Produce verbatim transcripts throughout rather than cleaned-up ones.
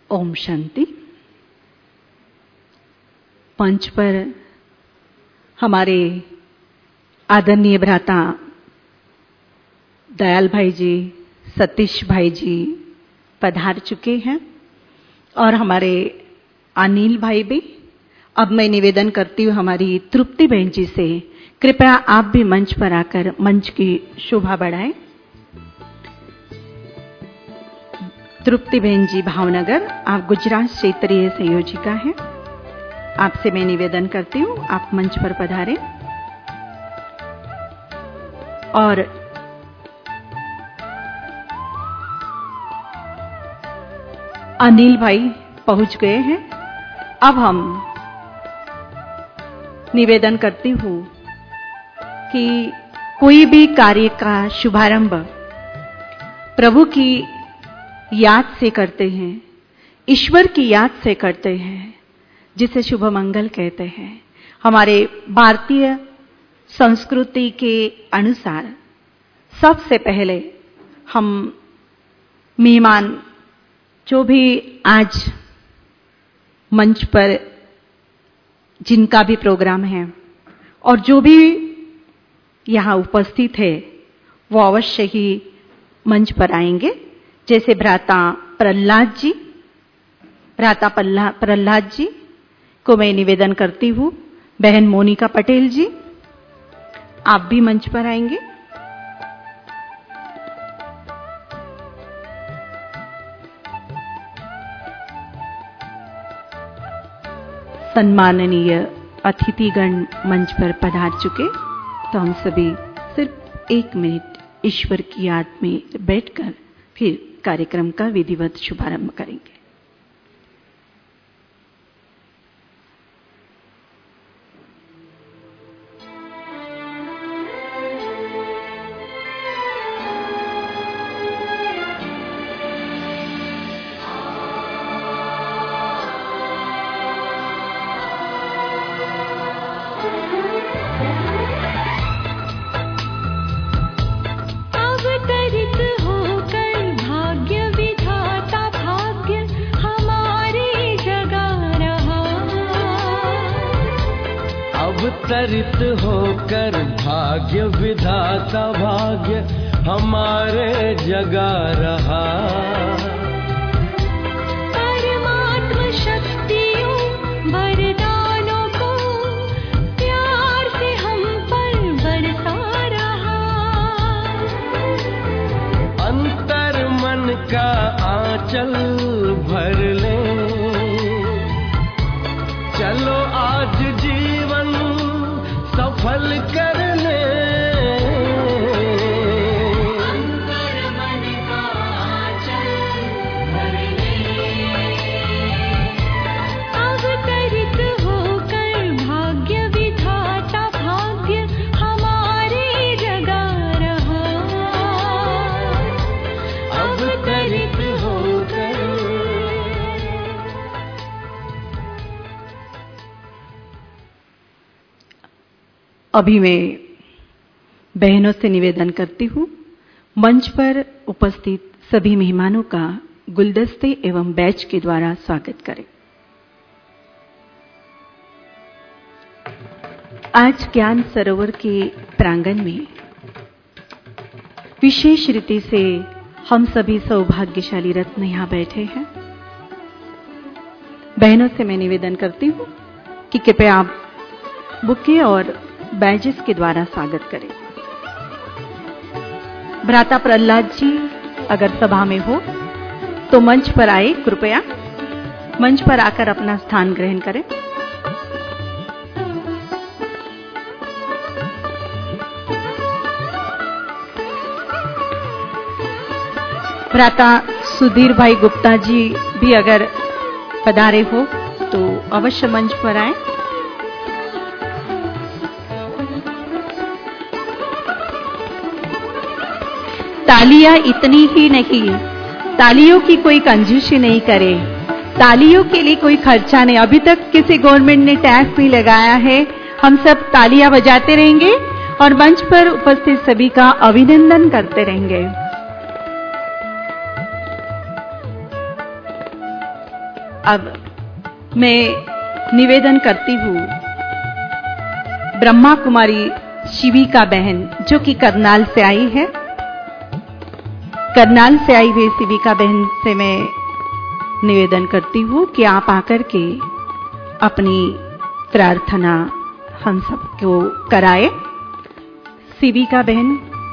ओम शांति। मंच पर हमारे आदरणीय भ्राता दयाल भाई जी, सतीश भाई जी पधार चुके हैं और हमारे अनिल भाई भी। अब मैं निवेदन करती हूँ हमारी तृप्ति बहन जी से, कृपया आप भी मंच पर आकर मंच की शोभा बढ़ाएं। तृप्ति बहन जी भावनगर, आप गुजरात क्षेत्रीय संयोजिका हैं। आपसे मैं निवेदन करती हूँ आप मंच पर पधारें। और अनिल भाई पहुंच गए हैं। अब हम निवेदन करती हूँ कि कोई भी कार्य का शुभारंभ प्रभु की याद से करते हैं, ईश्वर की याद से करते हैं, जिसे शुभ मंगल कहते हैं। हमारे भारतीय संस्कृति के अनुसार सबसे पहले हम मेहमान जो भी आज मंच पर जिनका भी प्रोग्राम है और जो भी यहाँ उपस्थित है वो अवश्य ही मंच पर आएंगे। जैसे भ्राता प्रहलाद जी, भ्राता प्रहलाद जी को मैं निवेदन करती हूँ। बहन मोनिका पटेल जी, आप भी मंच पर आएंगे। सम्माननीय अतिथिगण मंच पर पधार चुके, तो हम सभी सिर्फ एक मिनट ईश्वर की याद में बैठकर फिर कार्यक्रम का विधिवत शुभारंभ करेंगे। अवतरित होकर भाग्य विधाता भाग्य हमारे जगा रहा। परमात्मा शक्तियों वरदानों को प्यार से हम पर बरसा रहा। अंतर मन का आंचल भर ले, चलो आज जीवन सफल कर ले। अंतर मन का आंचल भर ले, अवतरित होकर भाग्य विधाता भाग्य हमारे जगा रहा। अवतरित होकर। अभी मैं बहनों से निवेदन करती हूँ मंच पर उपस्थित सभी मेहमानों का गुलदस्ते एवं बैच के द्वारा स्वागत करें। आज ज्ञान सरोवर के प्रांगण में विशेष रीति से हम सभी सौभाग्यशाली रत्न यहाँ बैठे हैं। बहनों से मैं निवेदन करती हूँ कि कृपया आप बुके और बैजेस के द्वारा स्वागत करें। भ्राता प्रहलाद जी अगर सभा में हो तो मंच पर आए, कृपया मंच पर आकर अपना स्थान ग्रहण करें। भ्राता सुधीर भाई गुप्ता जी भी अगर पधारे हो तो अवश्य मंच पर आए। तालियां इतनी ही नहीं, तालियों की कोई कंजूसी नहीं करे, तालियों के लिए कोई खर्चा नहीं। अभी तक किसी गवर्नमेंट ने टैक्स नहीं लगाया है। हम सब तालियां बजाते रहेंगे और मंच पर उपस्थित सभी का अभिनंदन करते रहेंगे। अब मैं निवेदन करती हूँ ब्रह्मा कुमारी शिविका बहन, जो कि करनाल से आई है। करनाल से आई हुई शिविका बहन से मैं निवेदन करती हूँ कि आप आकर के अपनी प्रार्थना हम सबको कराए। शिविका बहन,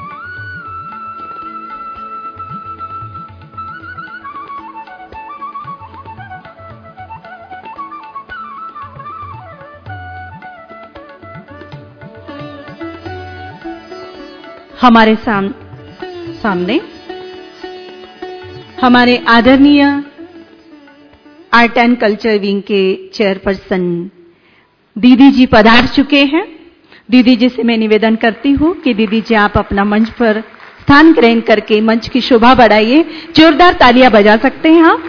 हमारे साम, सामने हमारे आदरणीय आर्ट एंड कल्चर विंग के चेयरपर्सन दीदी जी पधार चुके हैं। दीदी जी से मैं निवेदन करती हूँ कि दीदी जी आप अपना मंच पर स्थान ग्रहण करके मंच की शोभा बढ़ाइए। जोरदार तालियां बजा सकते हैं आप।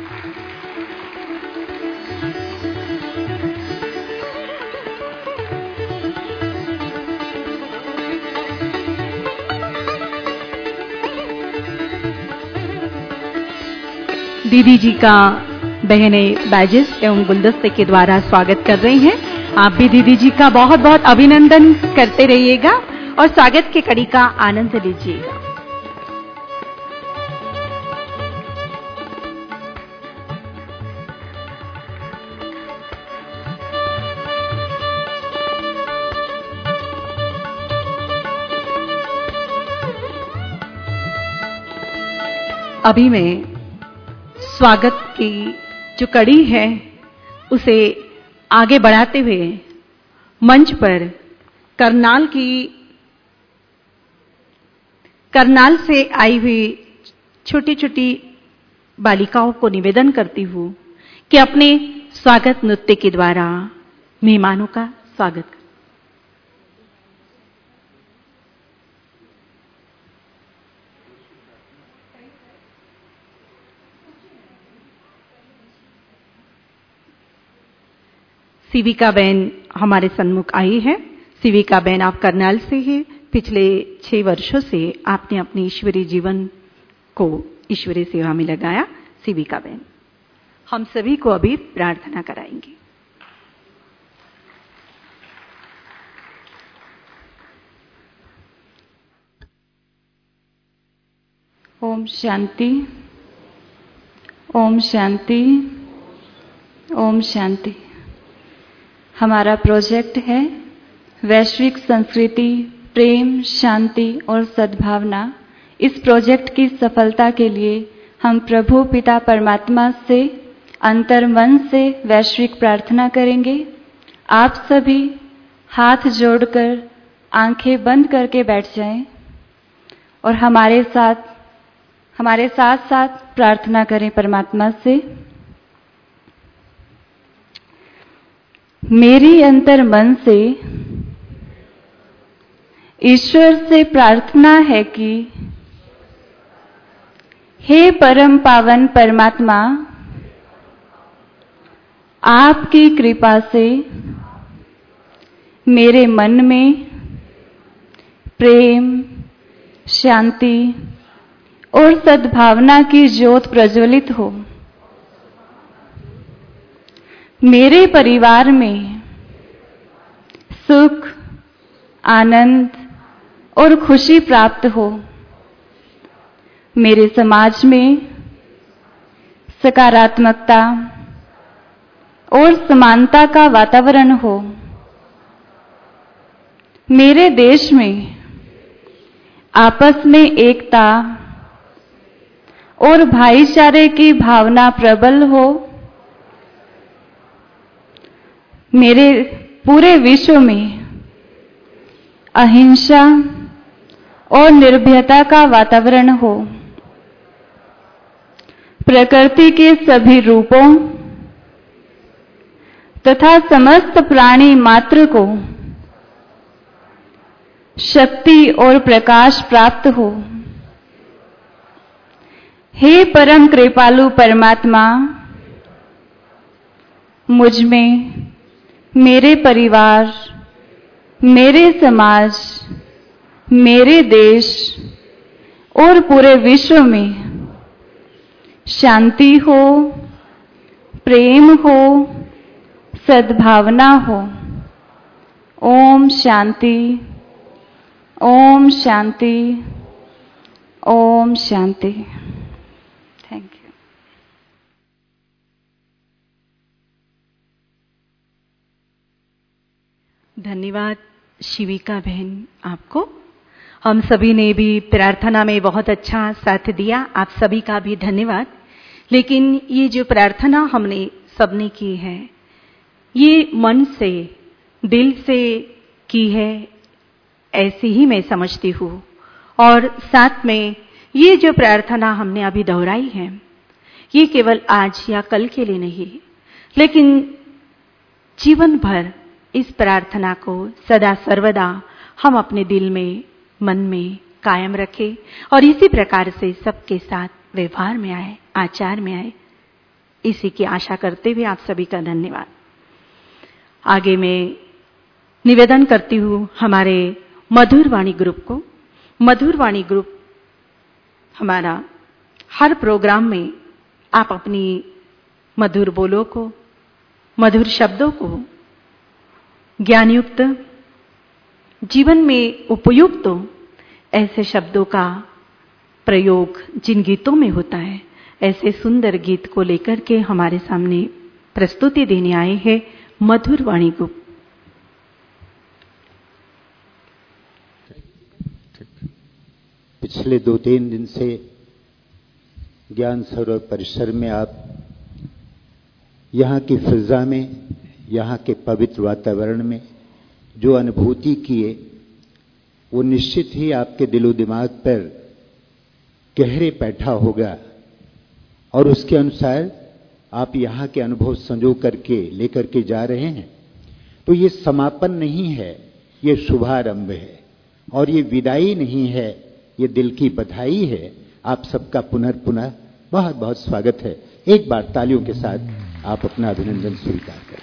दीदी जी का बहनें बैजेस एवं गुलदस्ते के द्वारा स्वागत कर रही हैं। आप भी दीदी जी का बहुत बहुत अभिनंदन करते रहिएगा और स्वागत के कड़ी का आनंद लीजिएगा। अभी मैं स्वागत की जो कड़ी है उसे आगे बढ़ाते हुए मंच पर करनाल की करनाल से आई हुई छोटी छोटी बालिकाओं को निवेदन करती हूँ कि अपने स्वागत नृत्य के द्वारा मेहमानों का स्वागत करें। शिविका बहन हमारे सन्मुख आई है। शिविका बहन, आप करनाल से ही पिछले छह वर्षों से आपने अपने ईश्वरीय जीवन को ईश्वरीय सेवा में लगाया। शिविका बहन, हम सभी को अभी प्रार्थना कराएंगे। ओम शांति, ओम शांति, ओम शांति। हमारा प्रोजेक्ट है वैश्विक संस्कृति, प्रेम, शांति और सद्भावना। इस प्रोजेक्ट की सफलता के लिए हम प्रभु पिता परमात्मा से अंतर मन से वैश्विक प्रार्थना करेंगे। आप सभी हाथ जोड़कर आंखें बंद करके बैठ जाएं और हमारे साथ हमारे साथ साथ प्रार्थना करें परमात्मा से। मेरी अंतर मन से ईश्वर से प्रार्थना है कि हे परम पावन परमात्मा, आपकी कृपा से मेरे मन में प्रेम, शांति और सद्भावना की ज्योत प्रज्वलित हो। मेरे परिवार में सुख, आनंद और खुशी प्राप्त हो। मेरे समाज में सकारात्मकता और समानता का वातावरण हो। मेरे देश में आपस में एकता और भाईचारे की भावना प्रबल हो। मेरे पूरे विश्व में अहिंसा और निर्भयता का वातावरण हो। प्रकृति के सभी रूपों तथा समस्त प्राणी मात्र को शक्ति और प्रकाश प्राप्त हो। हे परम कृपालु परमात्मा, मुझ में, मेरे परिवार, मेरे समाज, मेरे देश और पूरे विश्व में शांति हो, प्रेम हो, सद्भावना हो। ओम शांति, ओम शांति, ओम शांति। Thank you. धन्यवाद शिविका बहन आपको। हम सभी ने भी प्रार्थना में बहुत अच्छा साथ दिया, आप सभी का भी धन्यवाद। लेकिन ये जो प्रार्थना हमने सबने की है, ये मन से, दिल से की है, ऐसी ही मैं समझती हूँ। और साथ में ये जो प्रार्थना हमने अभी दोहराई है, ये केवल आज या कल के लिए नहीं, लेकिन जीवन भर इस प्रार्थना को सदा सर्वदा हम अपने दिल में, मन में कायम रखें और इसी प्रकार से सबके साथ व्यवहार में आए, आचार में आए, इसी की आशा करते हुए आप सभी का धन्यवाद। आगे मैं निवेदन करती हूँ हमारे मधुरवाणी ग्रुप को। मधुरवाणी ग्रुप हमारा हर प्रोग्राम में आप अपनी मधुर बोलों को, मधुर शब्दों को, ज्ञानयुक्त, जीवन में उपयुक्त हो ऐसे शब्दों का प्रयोग जिन गीतों में होता है, ऐसे सुंदर गीत को लेकर के हमारे सामने प्रस्तुति देने आए हैं मधुरवाणी ग्रुप। पिछले दो तीन दिन से ज्ञान सरोवर परिसर में आप यहाँ की फिजा में, यहाँ के पवित्र वातावरण में जो अनुभूति किए, वो निश्चित ही आपके दिलो दिमाग पर गहरे बैठा होगा और उसके अनुसार आप यहाँ के अनुभव संजो करके लेकर के जा रहे हैं। तो ये समापन नहीं है, ये शुभारंभ है और ये विदाई नहीं है, ये दिल की बधाई है। आप सबका पुनर्पुनः बहुत बहुत स्वागत है। एक बार तालियों के साथ आप अपना अभिनंदन स्वीकार करें।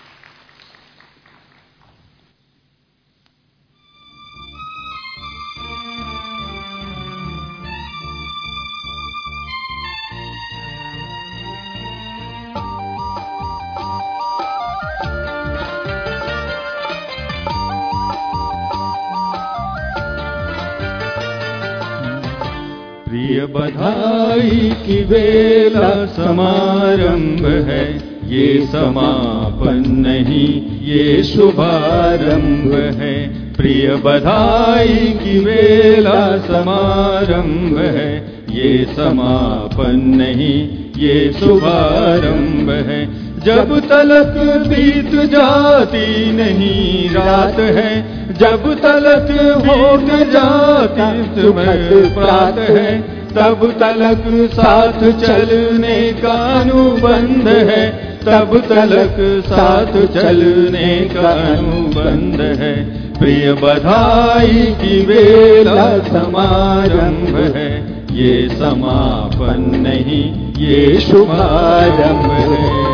प्रिय बधाई की वेला समारंभ है, ये समापन नहीं ये शुभारंभ है। प्रिय बधाई की वेला समारंभ है, ये समापन नहीं ये शुभारंभ है। जब तलक बीत जाती नहीं रात है, जब तलक हो न जाती तुम्हें प्रात है, तब तलक साथ चलने का अनुबंध है, तब तलक साथ चलने का अनुबंध है। प्रिय बधाई की वेला समारंभ है, ये समापन नहीं ये शुभारंभ है।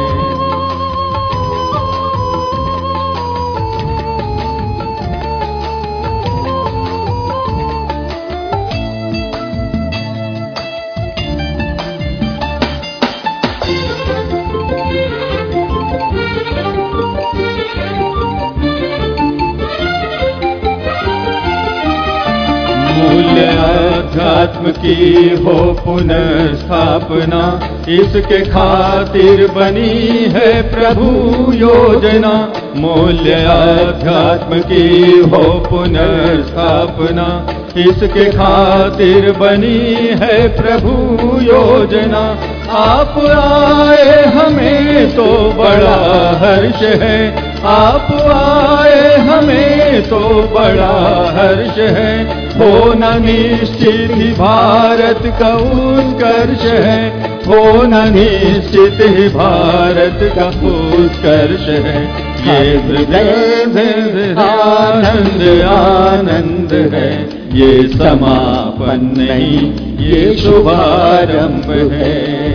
अध्यात्म की हो पुनः स्थापना, इसके खातिर बनी है प्रभु योजना। मूल्य अध्यात्म की हो पुनः स्थापना, इसके खातिर बनी है प्रभु योजना। आप आए हमें तो बड़ा हर्ष है, आप आए हमें तो बड़ा हर्ष है। होना निश्चित ही भारत का उत्कर्ष है, होना निश्चित ही भारत का उत्कर्ष है। ये हृदय आनंद आनंद है, ये समापन नहीं ये शुभारंभ है।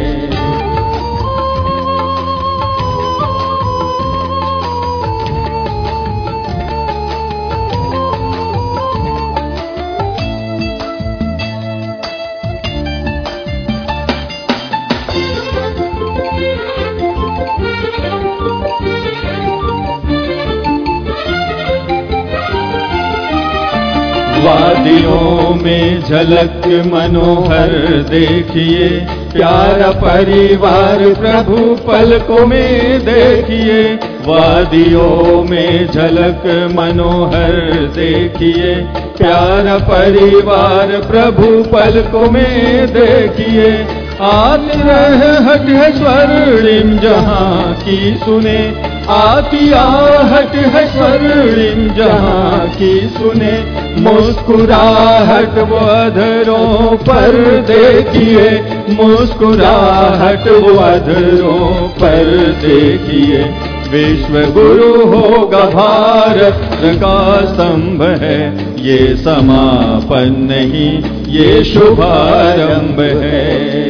वादियों में झलक मनोहर देखिए, प्यारा परिवार प्रभु पलकों में देखिए। वादियों में झलक मनोहर देखिए, प्यारा परिवार प्रभु पलकों में देखिए। आती रह हट है स्वर्णिम जहाँ की सुने, आती आहट है स्वर्णिम जहाँ की सुने। मुस्कुराहट वो अधरों पर देखिए, मुस्कुराहट वो अधरों पर देखिए। विश्व गुरु होगा भारत का स्तंभ है, ये समापन नहीं ये शुभारंभ है।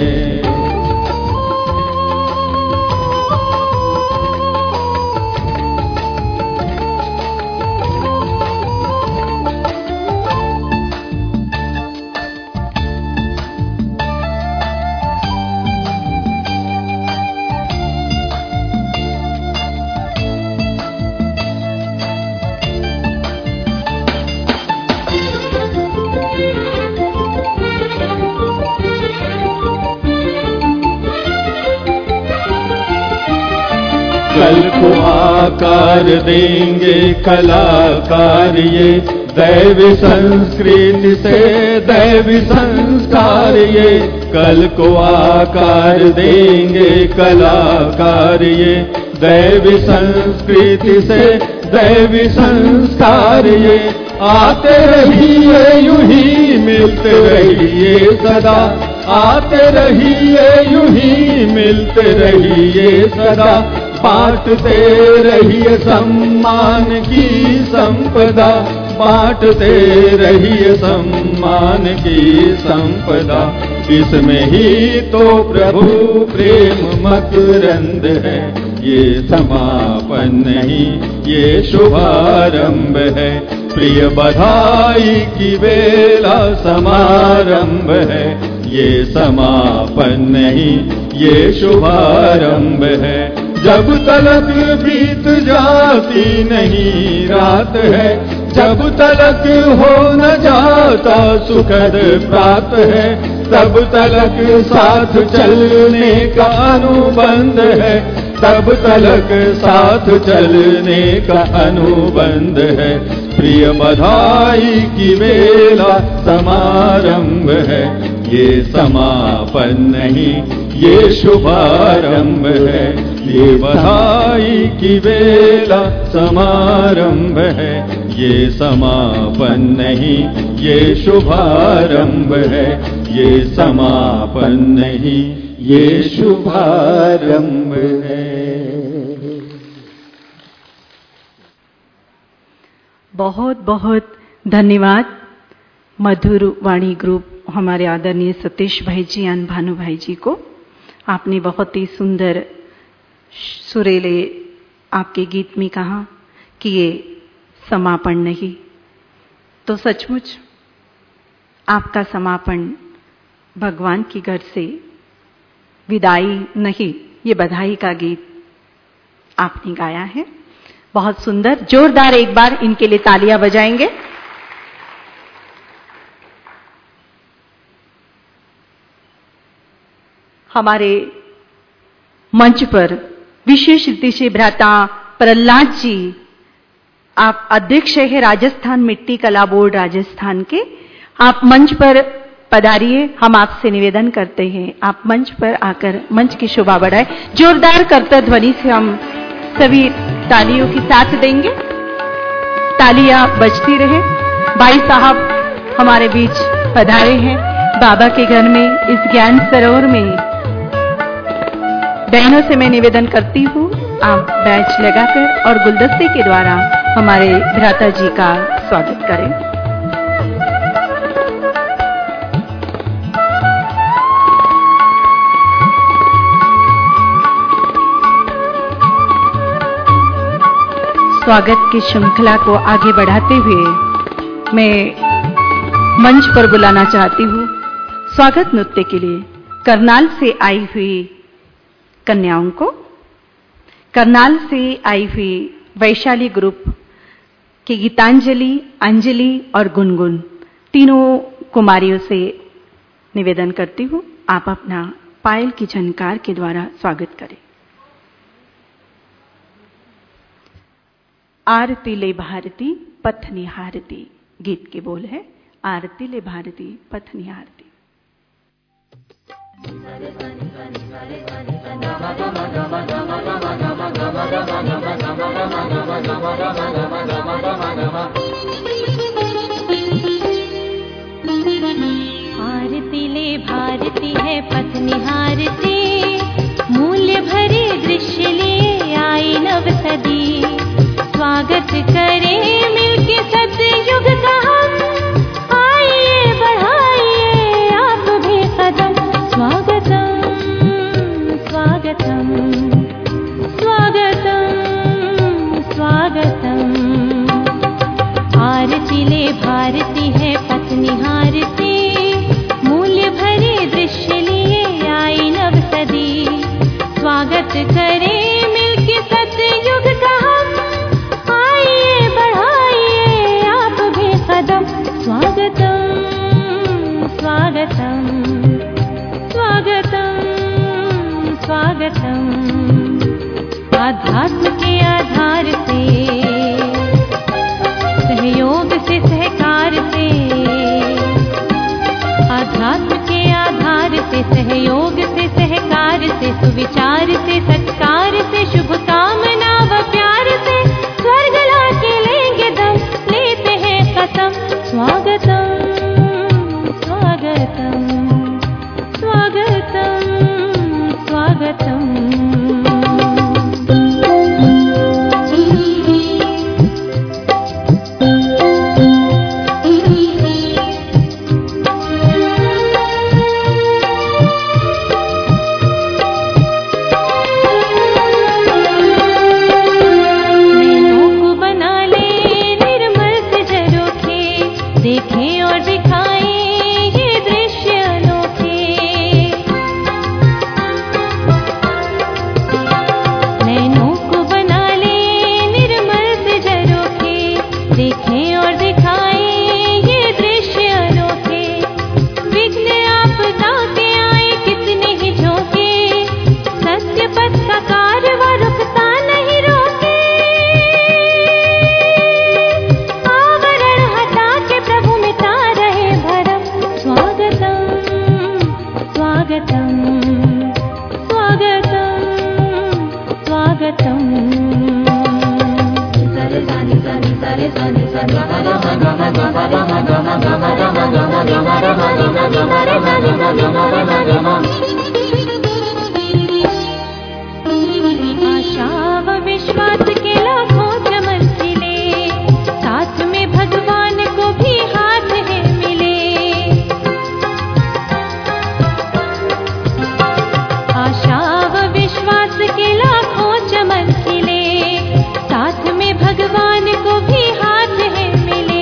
कल को आकार देंगे कलाकार ये, दैवी संस्कृति से दैवी संस्कार ये। कल को आकार देंगे कलाकार ये, दैवी संस्कृति से दैवी संस्कार ये। आते रहिए यूं ही मिलते रहिए सदा, आते रहिए यूं ही मिलते रहिए सदा। बांटते रहिए सम्मान की संपदा, बांटते रहिए सम्मान की संपदा। इसमें ही तो प्रभु प्रेम मकरंद है, ये समापन नहीं ये शुभारंभ है। प्रिय बधाई की बेला समारंभ है, ये समापन नहीं ये शुभारंभ है। जब तलक बीत जाती नहीं रात है, जब तलक हो न जाता सुखद प्रात है, तब तलक साथ चलने का अनुबंध है, तब तलक साथ चलने का अनुबंध है। प्रिय बधाई की बेला समारंभ है, ये समापन नहीं ये शुभारंभ है। ये बधाई की बेला समारंभ है, ये समापन नहीं ये शुभारंभ है। ये समापन नहीं ये शुभारंभ है। बहुत बहुत धन्यवाद मधुर वाणी ग्रुप हमारे आदरणीय सतीश भाई जी एंड भानु भाई जी को। आपने बहुत ही सुंदर सुरीले आपके गीत में कहा कि ये समापन नहीं, तो सचमुच आपका समापन भगवान की घर से विदाई नहीं, ये बधाई का गीत आपने गाया है। बहुत सुंदर, जोरदार एक बार इनके लिए तालियां बजाएंगे। हमारे मंच पर विशेष रीति से भ्राता प्रहलाद जी, आप अध्यक्ष है राजस्थान मिट्टी कला बोर्ड राजस्थान के, आप मंच पर पधारिए। हम आपसे निवेदन करते हैं आप मंच पर आकर मंच की शोभा बढ़ाएं। जोरदार कर्तव्य ध्वनि से हम सभी तालियों के साथ देंगे, तालियां बजती रहे। भाई साहब हमारे बीच पधारे हैं बाबा के घर में, इस ज्ञान सरोवर में। बहनों से मैं निवेदन करती हूँ आप बैच लगाकर और गुलदस्ते के द्वारा हमारे भ्राता जी का स्वागत करें। स्वागत की श्रृंखला को आगे बढ़ाते हुए मैं मंच पर बुलाना चाहती हूँ स्वागत नृत्य के लिए करनाल से आई हुई कन्याओं को। करनाल से आई हुई वैशाली ग्रुप की गीतांजलि, अंजलि और गुनगुन तीनों कुमारियों से निवेदन करती हूँ, आप अपना पायल की झनकार के द्वारा स्वागत करें। आरती ले भारती पथ निहारती, गीत के बोल है आरती ले भारती पथ निहारती। आरती ले भारती है पथ निहारती, मूल्य भरे दृश्य लिए आई नव सदी। स्वागत करें मिलके सतयुग का हम, आइए बढ़ाइए आप भी कदम। स्वागतम स्वागतम स्वागतम स्वागतम। आरती ले भारती है पथ निहारती, मूल्य भरे दृश्य लिए आई नव सदी। स्वागत करें मिलके सतयुग का हम, आइए बढ़ाइए आप भी कदम। स्वागतम स्वागतम स्वागतम स्वागतम। आध्यात्म के आधार से, सहयोग से सहकार से, आध्यात्म के आधार से, सहयोग से सहकार से, सुविचार से सत्कार से, शुभ कामना व प्यार से, स्वर्ग ला के लेंगे दम, लेते हैं कसम। स्वागतम स्वागतम स्वागतम स्वागतम। आशा व विश्वास के लाखों चमन खिले, साथ में भगवान को भी हाथ है मिले। आशा व विश्वास के लाखों चमन खिले, साथ में भगवान को भी हाथ है मिले।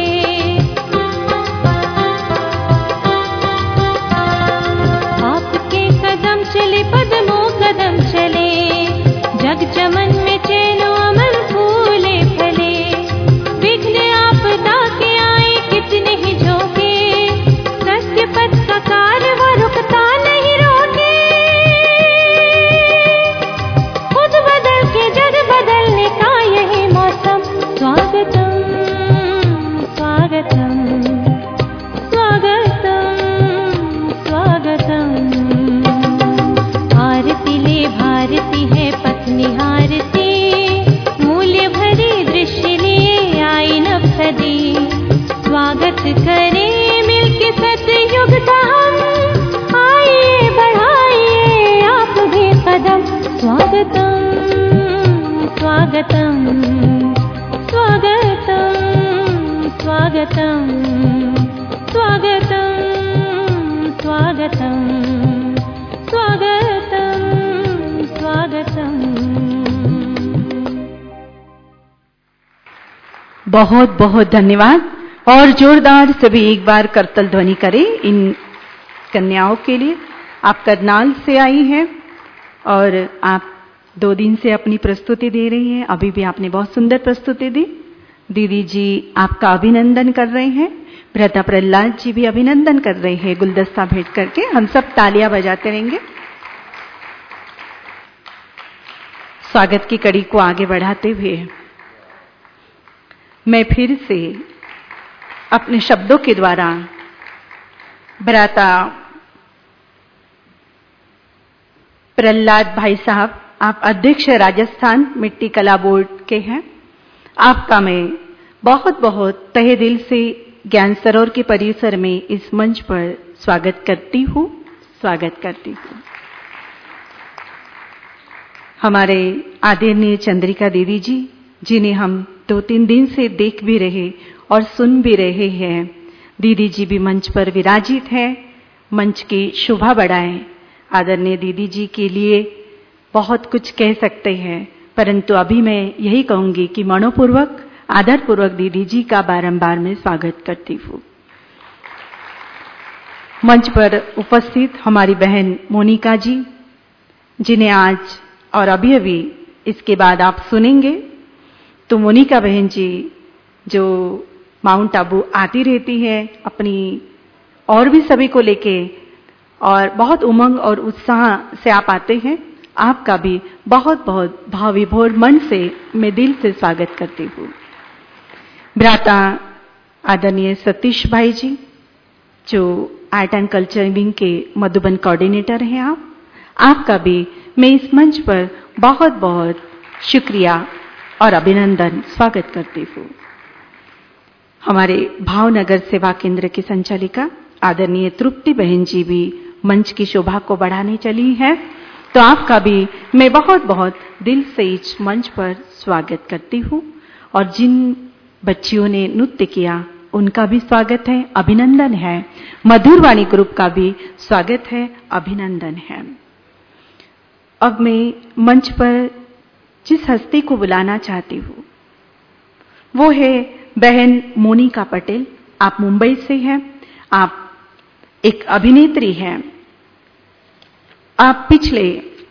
आपके कदम चले पदमों कदम चले, जग चमन में चैनो अमन फूले फले। विघ्न आपदा के आए कितने ही झोंके, सत्य पथ का कारवां रुकता नहीं रोके। खुद बदल के जग बदलने का यही मौसम। स्वागतम स्वागतम स्वागतम स्वागतम। आरती ले भारती है पथ निहारती, मूल्य भरे दृश्य लिए आई नव सदी। स्वागत करें मिलके सतयुग का हम, आइए बढ़ाइए आप भी कदम। स्वागतम स्वागतम स्वागतम स्वागतम स्वागतम स्वागतम स्वागतम स्वागतम। बहुत बहुत धन्यवाद। और जोरदार सभी एक बार करतल ध्वनि करें इन कन्याओं के लिए। आप करनाल से आई हैं और आप दो दिन से अपनी प्रस्तुति दे रही हैं। अभी भी आपने बहुत सुंदर प्रस्तुति दी। दीदी जी आपका अभिनंदन कर रहे हैं, भ्राता प्रहलाद जी भी अभिनंदन कर रहे हैं गुलदस्ता भेंट करके। हम सब तालियां बजाते रहेंगे। स्वागत की कड़ी को आगे बढ़ाते हुए मैं फिर से अपने शब्दों के द्वारा भ्राता प्रहलाद भाई साहब, आप अध्यक्ष राजस्थान मिट्टी कला बोर्ड के हैं, आपका मैं बहुत बहुत तहे दिल से ज्ञान सरोवर के परिसर में इस मंच पर स्वागत करती हूँ स्वागत करती हूँ। हमारे आदरणीय चंद्रिका दीदी जी, जिन्हें हम दो तीन दिन से देख भी रहे और सुन भी रहे हैं, दीदी जी भी मंच पर विराजित हैं। मंच की शोभा बढ़ाएं। आदरणीय दीदी जी के लिए बहुत कुछ कह सकते हैं, परंतु अभी मैं यही कहूंगी कि मनोपूर्वक आदरपूर्वक दीदी जी का बारंबार मैं स्वागत करती हूँ। मंच पर उपस्थित हमारी बहन मोनिका जी, जिन्हें आज और अभी अभी इसके बाद आप सुनेंगे, तो मोनिका बहन जी जो माउंट आबू आती रहती है अपनी और भी सभी को लेके, और बहुत उमंग और उत्साह से आप आते हैं, आपका भी बहुत बहुत भावविभोर मन से मैं दिल से स्वागत करती हूँ। भ्राता आदरणीय सतीश भाई जी, जो आर्ट एंड कल्चर विंग के मधुबन कोऑर्डिनेटर हैं, आप आपका भी मैं इस मंच पर बहुत बहुत शुक्रिया और अभिनंदन स्वागत करती हूँ। हमारे भावनगर सेवा केंद्र की संचालिका आदरणीय तृप्ति बहन जी भी मंच की शोभा को बढ़ाने चली हैं, तो आपका भी मैं बहुत बहुत दिल से इस मंच पर स्वागत करती हूँ। और जिन बच्चियों ने नृत्य किया उनका भी स्वागत है, अभिनंदन है। मधुरवाणी ग्रुप का भी स्वागत है, अभिनंदन है। अब मैं मंच पर जिस हस्ती को बुलाना चाहती हूँ वो है बहन मोनिका पटेल। आप मुंबई से हैं, आप एक अभिनेत्री हैं। आप पिछले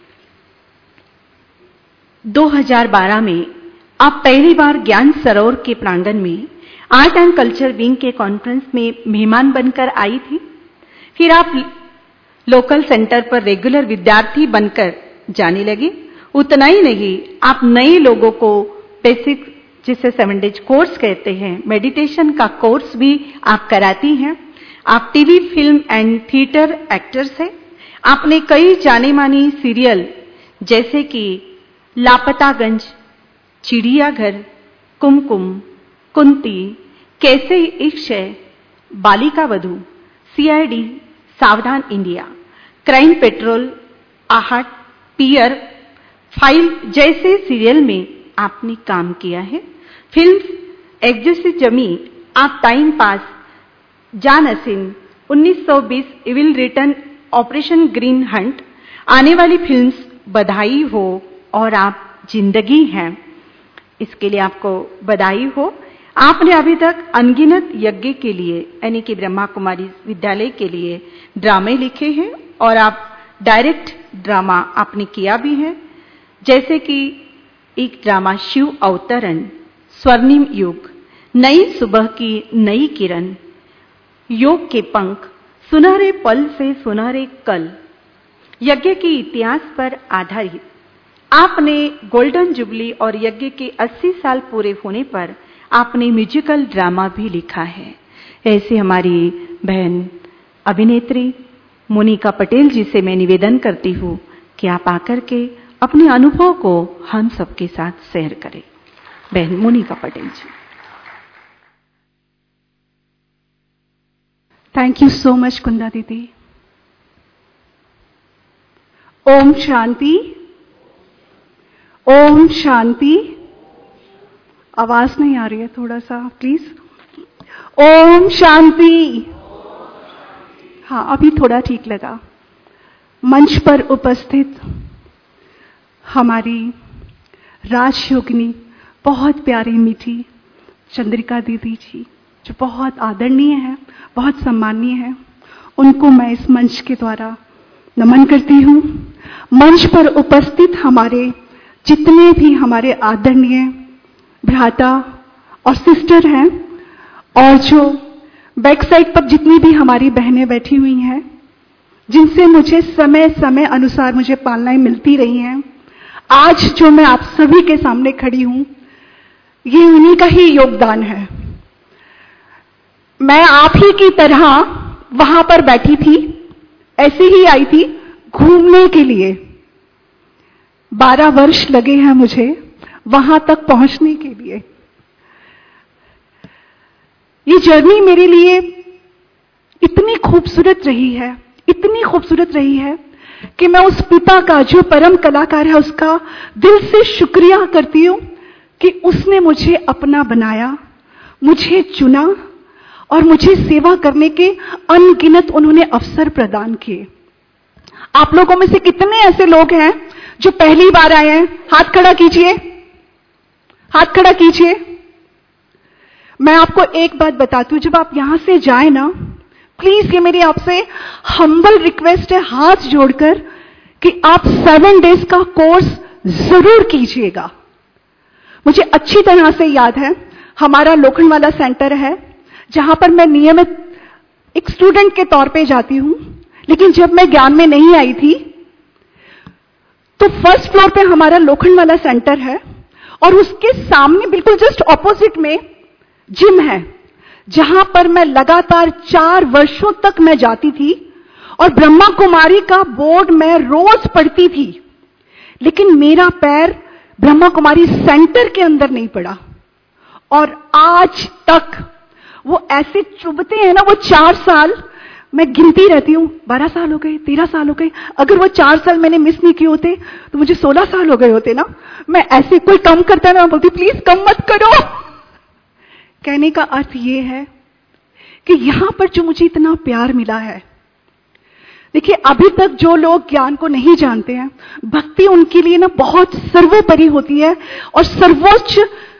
दो हज़ार बारह में आप पहली बार ज्ञान सरोवर के प्रांगण में आर्ट एंड कल्चर विंग के कॉन्फ्रेंस में मेहमान बनकर आई थी। फिर आप लोकल सेंटर पर रेगुलर विद्यार्थी बनकर जाने लगी। उतना ही नहीं, आप नए लोगों को बेसिक, जिसे सेवन डेज कोर्स कहते हैं, मेडिटेशन का कोर्स भी आप कराती हैं। आप TV, film and theatre actors हैं। आपने कई जाने मानी सीरियल जैसे कि लापतागंज, चिड़ियाघर, कुमकुम, कुंती, कैसे इश्क है, बालिका वधू, सीआईडी, सावधान इंडिया, क्राइम पेट्रोल, आहट, पियर, फाइल जैसे सीरियल में आपने काम किया है। फिल्म एक जैसी जमी, आप टाइम पास, जान हसीन, उन्नीस सौ बीस, evil return, operation green hunt, आने वाली फिल्म्स बधाई हो और आप जिंदगी हैं, इसके लिए आपको बधाई हो। आपने अभी तक अनगिनत यज्ञ के लिए यानी कि ब्रह्मा कुमारी विद्यालय के लिए ड्रामे लिखे हैं और आप डायरेक्ट ड्रामा आपने किया भी है, जैसे कि एक ड्रामा शिव अवतरण, स्वर्णिम युग, नई सुबह की नई किरण, योग के पंख, सुनहरे पल से सुनहरे कल, यज्ञ के इतिहास पर आधारित। आपने गोल्डन जुबली और यज्ञ के अस्सी साल पूरे होने पर आपने म्यूजिकल ड्रामा भी लिखा है। ऐसे हमारी बहन अभिनेत्री मोनिका पटेल जी से मैं निवेदन करती हूँ कि आप आकर के अपने अनुभव को हम सबके साथ शेयर करें। बहन Monika Patel ji. Thank you so much Kunda दीदी। ओम शांति, ओम शांति। आवाज नहीं आ रही है, थोड़ा सा प्लीज। ओम शांति। हाँ, अभी थोड़ा ठीक लगा। मंच पर उपस्थित हमारी राजयोगिनी, बहुत प्यारी मीठी चंद्रिका दीदी जी, जो बहुत आदरणीय है, बहुत सम्माननीय है, उनको मैं इस मंच के द्वारा नमन करती हूँ। मंच पर उपस्थित हमारे जितने भी हमारे आदरणीय भ्राता और सिस्टर हैं, और जो बैक साइड पर जितनी भी हमारी बहनें बैठी हुई हैं, जिनसे मुझे समय समय अनुसार मुझे पालनाएं मिलती रही हैं, आज जो मैं आप सभी के सामने खड़ी हूं, ये उन्हीं का ही योगदान है। मैं आप ही की तरह वहां पर बैठी थी, ऐसे ही आई थी घूमने के लिए। बारह वर्ष लगे हैं मुझे वहां तक पहुंचने के लिए। ये जर्नी मेरे लिए इतनी खूबसूरत रही है, इतनी खूबसूरत रही है कि मैं उस पिता का, जो परम कलाकार है, उसका दिल से शुक्रिया करती हूं कि उसने मुझे अपना बनाया, मुझे चुना और मुझे सेवा करने के अनगिनत उन्होंने अवसर प्रदान किए। आप लोगों में से कितने ऐसे लोग हैं जो पहली बार आए हैं? हाथ खड़ा कीजिए, हाथ खड़ा कीजिए। मैं आपको एक बात बताती हूं, जब आप यहां से जाए ना, प्लीज ये मेरी आपसे हम्बल रिक्वेस्ट है, हाथ जोड़कर, कि आप सेवन डेज का कोर्स जरूर कीजिएगा। मुझे अच्छी तरह से याद है, हमारा लोखंडवाला सेंटर है जहां पर मैं नियमित एक स्टूडेंट के तौर पे जाती हूं, लेकिन जब मैं ज्ञान में नहीं आई थी तो फर्स्ट फ्लोर पे हमारा लोखंडवाला सेंटर है और उसके सामने बिल्कुल जस्ट ऑपोजिट में जिम है, जहां पर मैं लगातार चार वर्षों तक मैं जाती थी और ब्रह्मा कुमारी का बोर्ड मैं रोज पढ़ती थी, लेकिन मेरा पैर ब्रह्मा कुमारी सेंटर के अंदर नहीं पड़ा। और आज तक वो ऐसे चुभते हैं ना, वो चार साल मैं गिनती रहती हूं, बारह साल हो गए, तेरह साल हो गए। अगर वो चार साल मैंने मिस नहीं किए होते तो मुझे सोलह साल हो गए होते ना। मैं ऐसे, कोई कम करता है ना, मैं बोलती प्लीज कम मत करो। कहने का अर्थ ये है कि यहां पर जो मुझे इतना प्यार मिला है, देखिए अभी तक जो लोग ज्ञान को नहीं जानते हैं, भक्ति उनके लिए ना बहुत सर्वोपरि होती है और सर्वोच्च,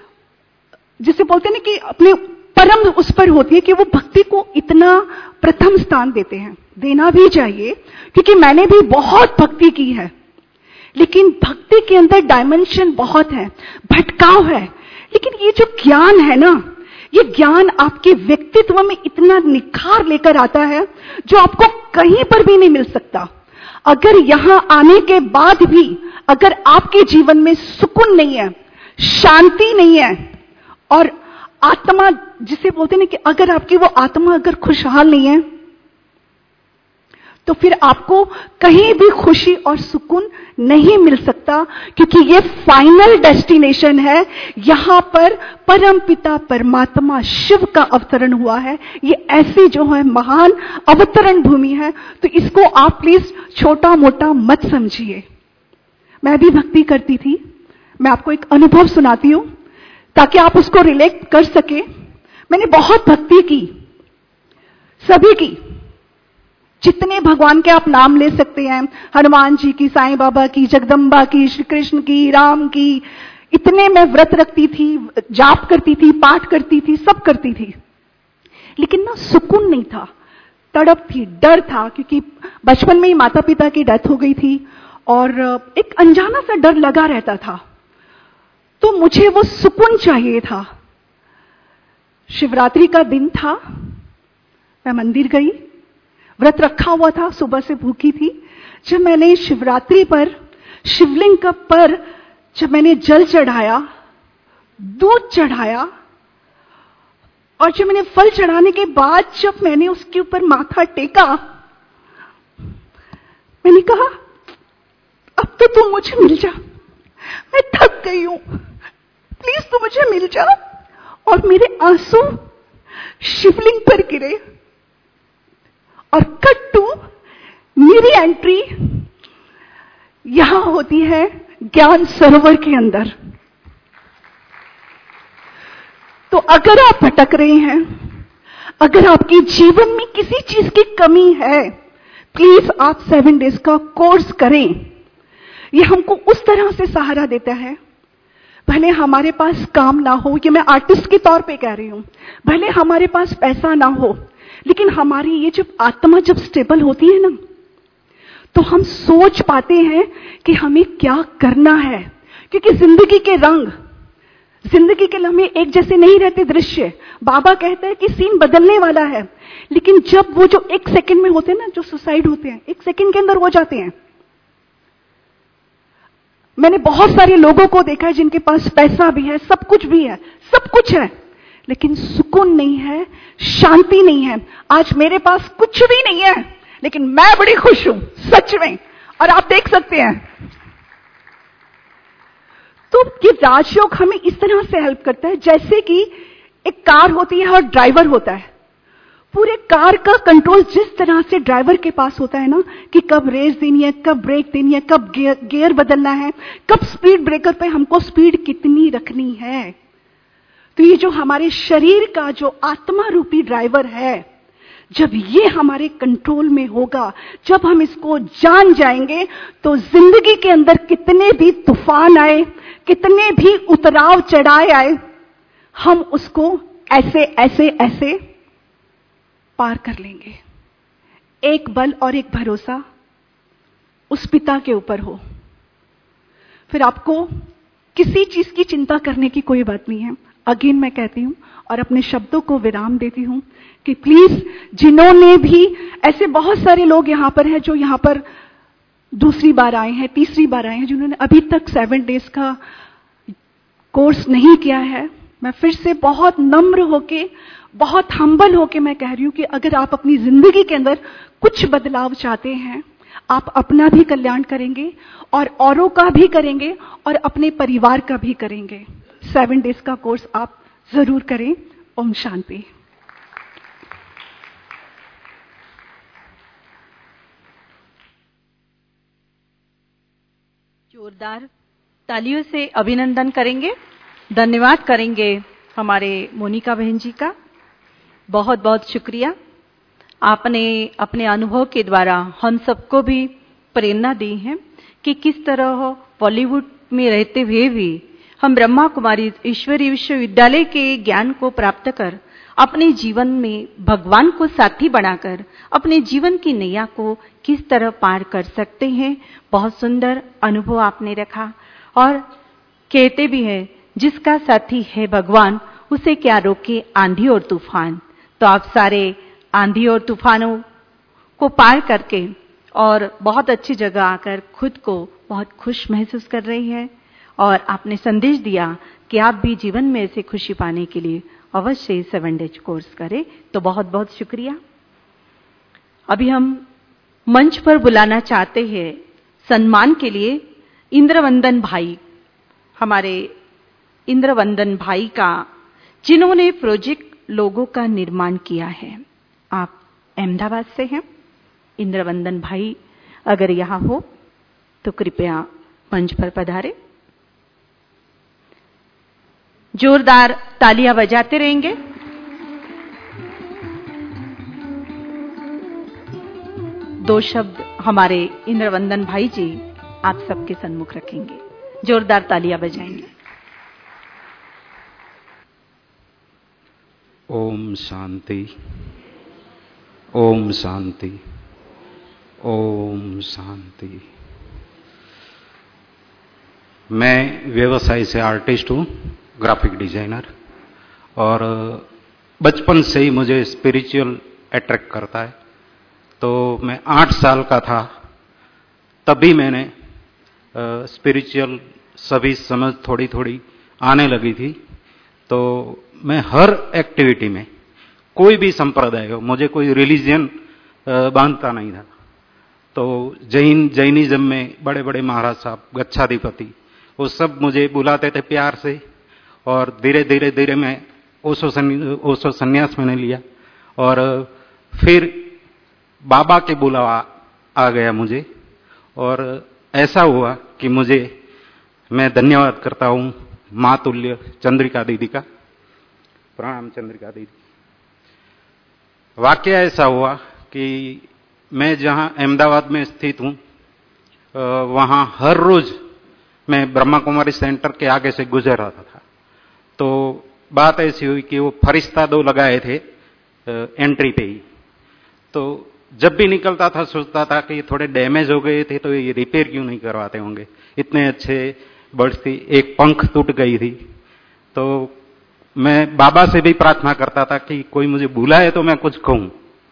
जिसे बोलते हैं ना कि अपने परम उस पर होती है, कि वो भक्ति को इतना प्रथम स्थान देते हैं। देना भी चाहिए, क्योंकि मैंने भी बहुत भक्ति की है, लेकिन भक्ति के अंदर डायमेंशन बहुत है, भटकाव है। लेकिन ये जो ज्ञान है ना, ये ज्ञान आपके व्यक्तित्व में इतना निखार लेकर आता है जो आपको कहीं पर भी नहीं मिल सकता। अगर यहां आने के बाद भी अगर आपके जीवन में सुकून नहीं है, शांति नहीं है, और आत्मा, जिसे बोलते हैं कि अगर आपकी वो आत्मा अगर खुशहाल नहीं है, तो फिर आपको कहीं भी खुशी और सुकून नहीं मिल सकता, क्योंकि ये फाइनल डेस्टिनेशन है। यहां पर परम पिता परमात्मा शिव का अवतरण हुआ है। ये ऐसी जो है महान अवतरण भूमि है, तो इसको आप प्लीज छोटा मोटा मत समझिए। मैं भी भक्ति करती थी, मैं आपको एक अनुभव सुनाती हूं ताकि आप उसको रिलेट कर सके। मैंने बहुत भक्ति की, सभी की, जितने भगवान के आप नाम ले सकते हैं, हनुमान जी की, साईं बाबा की, जगदम्बा की, श्री कृष्ण की, राम की, इतने मैं व्रत रखती थी, जाप करती थी, पाठ करती थी, सब करती थी, लेकिन ना सुकून नहीं था, तड़प थी, डर था, क्योंकि बचपन में ही माता पिता की डेथ हो गई थी और एक अनजाना सा डर लगा रहता था। तो मुझे वो सुकून चाहिए था। शिवरात्रि का दिन था, मैं मंदिर गई, व्रत रखा हुआ था, सुबह से भूखी थी। जब मैंने शिवरात्रि पर शिवलिंग का पर जब मैंने जल चढ़ाया, दूध चढ़ाया, और जब मैंने फल चढ़ाने के बाद जब मैंने उसके ऊपर माथा टेका, मैंने कहा अब तो तू मुझे मिल जा, मैं थक गई हूं, प्लीज तू मुझे मिल जा। और मेरे आंसू शिवलिंग पर गिरे और कट टू मेरी एंट्री यहां होती है ज्ञान सरोवर के अंदर। तो अगर आप भटक रहे हैं, अगर आपके जीवन में किसी चीज की कमी है, प्लीज आप सेवन डेज का कोर्स करें। ये हमको उस तरह से सहारा देता है, भले हमारे पास काम ना हो, ये मैं आर्टिस्ट के तौर पे कह रही हूं, भले हमारे पास पैसा ना हो, लेकिन हमारी ये जब आत्मा जब स्टेबल होती है ना, तो हम सोच पाते हैं कि हमें क्या करना है। क्योंकि जिंदगी के रंग जिंदगी के लम्हे एक जैसे नहीं रहते दृश्य। बाबा कहते हैं कि सीन बदलने वाला है, लेकिन जब वो जो एक सेकंड में होते हैं ना, जो सुसाइड होते हैं, एक सेकंड के अंदर हो जाते हैं। मैंने बहुत सारे लोगों को देखा है जिनके पास पैसा भी है, सब कुछ भी है, सब कुछ है, लेकिन सुकून नहीं है, शांति नहीं है। आज मेरे पास कुछ भी नहीं है, लेकिन मैं बड़ी खुश हूं सच में, और आप देख सकते हैं। तो ये राजयोग हमें इस तरह से हेल्प करता है, जैसे कि एक कार होती है और ड्राइवर होता है। पूरे कार का कंट्रोल जिस तरह से ड्राइवर के पास होता है ना, कि कब रेस देनी है, कब ब्रेक देनी है, कब गियर, गियर बदलना है, कब स्पीड ब्रेकर पे हमको स्पीड कितनी रखनी है। तो ये जो हमारे शरीर का जो आत्मा रूपी ड्राइवर है, जब ये हमारे कंट्रोल में होगा, जब हम इसको जान जाएंगे, तो जिंदगी के अंदर कितने भी तूफान आए, कितने भी उतराव चढ़ाए आए, हम उसको ऐसे ऐसे ऐसे पार कर लेंगे। एक बल और एक भरोसा उस पिता के ऊपर हो, फिर आपको किसी चीज की चिंता करने की कोई बात नहीं है। अगेन मैं कहती हूं और अपने शब्दों को विराम देती हूं कि प्लीज, जिन्होंने भी, ऐसे बहुत सारे लोग यहां पर हैं जो यहां पर दूसरी बार आए हैं, तीसरी बार आए हैं, जिन्होंने अभी तक सेवन डेज का कोर्स नहीं किया है, मैं फिर से बहुत नम्र होके, बहुत हम्बल होके मैं कह रही हूं कि अगर आप अपनी जिंदगी के अंदर कुछ बदलाव चाहते हैं, आप अपना भी कल्याण करेंगे और औरों का भी करेंगे और अपने परिवार का भी करेंगे। सेवन डेज का कोर्स आप जरूर करें। ओम शांति। जोरदार तालियों से अभिनंदन करेंगे, धन्यवाद करेंगे हमारे मोनिका बहन जी का। बहुत बहुत शुक्रिया। आपने अपने अनुभव के द्वारा हम सबको भी प्रेरणा दी है कि किस तरह बॉलीवुड में रहते हुए भी हम ब्रह्मा कुमारी ईश्वरीय विश्वविद्यालय के ज्ञान को प्राप्त कर अपने जीवन में भगवान को साथी बनाकर अपने जीवन की नैया को किस तरह पार कर सकते हैं। बहुत सुंदर अनुभव आपने रखा और कहते भी हैं, जिसका साथी है भगवान उसे क्या रोके आंधी और तूफान। तो आप सारे आंधी और तूफानों को पार करके और बहुत अच्छी जगह आकर खुद को बहुत खुश महसूस कर रही है, और आपने संदेश दिया कि आप भी जीवन में ऐसे खुशी पाने के लिए अवश्य सेवन डेज कोर्स करें। तो बहुत बहुत शुक्रिया। अभी हम मंच पर बुलाना चाहते हैं सम्मान के लिए इंद्रवंदन भाई, हमारे इंद्रवंदन भाई का, जिन्होंने प्रोजेक्ट लोगों का निर्माण किया है। आप अहमदाबाद से हैं। इंद्रवंदन भाई अगर यहां हो तो कृपया मंच पर पधारे। जोरदार तालियां बजाते रहेंगे। दो शब्द हमारे इंद्रवंदन भाई जी आप सबके सन्मुख रखेंगे। जोरदार तालियां बजाएंगे। ओम शांति, ओम शांति, ओम शांति। मैं व्यवसाय से आर्टिस्ट हूँ, ग्राफिक डिजाइनर, और बचपन से ही मुझे स्पिरिचुअल अट्रैक्ट करता है। तो मैं आठ साल का था तभी मैंने स्पिरिचुअल सभी समझ थोड़ी थोड़ी आने लगी थी। तो मैं हर एक्टिविटी में, कोई भी संप्रदाय हो, मुझे कोई रिलीजियन बांधता नहीं था। तो जैन जैनिज्म में बड़े बड़े महाराज साहब, गच्छाधिपति, वो सब मुझे बुलाते थे प्यार से, और धीरे धीरे धीरे मैं ओशो ओशो संन्यास मैंने लिया, और फिर बाबा के बुलावा आ गया मुझे। और ऐसा हुआ कि मुझे, मैं धन्यवाद करता हूं माँ तुल्य चंद्रिका दीदी का। प्रणाम चंद्रिका दीदी। वाकया ऐसा हुआ कि मैं जहां अहमदाबाद में स्थित हूं, वहां हर रोज मैं ब्रह्मा कुमारी सेंटर के आगे से गुजर रहा था। तो बात ऐसी हुई कि वो फरिश्ता दो लगाए थे एंट्री पे ही। तो जब भी निकलता था सोचता था कि ये थोड़े डैमेज हो गए थे, तो ये रिपेयर क्यों नहीं करवाते होंगे, इतने अच्छे बर्ड्स थी। एक पंख टूट गई थी, तो मैं बाबा से भी प्रार्थना करता था कि कोई मुझे बुलाए तो मैं कुछ कहूं,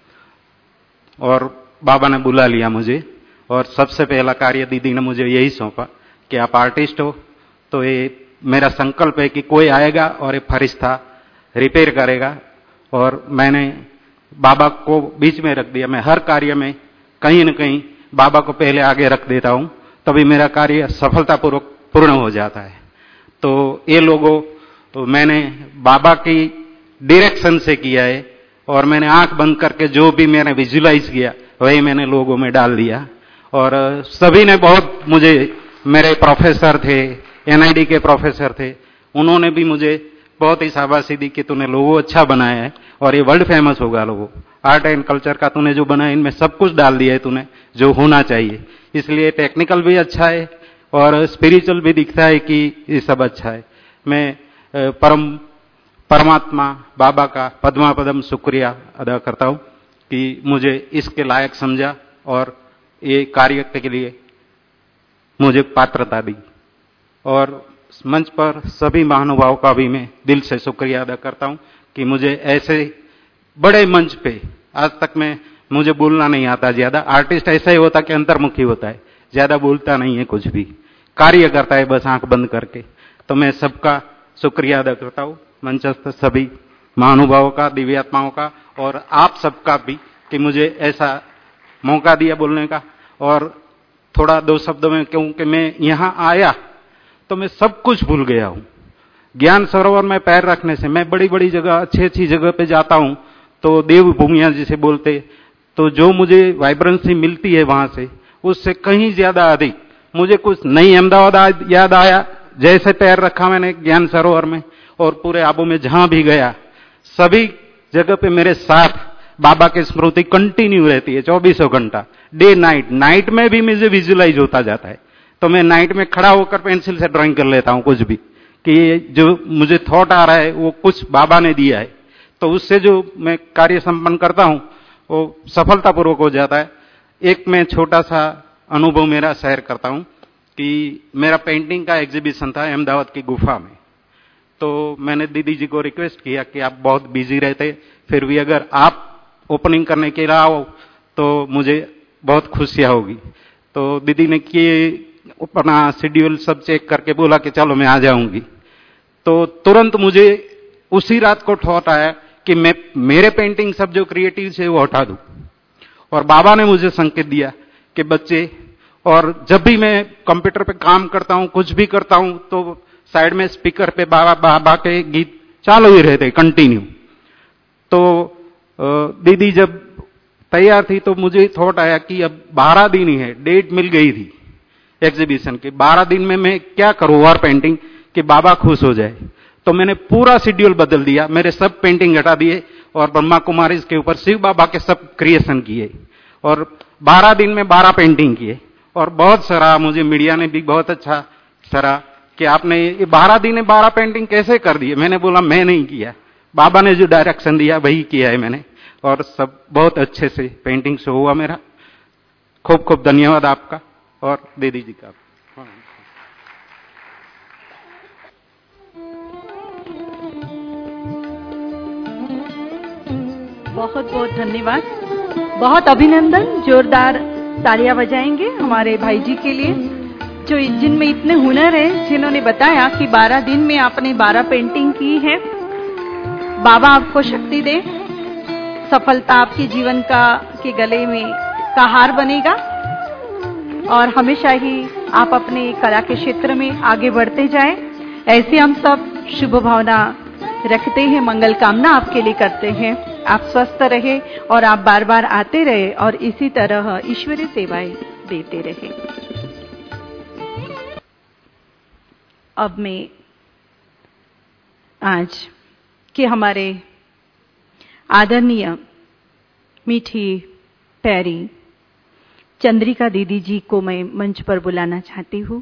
और बाबा ने बुला लिया मुझे। और सबसे पहला कार्य दीदी ने मुझे यही सौंपा कि आप आर्टिस्ट हो, तो ये मेरा संकल्प है कि कोई आएगा और ये फरिश्ता रिपेयर करेगा। और मैंने बाबा को बीच में रख दिया। मैं हर कार्य में कहीं न कहीं बाबा को पहले आगे रख देता हूं, तभी मेरा कार्य सफलतापूर्वक पूर्ण हो जाता है। तो ये लोगों तो मैंने बाबा की डायरेक्शन से किया है, और मैंने आंख बंद करके जो भी मैंने विजुलाइज किया वही मैंने लोगों में डाल दिया। और सभी ने बहुत मुझे, मेरे प्रोफेसर थे, एनआईडी के प्रोफेसर थे, उन्होंने भी मुझे बहुत ही शाबाशी दी कि तूने लोगो अच्छा बनाया है और ये वर्ल्ड फेमस होगा। लोगो आर्ट एंड कल्चर का तूने जो बनाया, इनमें सब कुछ डाल दिया है तूने जो होना चाहिए। इसलिए टेक्निकल भी अच्छा है और स्पिरिचुअल भी दिखता है कि ये सब अच्छा है। मैं परम परमात्मा बाबा का पद्मा पदम शुक्रिया अदा करता हूं कि मुझे इसके लायक समझा और ये कार्य के लिए मुझे पात्रता दी। और मंच पर सभी महानुभावों का भी मैं दिल से शुक्रिया अदा करता हूं कि मुझे ऐसे बड़े मंच पे, आज तक मैं मुझे बोलना नहीं आता ज्यादा, आर्टिस्ट ऐसा ही होता कि अंतर्मुखी होता है, ज्यादा बोलता नहीं है, कुछ भी कार्य करता है बस आंख बंद करके। तो मैं सबका शुक्रिया अदा करता हूं, मंचस्थ सभी महानुभावों का, दिव्यात्माओं का, और आप सबका भी कि मुझे ऐसा मौका दिया बोलने का। और थोड़ा दो शब्दों में कहूं कि मैं यहां आया तो मैं सब कुछ भूल गया हूं। ज्ञान सरोवर में पैर रखने से मैं बड़ी बड़ी जगह, अच्छी अच्छी जगह पे जाता हूं तो देवभूमियां जिसे बोलते, तो जो मुझे वाइब्रेंसी मिलती है वहां से, उससे कहीं ज्यादा अधिक मुझे कुछ नई अहमदाबाद याद आया। जैसे पैर रखा मैंने ज्ञान सरोवर में और पूरे आबू में जहां भी गया, सभी जगह पे मेरे साथ बाबा की स्मृति कंटिन्यू रहती है चौबीसों घंटा, डे नाइट। नाइट में भी मुझे विजुलाइज होता जाता है, तो मैं नाइट में खड़ा होकर पेंसिल से ड्राइंग कर लेता हूं कुछ भी, कि जो मुझे थॉट आ रहा है वो कुछ बाबा ने दिया है, तो उससे जो मैं कार्य संपन्न करता हूं वो सफलतापूर्वक हो जाता है। एक मैं छोटा सा अनुभव मेरा शेयर करता हूं कि मेरा पेंटिंग का एग्जीबिशन था अहमदाबाद की गुफा में। तो मैंने दीदी जी को रिक्वेस्ट किया कि आप बहुत बिजी रहते, फिर भी अगर आप ओपनिंग करने के लिए आओ तो मुझे बहुत खुशियां होगी। तो दीदी ने कि अपना शेड्यूल सब चेक करके बोला कि चलो मैं आ जाऊंगी। तो तुरंत मुझे उसी रात को थॉट आया कि मैं मेरे पेंटिंग सब जो क्रिएटिव है वो हटा दूं। और बाबा ने मुझे संकेत दिया कि बच्चे, और जब भी मैं कंप्यूटर पे काम करता हूं, कुछ भी करता हूं, तो साइड में स्पीकर पे बाबा बाबा के गीत चालू ही रहते कंटिन्यू। तो दीदी जब तैयार थी तो मुझे थॉट आया कि अब बारह दिन ही है, डेट मिल गई थी एग्जीबिशन की, बारह दिन में मैं क्या करूं और पेंटिंग कि बाबा खुश हो जाए। तो मैंने पूरा शेड्यूल बदल दिया, मेरे सब पेंटिंग हटा दिए और ब्रह्मा कुमारी के ऊपर शिव बाबा के सब क्रिएशन किए, और बारह दिन में बारह पेंटिंग किए। और बहुत सराहा मुझे, मीडिया ने भी बहुत अच्छा सराहा कि आपने ये बारह दिन में बारह पेंटिंग कैसे कर दिए। मैंने बोला मैं नहीं किया, बाबा ने जो डायरेक्शन दिया वही किया है मैंने, और सब बहुत अच्छे से पेंटिंग से हुआ मेरा। खूब खूब धन्यवाद आपका और दीदी जी का। बहुत बहुत धन्यवाद, बहुत अभिनंदन। जोरदार तालियां बजाएंगे हमारे भाई जी के लिए, जो जिनमें इतने हुनर है, जिन्होंने बताया कि बारह दिन में आपने बारह पेंटिंग की है। बाबा आपको शक्ति दे, सफलता आपके जीवन का के गले में का हार बनेगा, और हमेशा ही आप अपने कला के क्षेत्र में आगे बढ़ते जाएं। ऐसे हम सब शुभ भावना रखते हैं, मंगल कामना आपके लिए करते हैं। आप स्वस्थ रहे और आप बार बार आते रहे और इसी तरह ईश्वरीय सेवाएं देते रहे। अब मैं आज के हमारे आदरणीय मीठी प्यारी चंद्रिका दीदी जी को मैं मंच पर बुलाना चाहती हूँ।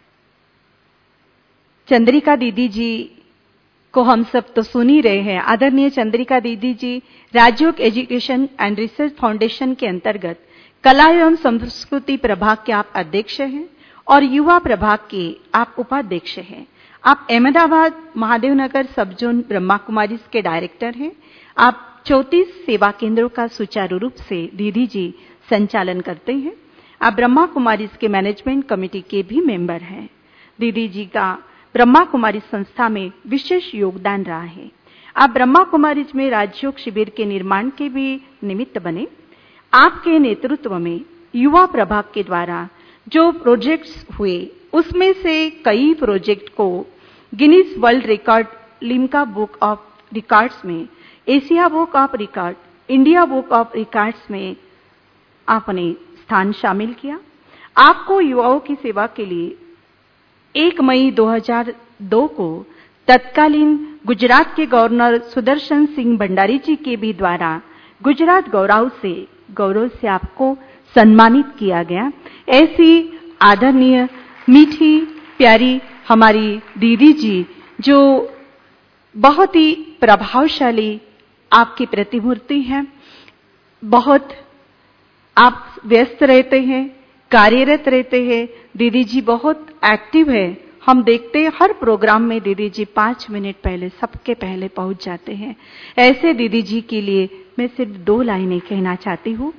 चंद्रिका दीदी जी को हम सब तो सुन ही रहे हैं। आदरणीय चंद्रिका दीदी जी Rajyoga education and research foundation के अंतर्गत कला एवं संस्कृति प्रभाग के आप अध्यक्ष हैं और युवा प्रभाग के आप उपाध्यक्ष हैं। आप अहमदाबाद महादेव नगर सब जोन ब्रह्मा कुमारीज के डायरेक्टर हैं। आप चौंतीस सेवा केंद्रों का सुचारू रूप से दीदी जी संचालन करते हैं। आप ब्रह्मा कुमारीज के मैनेजमेंट कमेटी के भी मेंबर हैं। दीदी जी का ब्रह्मा कुमारी संस्था में विशेष योगदान रहा है। आप ब्रह्मा कुमारीज में राजयोग शिविर के निर्माण के भी निमित्त बने। आपके नेतृत्व में युवा प्रभाग के द्वारा जो प्रोजेक्ट्स हुए उसमें से कई प्रोजेक्ट को Guinness world record, Limca book of records में, Asia book of record, India book of records में आपने स्थान शामिल किया। आपको युवाओं की सेवा के लिए एक मई दो हज़ार दो को तत्कालीन गुजरात के गवर्नर सुदर्शन सिंह भंडारी जी के भी द्वारा गुजरात गौरव से गौरव से आपको सम्मानित किया गया। ऐसी आदरणीय, मीठी, प्यारी हमारी दीदी जी जो बहुत ही प्रभावशाली आपकी प्रतिमूर्ति हैं, बहुत आप व्यस्त रहते हैं, कार्यरत रहते हैं। दीदी जी बहुत एक्टिव है। हम देखते हैं हर प्रोग्राम में दीदी जी पांच मिनट पहले, सबके पहले पहुंच जाते हैं। ऐसे दीदी जी के लिए मैं सिर्फ दो लाइनें कहना चाहती हूं।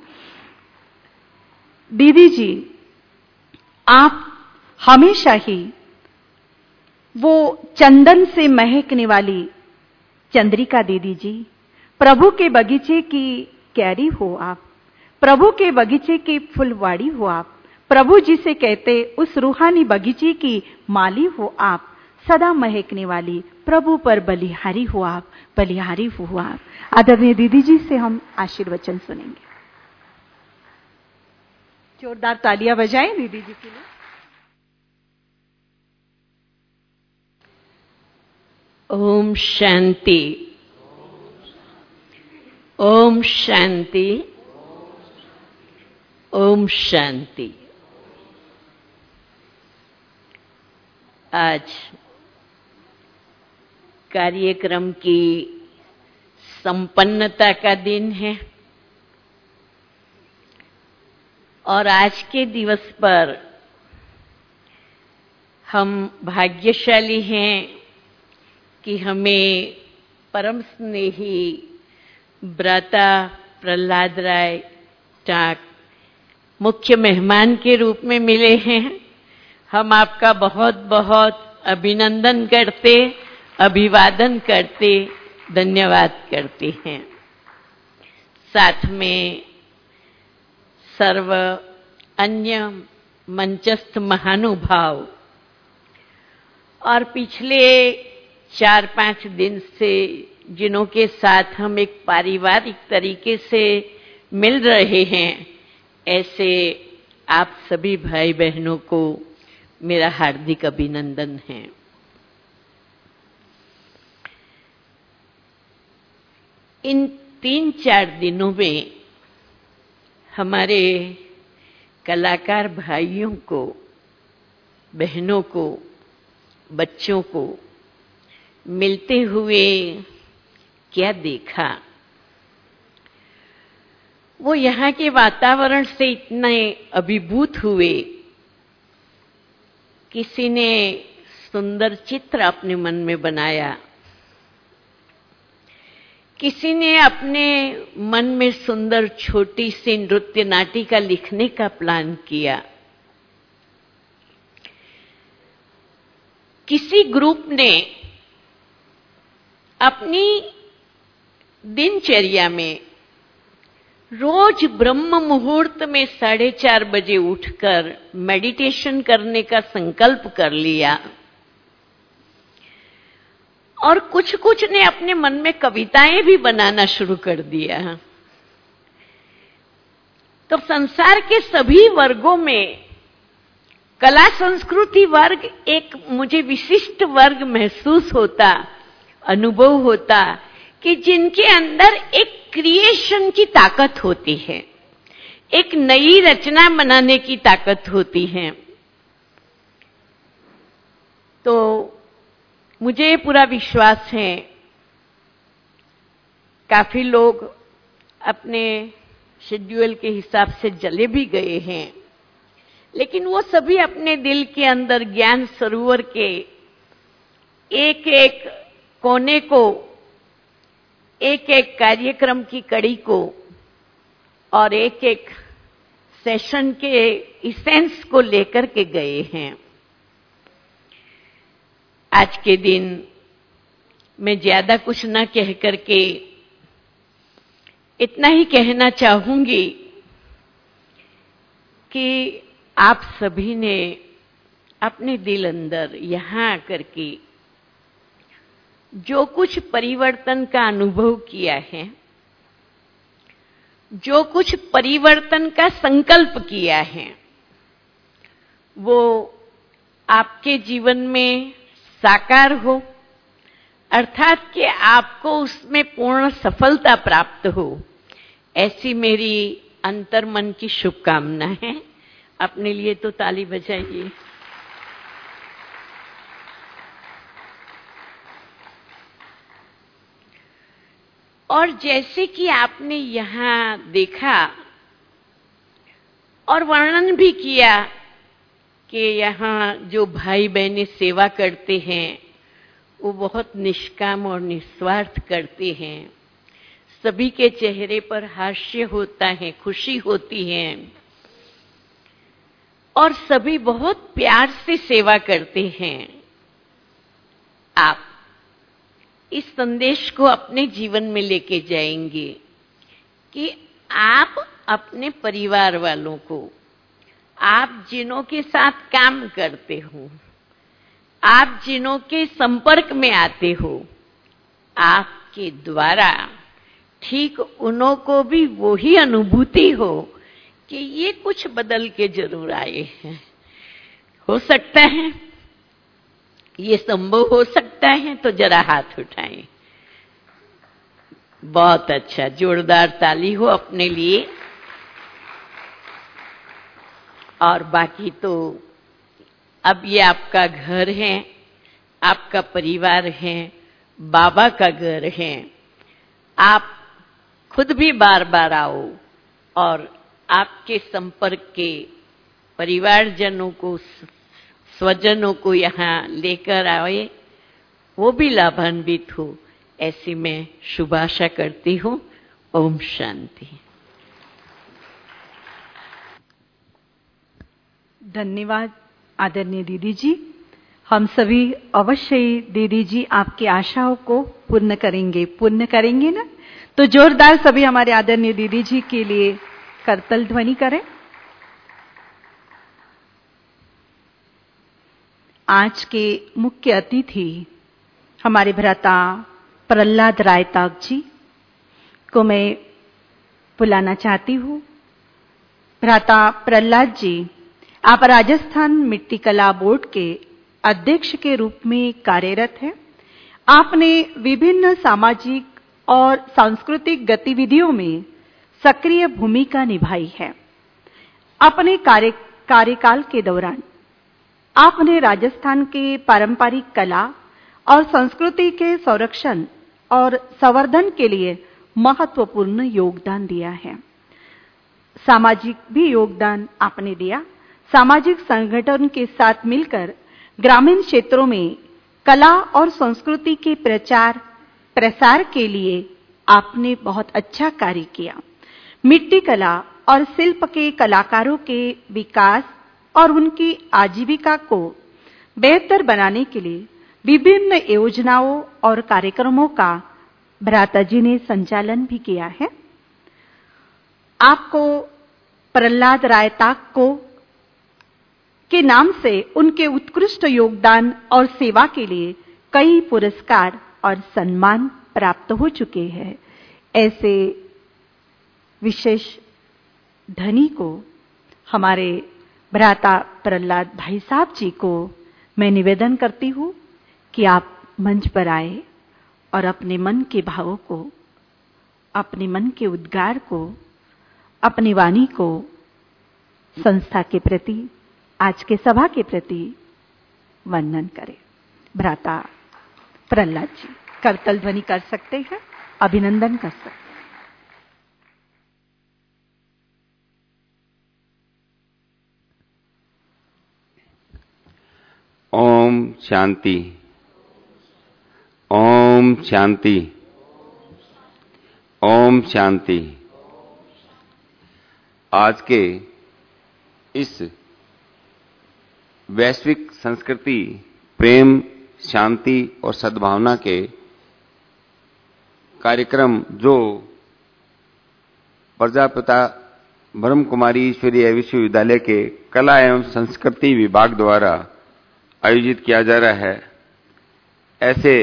दीदी जी, आप हमेशा ही वो चंदन से महकने वाली चंद्रिका दीदी जी, प्रभु के बगीचे की क्यारी हो आप, प्रभु के बगीचे की फुलवाड़ी हो आप, प्रभु जी से कहते उस रूहानी बगीचे की माली हो आप, सदा महकने वाली प्रभु पर बलिहारी हो आप, बलिहारी हो आप। आदरणीय दीदी जी से हम आशीर्वचन सुनेंगे। जोरदार तालियां बजाएं दीदी जी के लिए। ओम शांति, ओम शांति, ओम शांति। आज कार्यक्रम की संपन्नता का दिन है और आज के दिवस पर हम भाग्यशाली हैं कि हमें परम स्नेही ब्राता प्रहलाद राय टाक मुख्य मेहमान के रूप में मिले हैं। हम आपका बहुत बहुत अभिनंदन करते, अभिवादन करते, धन्यवाद करते हैं। साथ में सर्व अन्य मंचस्थ महानुभाव और पिछले चार पांच दिन से जिनों के साथ हम एक पारिवारिक तरीके से मिल रहे हैं, ऐसे आप सभी भाई बहनों को मेरा हार्दिक अभिनंदन है। इन तीन चार दिनों में हमारे कलाकार भाइयों को, बहनों को, बच्चों को मिलते हुए क्या देखा, वो यहाँ के वातावरण से इतने अभिभूत हुए। किसी ने सुंदर चित्र अपने मन में बनाया, किसी ने अपने मन में सुंदर छोटी सी नृत्य नाटिका लिखने का प्लान किया, किसी ग्रुप ने अपनी दिनचर्या में रोज ब्रह्म मुहूर्त में साढ़े चार बजे उठकर मेडिटेशन करने का संकल्प कर लिया और कुछ कुछ ने अपने मन में कविताएं भी बनाना शुरू कर दिया। तो संसार के सभी वर्गों में कला संस्कृति वर्ग एक मुझे विशिष्ट वर्ग महसूस होता, अनुभव होता कि जिनके अंदर एक क्रिएशन की ताकत होती है, एक नई रचना बनाने की ताकत होती है। तो मुझे पूरा विश्वास है काफी लोग अपने शेड्यूल के हिसाब से चले भी गए हैं, लेकिन वो सभी अपने दिल के अंदर ज्ञान सरोवर के एक एक कोने को, एक एक कार्यक्रम की कड़ी को और एक एक सेशन के इसेंस को लेकर के गए हैं। आज के दिन मैं ज्यादा कुछ ना कह करके इतना ही कहना चाहूंगी कि आप सभी ने अपने दिल अंदर यहां आकर के जो कुछ परिवर्तन का अनुभव किया है, जो कुछ परिवर्तन का संकल्प किया है, वो आपके जीवन में साकार हो, अर्थात कि आपको उसमें पूर्ण सफलता प्राप्त हो, ऐसी मेरी अंतर्मन की शुभकामना है। अपने लिए तो ताली बजाइए। और जैसे कि आपने यहां देखा और वर्णन भी किया कि यहां जो भाई बहनें सेवा करते हैं वो बहुत निष्काम और निस्वार्थ करते हैं। सभी के चेहरे पर हास्य होता है, खुशी होती है और सभी बहुत प्यार से सेवा करते हैं। आप इस संदेश को अपने जीवन में लेके जाएंगे कि आप अपने परिवार वालों को, आप जिनों के साथ काम करते हो, आप जिनों के संपर्क में आते हो, आपके द्वारा ठीक उन्हों को भी वही अनुभूति हो कि ये कुछ बदल के जरूर आए हैं। हो सकता है, ये संभव हो सकता है, तो जरा हाथ उठाएं। बहुत अच्छा, जोरदार ताली हो अपने लिए। और बाकी तो अब ये आपका घर है, आपका परिवार है, बाबा का घर है। आप खुद भी बार बार आओ और आपके संपर्क के परिवारजनों को, स्वजनों को यहाँ लेकर आए, वो भी लाभान्वित हो, ऐसी मैं शुभ आशा करती हूँ। ओम शांति। धन्यवाद आदरणीय दीदी जी। हम सभी अवश्य ही दीदी जी आपकी आशाओं को पूर्ण करेंगे, पूर्ण करेंगे ना? तो जोरदार सभी हमारे आदरणीय दीदी जी के लिए करतल ध्वनि करें। आज के मुख्य अतिथि हमारे भ्राता प्रहलाद रायताग जी को मैं बुलाना चाहती हूँ। भ्राता प्रहलाद जी, आप राजस्थान मिट्टी कला बोर्ड के अध्यक्ष के रूप में कार्यरत हैं। आपने विभिन्न सामाजिक और सांस्कृतिक गतिविधियों में सक्रिय भूमिका निभाई है। अपने कार्य कार्यकाल के दौरान आपने राजस्थान के पारंपरिक कला और संस्कृति के संरक्षण और संवर्धन के लिए महत्वपूर्ण योगदान दिया है। सामाजिक भी योगदान आपने दिया। सामाजिक संगठन के साथ मिलकर ग्रामीण क्षेत्रों में कला और संस्कृति के प्रचार प्रसार के लिए आपने बहुत अच्छा कार्य किया। मिट्टी कला और शिल्प के कलाकारों के विकास और उनकी आजीविका को बेहतर बनाने के लिए विभिन्न योजनाओं और कार्यक्रमों का भ्राता जी ने संचालन भी किया है। आपको प्रहलाद रायताग को के नाम से उनके उत्कृष्ट योगदान और सेवा के लिए कई पुरस्कार और सम्मान प्राप्त हो चुके हैं। ऐसे विशेष धनी को, हमारे भ्राता प्रहलाद भाई साहब जी को मैं निवेदन करती हूँ कि आप मंच पर आए और अपने मन के भावों को, अपने मन के उद्गार को, अपनी वाणी को संस्था के प्रति, आज के सभा के प्रति वंदन करें। भ्राता प्रहलाद जी करतल ध्वनि कर सकते हैं, अभिनंदन कर सकते हैं। शांति। ओम शांति। ओम शांति। आज के इस वैश्विक संस्कृति, प्रेम, शांति और सद्भावना के कार्यक्रम जो प्रजापिता ब्रह्म कुमारी ईश्वरीय विश्वविद्यालय के कला एवं संस्कृति विभाग द्वारा आयोजित किया जा रहा है, ऐसे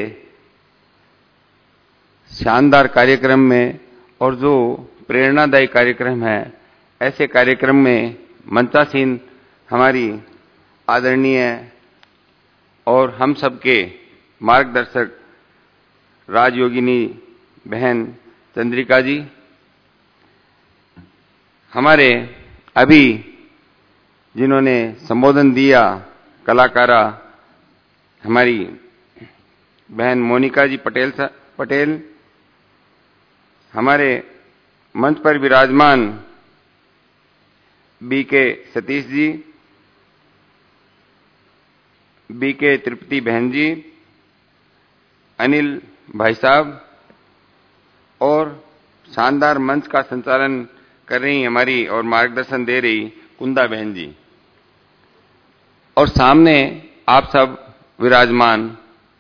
शानदार कार्यक्रम में और जो प्रेरणादायी कार्यक्रम है, ऐसे कार्यक्रम में मंचासीन हमारी आदरणीय और हम सबके मार्गदर्शक राजयोगिनी बहन चंद्रिका जी, हमारे अभी जिन्होंने संबोधन दिया कलाकारा हमारी बहन मोनिका जी पटेल पटेल, हमारे मंच पर विराजमान बी के सतीश जी, बी के तृप्ति बहन जी, अनिल भाई साहब और शानदार मंच का संचालन कर रही हमारी और मार्गदर्शन दे रही कुंदा बहन जी, और सामने आप सब विराजमान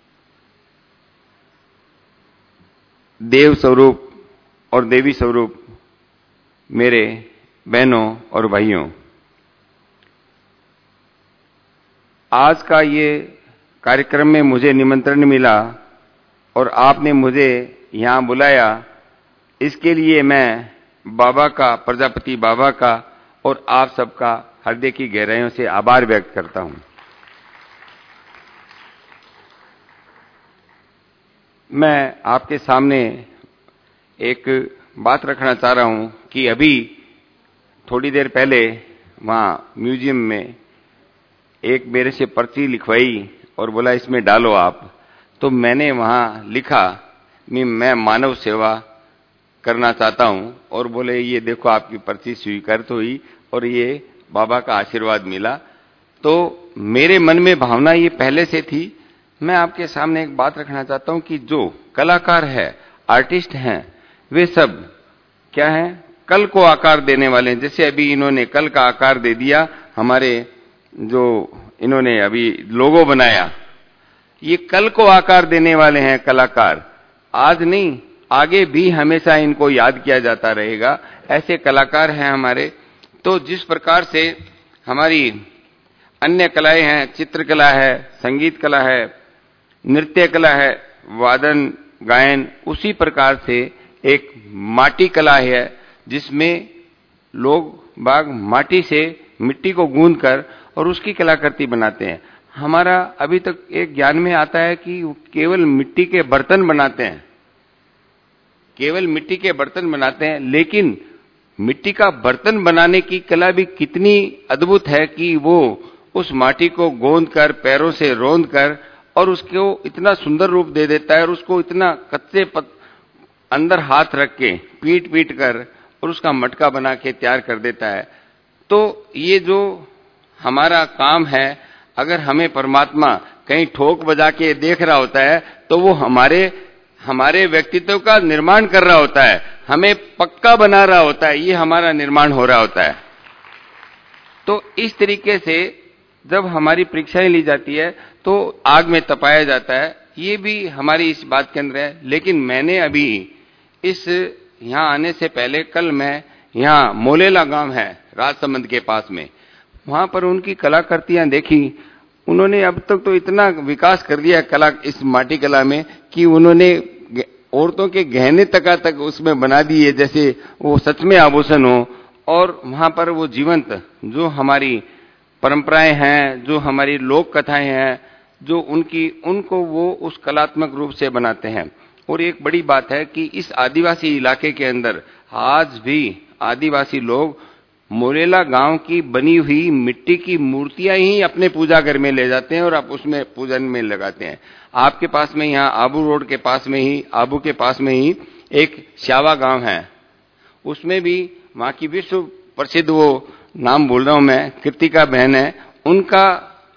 देव स्वरूप और देवी स्वरूप मेरे बहनों और भाइयों, आज का ये कार्यक्रम में मुझे निमंत्रण मिला और आपने मुझे यहां बुलाया, इसके लिए मैं बाबा का, प्रजापति बाबा का और आप सबका हृदय की गहराइयों से आभार व्यक्त करता हूं। मैं आपके सामने एक बात रखना चाह रहा हूं कि अभी थोड़ी देर पहले वहां म्यूजियम में एक मेरे से पर्ची लिखवाई और बोला इसमें डालो आप, तो मैंने वहां लिखा कि मैं मानव सेवा करना चाहता हूं, और बोले ये देखो आपकी पर्ची स्वीकृत हुई और ये बाबा का आशीर्वाद मिला। तो मेरे मन में भावना ये पहले से थी। मैं आपके सामने एक बात रखना चाहता हूं कि जो कलाकार है, आर्टिस्ट हैं, वे सब क्या हैं, कल को आकार देने वाले हैं। जैसे अभी इन्होंने कल का आकार दे दिया, हमारे जो इन्होंने अभी लोगो बनाया, ये कल को आकार देने वाले हैं कलाकार। आज नहीं, आगे भी हमेशा इनको याद किया जाता रहेगा। ऐसे कलाकार हैं हमारे। तो जिस प्रकार से हमारी अन्य कलाएं हैं, चित्रकला है, संगीत कला है, नृत्य कला है, वादन गायन, उसी प्रकार से एक माटी कला है जिसमें लोग बाग माटी से मिट्टी को गूंथकर और उसकी कलाकृति बनाते हैं। हमारा अभी तक एक ज्ञान में आता है कि केवल मिट्टी के बर्तन बनाते हैं, केवल मिट्टी के बर्तन बनाते हैं, लेकिन मिट्टी का बर्तन बनाने की कला भी कितनी अद्भुत है कि वो उस माटी को गोंदकर, पैरों से रोंदकर और उसको इतना सुंदर रूप दे देता है, और उसको इतना कच्चे पत अंदर हाथ रख के पीट पीट कर और उसका मटका बना के तैयार कर देता है। तो ये जो हमारा काम है, अगर हमें परमात्मा कहीं ठोक बजा के देख रहा होता है तो वो हमारे हमारे व्यक्तित्व का निर्माण कर रहा होता है, हमें पक्का बना रहा होता है, ये हमारा निर्माण हो रहा होता है। तो इस तरीके से जब हमारी परीक्षाएं ली जाती है तो आग में तपाया जाता है, ये भी हमारी इस बात के अंदर है। लेकिन मैंने अभी इस यहाँ आने से पहले, कल मैं यहाँ मोलेला गांव है राजसमंद के पास में, वहां पर उनकी कलाकृतियां देखी। उन्होंने अब तक तो इतना विकास कर दिया कला, इस माटी कला में, कि उन्होंने औरतों के गहने तक तक उसमें बना दिए जैसे वो सच में आभूषण हो। और वहां पर वो जीवंत जो हमारी परंपराएं हैं, जो हमारी लोक कथाएं हैं, जो उनकी उनको वो उस कलात्मक रूप से बनाते हैं। और एक बड़ी बात है कि इस आदिवासी इलाके के अंदर आज भी आदिवासी लोग मोरेला गांव की बनी हुई मिट्टी की मूर्तियां ही अपने पूजा घर में ले जाते हैं और आप उसमें पूजन में लगाते हैं। आपके पास में यहाँ आबू रोड के पास में ही, आबू के पास में ही एक श्यावा गांव है, उसमें भी वहां की विश्व प्रसिद्ध, वो नाम बोल रहा हूं मैं, कृतिका बहन है, उनका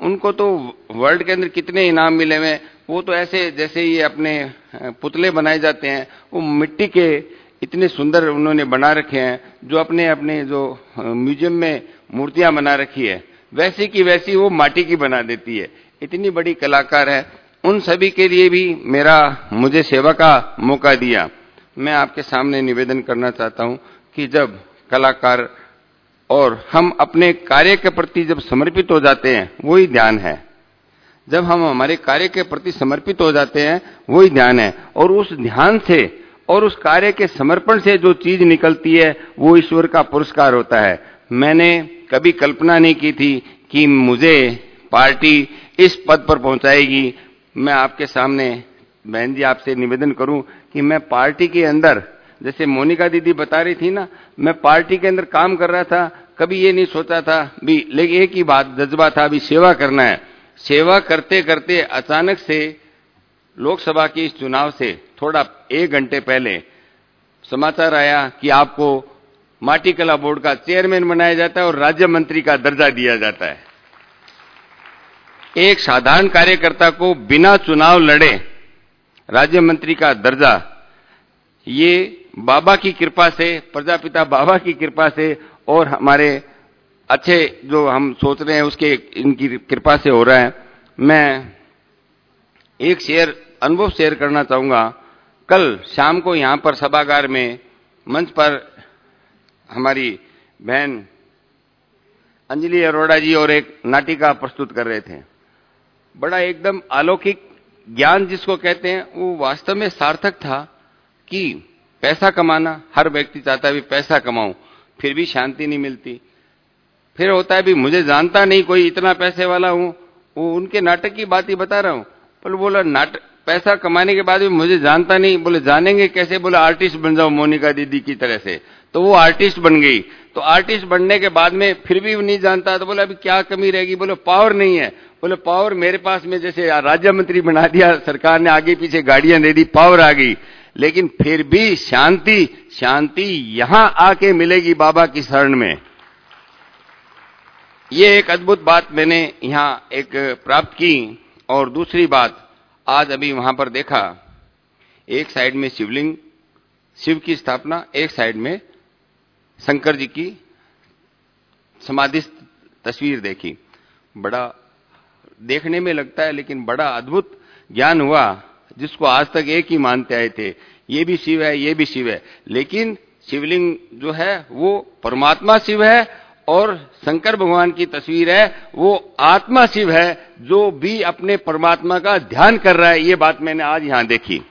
उनको तो वर्ल्ड के अंदर कितने इनाम मिले हुए, वो तो ऐसे जैसे ये अपने पुतले बनाए जाते हैं, वो मिट्टी के इतने सुंदर उन्होंने बना रखे हैं, जो अपने अपने जो म्यूजियम में मूर्तियां बना रखी है वैसी की वैसी वो माटी की बना देती है। इतनी बड़ी कलाकार है। उन सभी के लिए भी मेरा मुझे सेवा का मौका दिया। मैं आपके सामने निवेदन करना चाहता हूं कि जब कलाकार और हम अपने कार्य के प्रति जब समर्पित हो जाते हैं वही ध्यान है। जब हम हमारे कार्य के प्रति समर्पित हो जाते हैं वही ध्यान है, और उस ध्यान से और उस कार्य के समर्पण से जो चीज निकलती है वो ईश्वर का पुरस्कार होता है। मैंने कभी कल्पना नहीं की थी कि मुझे पार्टी इस पद पर पहुंचाएगी। मैं आपके सामने बहन जी आपसे निवेदन करूं कि मैं पार्टी के अंदर, जैसे मोनिका दीदी बता रही थी ना, मैं पार्टी के अंदर काम कर रहा था, कभी ये नहीं सोचा था भी, लेकिन एक ही बात जज्बा था भी सेवा करना है। सेवा करते करते अचानक से लोकसभा के इस चुनाव से थोड़ा एक घंटे पहले समाचार आया कि आपको माटी कला बोर्ड का चेयरमैन बनाया जाता है और राज्य मंत्री का दर्जा दिया जाता है। एक साधारण कार्यकर्ता को बिना चुनाव लड़े राज्य मंत्री का दर्जा, ये बाबा की कृपा से, प्रजापिता बाबा की कृपा से और हमारे अच्छे जो हम सोच रहे हैं उसके इनकी कृपा से हो रहा है। मैं एक शेयर अनुभव शेयर करना चाहूंगा। कल शाम को यहां पर सभागार में मंच पर हमारी बहन अंजलि अरोड़ा जी और एक नाटिका प्रस्तुत कर रहे थे। बड़ा एकदम अलौकिक ज्ञान जिसको कहते हैं वो वास्तव में सार्थक था कि पैसा कमाना, हर व्यक्ति चाहता है भी पैसा कमाऊं, फिर भी शांति नहीं मिलती। फिर होता है भी मुझे जानता नहीं कोई, इतना पैसे वाला हूं। वो उनके नाटक की बात ही बता रहा हूं। पर बोला नाटक पैसा कमाने के बाद भी मुझे जानता नहीं। बोले जानेंगे कैसे? बोले आर्टिस्ट बन जाओ मोनिका दीदी की तरह से। तो वो आर्टिस्ट बन गई। तो आर्टिस्ट बनने के बाद में फिर भी नहीं जानता, तो बोले अभी क्या कमी रहेगी? बोले पावर नहीं है। बोले पावर मेरे पास में, जैसे राज्य मंत्री बना दिया सरकार ने, आगे पीछे गाड़ियां दे दी, पावर आ गई, लेकिन फिर भी शांति शांति यहां आके मिलेगी बाबा की शरण में। ये एक अद्भुत बात मैंने यहां एक प्राप्त की। और दूसरी बात, आज अभी वहां पर देखा, एक साइड में शिवलिंग, शिव की स्थापना, एक साइड में शंकर जी की समाधि तस्वीर देखी। बड़ा देखने में लगता है लेकिन बड़ा अद्भुत ज्ञान हुआ, जिसको आज तक एक ही मानते आए थे, ये भी शिव है, ये भी शिव है। लेकिन शिवलिंग जो है वो परमात्मा शिव है और शंकर भगवान की तस्वीर है वो आत्मा शिव है, जो भी अपने परमात्मा का ध्यान कर रहा है। ये बात मैंने आज यहां देखी।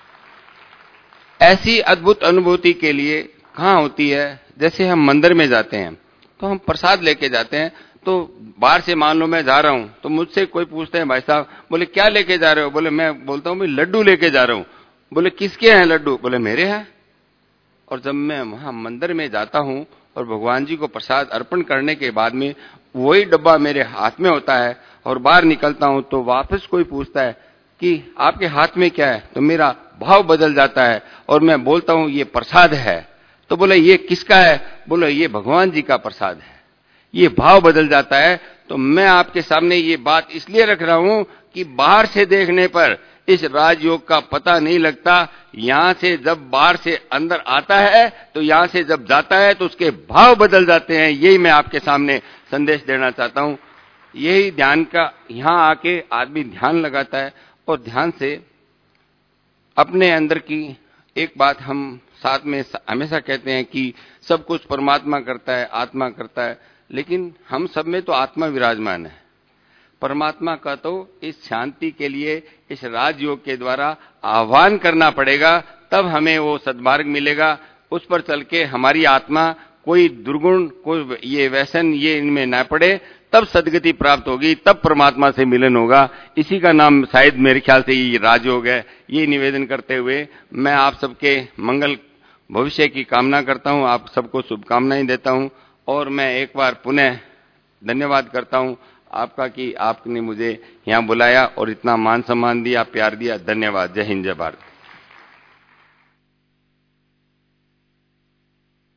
ऐसी अद्भुत अनुभूति के लिए कहां होती है? जैसे हम मंदिर में जाते हैं तो हम प्रसाद लेके जाते हैं, तो बाहर से मान लो मैं जा रहा हूं तो मुझसे कोई पूछते हैं भाई साहब, बोले क्या लेके जा रहे हो? बोले मैं बोलता हूं मैं लड्डू लेके जा रहा हूं। बोले किसके हैं लड्डू? बोले मेरे हैं। और जब मैं वहां मंदिर में जाता हूं और भगवान जी को प्रसाद अर्पण करने के बाद में वही डब्बा मेरे हाथ में होता है और बाहर निकलता हूं तो वापस कोई पूछता है कि आपके हाथ में क्या है, तो मेरा भाव बदल जाता है और मैं बोलता हूं ये प्रसाद है। तो बोले ये किसका है? बोले ये भगवान जी का प्रसाद है। ये भाव बदल जाता है। तो मैं आपके सामने ये बात इसलिए रख रहा हूं कि बाहर से देखने पर इस राजयोग का पता नहीं लगता। यहां से जब बाहर से अंदर आता है तो यहां से जब जाता है तो उसके भाव बदल जाते हैं। यही मैं आपके सामने संदेश देना चाहता हूं। यही ध्यान का, यहां आके आदमी ध्यान लगाता है और ध्यान से अपने अंदर की एक बात हम साथ में हमेशा कहते हैं कि सब कुछ परमात्मा करता है, आत्मा करता है, लेकिन हम सब में तो आत्मा विराजमान है। परमात्मा का तो इस शांति के लिए इस राजयोग के द्वारा आह्वान करना पड़ेगा, तब हमें वो सद्मार्ग मिलेगा। उस पर चल के हमारी आत्मा कोई दुर्गुण, कोई ये व्यसन ये इनमें न पड़े, तब सदगति प्राप्त होगी, तब परमात्मा से मिलन होगा। इसी का नाम शायद मेरे ख्याल से ये राजयोग है। ये निवेदन करते हुए मैं आप सबके मंगल भविष्य की कामना करता हूं, आप सबको शुभकामनाएं देता हूं और मैं एक बार पुनः धन्यवाद करता हूं आपका कि आपने मुझे यहां बुलाया और इतना मान सम्मान दिया, प्यार दिया। धन्यवाद। जय हिंद, जय भारत।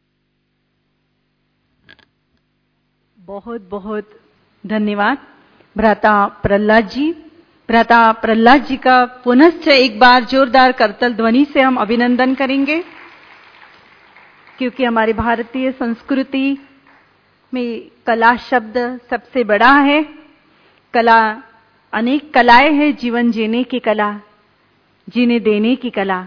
बहुत बहुत धन्यवाद भ्राता प्रहलाद जी। भ्राता प्रहलाद जी का पुनश्च एक बार जोरदार करतल ध्वनि से हम अभिनंदन करेंगे, क्योंकि हमारी भारतीय संस्कृति में कला शब्द सबसे बड़ा है। कला, अनेक कलाएं हैं, जीवन जीने की कला, जीने देने की कला,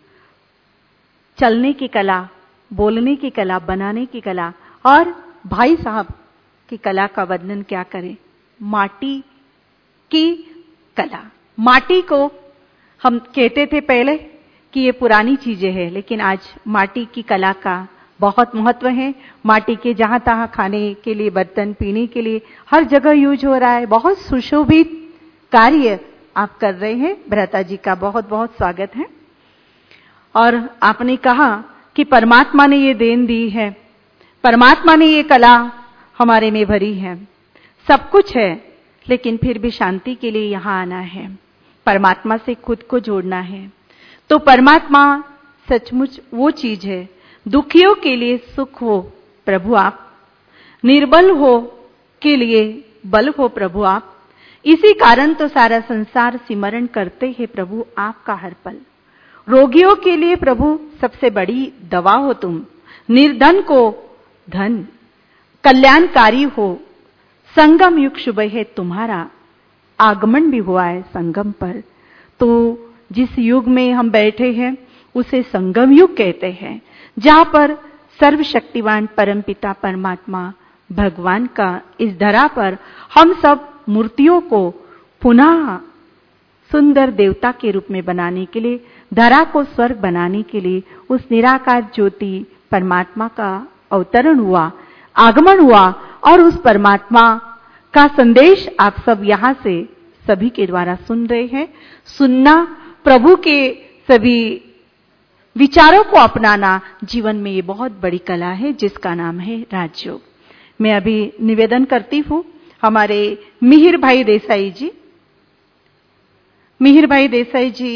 चलने की कला, बोलने की कला, बनाने की कला, और भाई साहब की कला का वर्णन क्या करें, माटी की कला। माटी को हम कहते थे पहले कि ये पुरानी चीजें हैं, लेकिन आज माटी की कला का बहुत महत्व है। माटी के जहां तहां खाने के लिए बर्तन, पीने के लिए हर जगह यूज हो रहा है। बहुत सुशोभित कार्य आप कर रहे हैं। भ्राता जी का बहुत बहुत स्वागत है। और आपने कहा कि परमात्मा ने ये देन दी है, परमात्मा ने ये कला हमारे में भरी है। सब कुछ है, लेकिन फिर भी शांति के लिए यहां आना है, परमात्मा से खुद को जोड़ना है। तो परमात्मा सचमुच वो चीज है, दुखियों के लिए सुख हो प्रभु आप, निर्बल हो के लिए बल हो प्रभु आप। इसी कारण तो सारा संसार सिमरण करते हैं प्रभु आपका हर पल। रोगियों के लिए प्रभु सबसे बड़ी दवा हो तुम, निर्धन को धन, कल्याणकारी हो। संगम युग शुभ है तुम्हारा, आगमन भी हुआ है संगम पर। तो जिस युग में हम बैठे हैं उसे संगम युग कहते हैं, जहां पर सर्वशक्तिवान परमपिता परमात्मा भगवान का इस धरा पर हम सब मूर्तियों को पुनः सुंदर देवता के रूप में बनाने के लिए, धरा को स्वर्ग बनाने के लिए उस निराकार ज्योति परमात्मा का अवतरण हुआ, आगमन हुआ। और उस परमात्मा का संदेश आप सब यहां से सभी के द्वारा सुन रहे हैं। सुनना, प्रभु के सभी विचारों को अपनाना जीवन में ये बहुत बड़ी कला है, जिसका नाम है राजयोग। मैं अभी निवेदन करती हूं हमारे मिहिर भाई देसाई जी। मिहिर भाई देसाई जी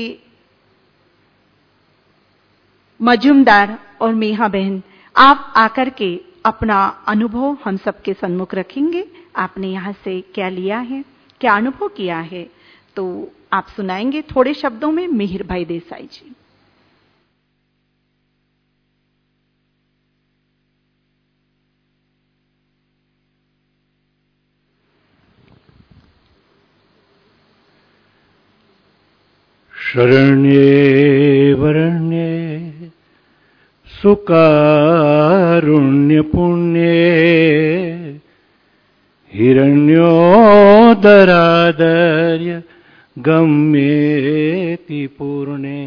मजूमदार और मेहा बहन, आप आकर के अपना अनुभव हम सबके सन्मुख रखेंगे। आपने यहां से क्या लिया है, क्या अनुभव किया है, तो आप सुनाएंगे थोड़े शब्दों में। मिहिर भाई देसाई जी। शरण्ये वरण्ये सुकारुण्य पुण्ये हिरण्योदरादर्य गम्येति पूर्णे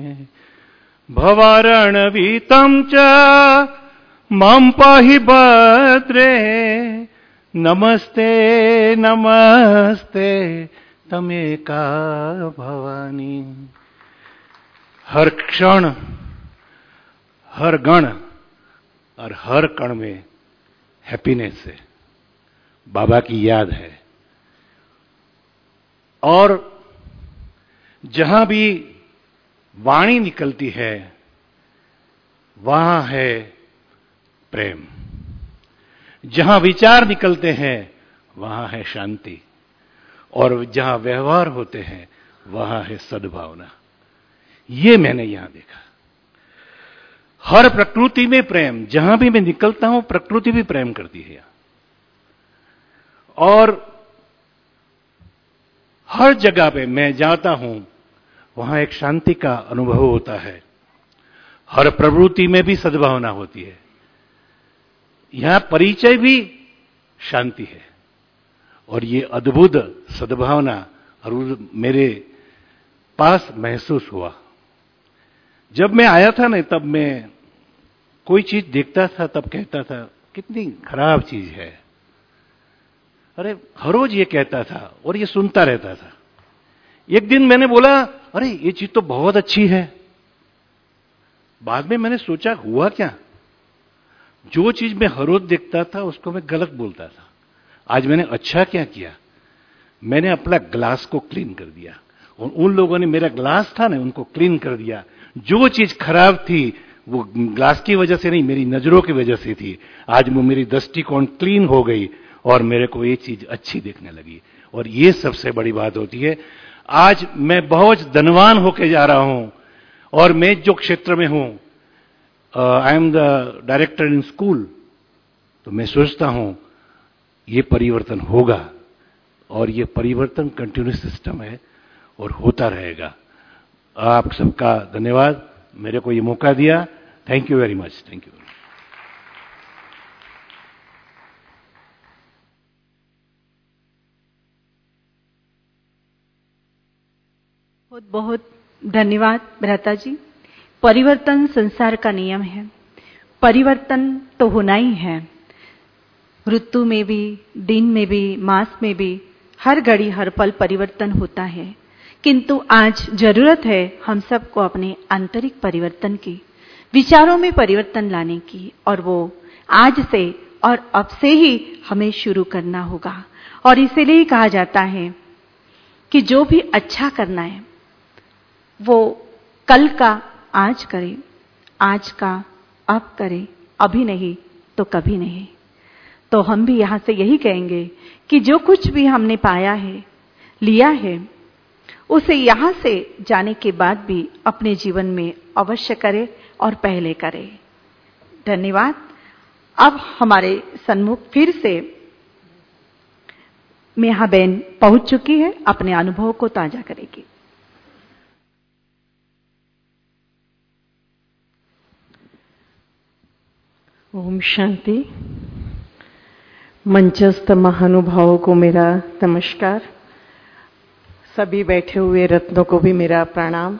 भवारणवीतं च मम पाहि भद्रे नमस्ते नमस्ते तमेका भवानी। हर क्षण, हर गण और हर कण में हैप्पीनेस है, बाबा की याद है। और जहां भी वाणी निकलती है वहां है प्रेम, जहां विचार निकलते हैं वहां है शांति, और जहां व्यवहार होते हैं वहां है सद्भावना। ये मैंने यहां देखा। हर प्रकृति में प्रेम, जहां भी मैं निकलता हूं प्रकृति भी प्रेम करती है। और हर जगह पे मैं जाता हूं वहां एक शांति का अनुभव होता है। हर प्रवृत्ति में भी सद्भावना होती है। यहां परिचय भी शांति है, और ये अद्भुत सद्भावना और मेरे पास महसूस हुआ। जब मैं आया था ना, तब मैं कोई चीज देखता था तब कहता था कितनी खराब चीज है, अरे हर रोज ये कहता था और ये सुनता रहता था। एक दिन मैंने बोला अरे ये चीज तो बहुत अच्छी है। बाद में मैंने सोचा हुआ क्या, जो चीज मैं हर रोज देखता था उसको मैं गलत बोलता था। आज मैंने अच्छा क्या किया, मैंने अपना ग्लास को क्लीन कर दिया, और उन लोगों ने मेरा ग्लास था ना उनको क्लीन कर दिया। जो चीज खराब थी वो ग्लास की वजह से नहीं, मेरी नजरों की वजह से थी। आज वो मेरी दृष्टिकोण क्लीन हो गई और मेरे को ये चीज अच्छी देखने लगी। और ये सबसे बड़ी बात होती है। आज मैं बहुत धनवान होके जा रहा हूं और मैं जो क्षेत्र में हूं, I am the director in school, तो मैं सोचता हूं ये परिवर्तन होगा और ये परिवर्तन कंटिन्यूस सिस्टम है और होता रहेगा। आप सबका धन्यवाद, मेरे को ये मौका दिया। Thank you very much. Thank you. बहुत बहुत धन्यवाद भ्राता जी। परिवर्तन संसार का नियम है, परिवर्तन तो होना ही है। ऋतु में भी, दिन में भी, मास में भी, हर घड़ी हर पल परिवर्तन होता है। किंतु आज जरूरत है हम सबको अपने आंतरिक परिवर्तन की, विचारों में परिवर्तन लाने की, और वो आज से और अब से ही हमें शुरू करना होगा। और इसीलिए कहा जाता है कि जो भी अच्छा करना है वो कल का आज करे, आज का अब करे, अभी नहीं तो कभी नहीं। तो हम भी यहां से यही कहेंगे कि जो कुछ भी हमने पाया है, लिया है, उसे यहां से जाने के बाद भी अपने जीवन में अवश्य करें और पहले करें। धन्यवाद। अब हमारे सन्मुख फिर से मेहा बहन पहुंच चुकी है, अपने अनुभव को ताजा करेगी। ओम शांति। मंचस्थ महानुभावों को मेरा नमस्कार, सभी बैठे हुए रत्नों को भी मेरा प्रणाम।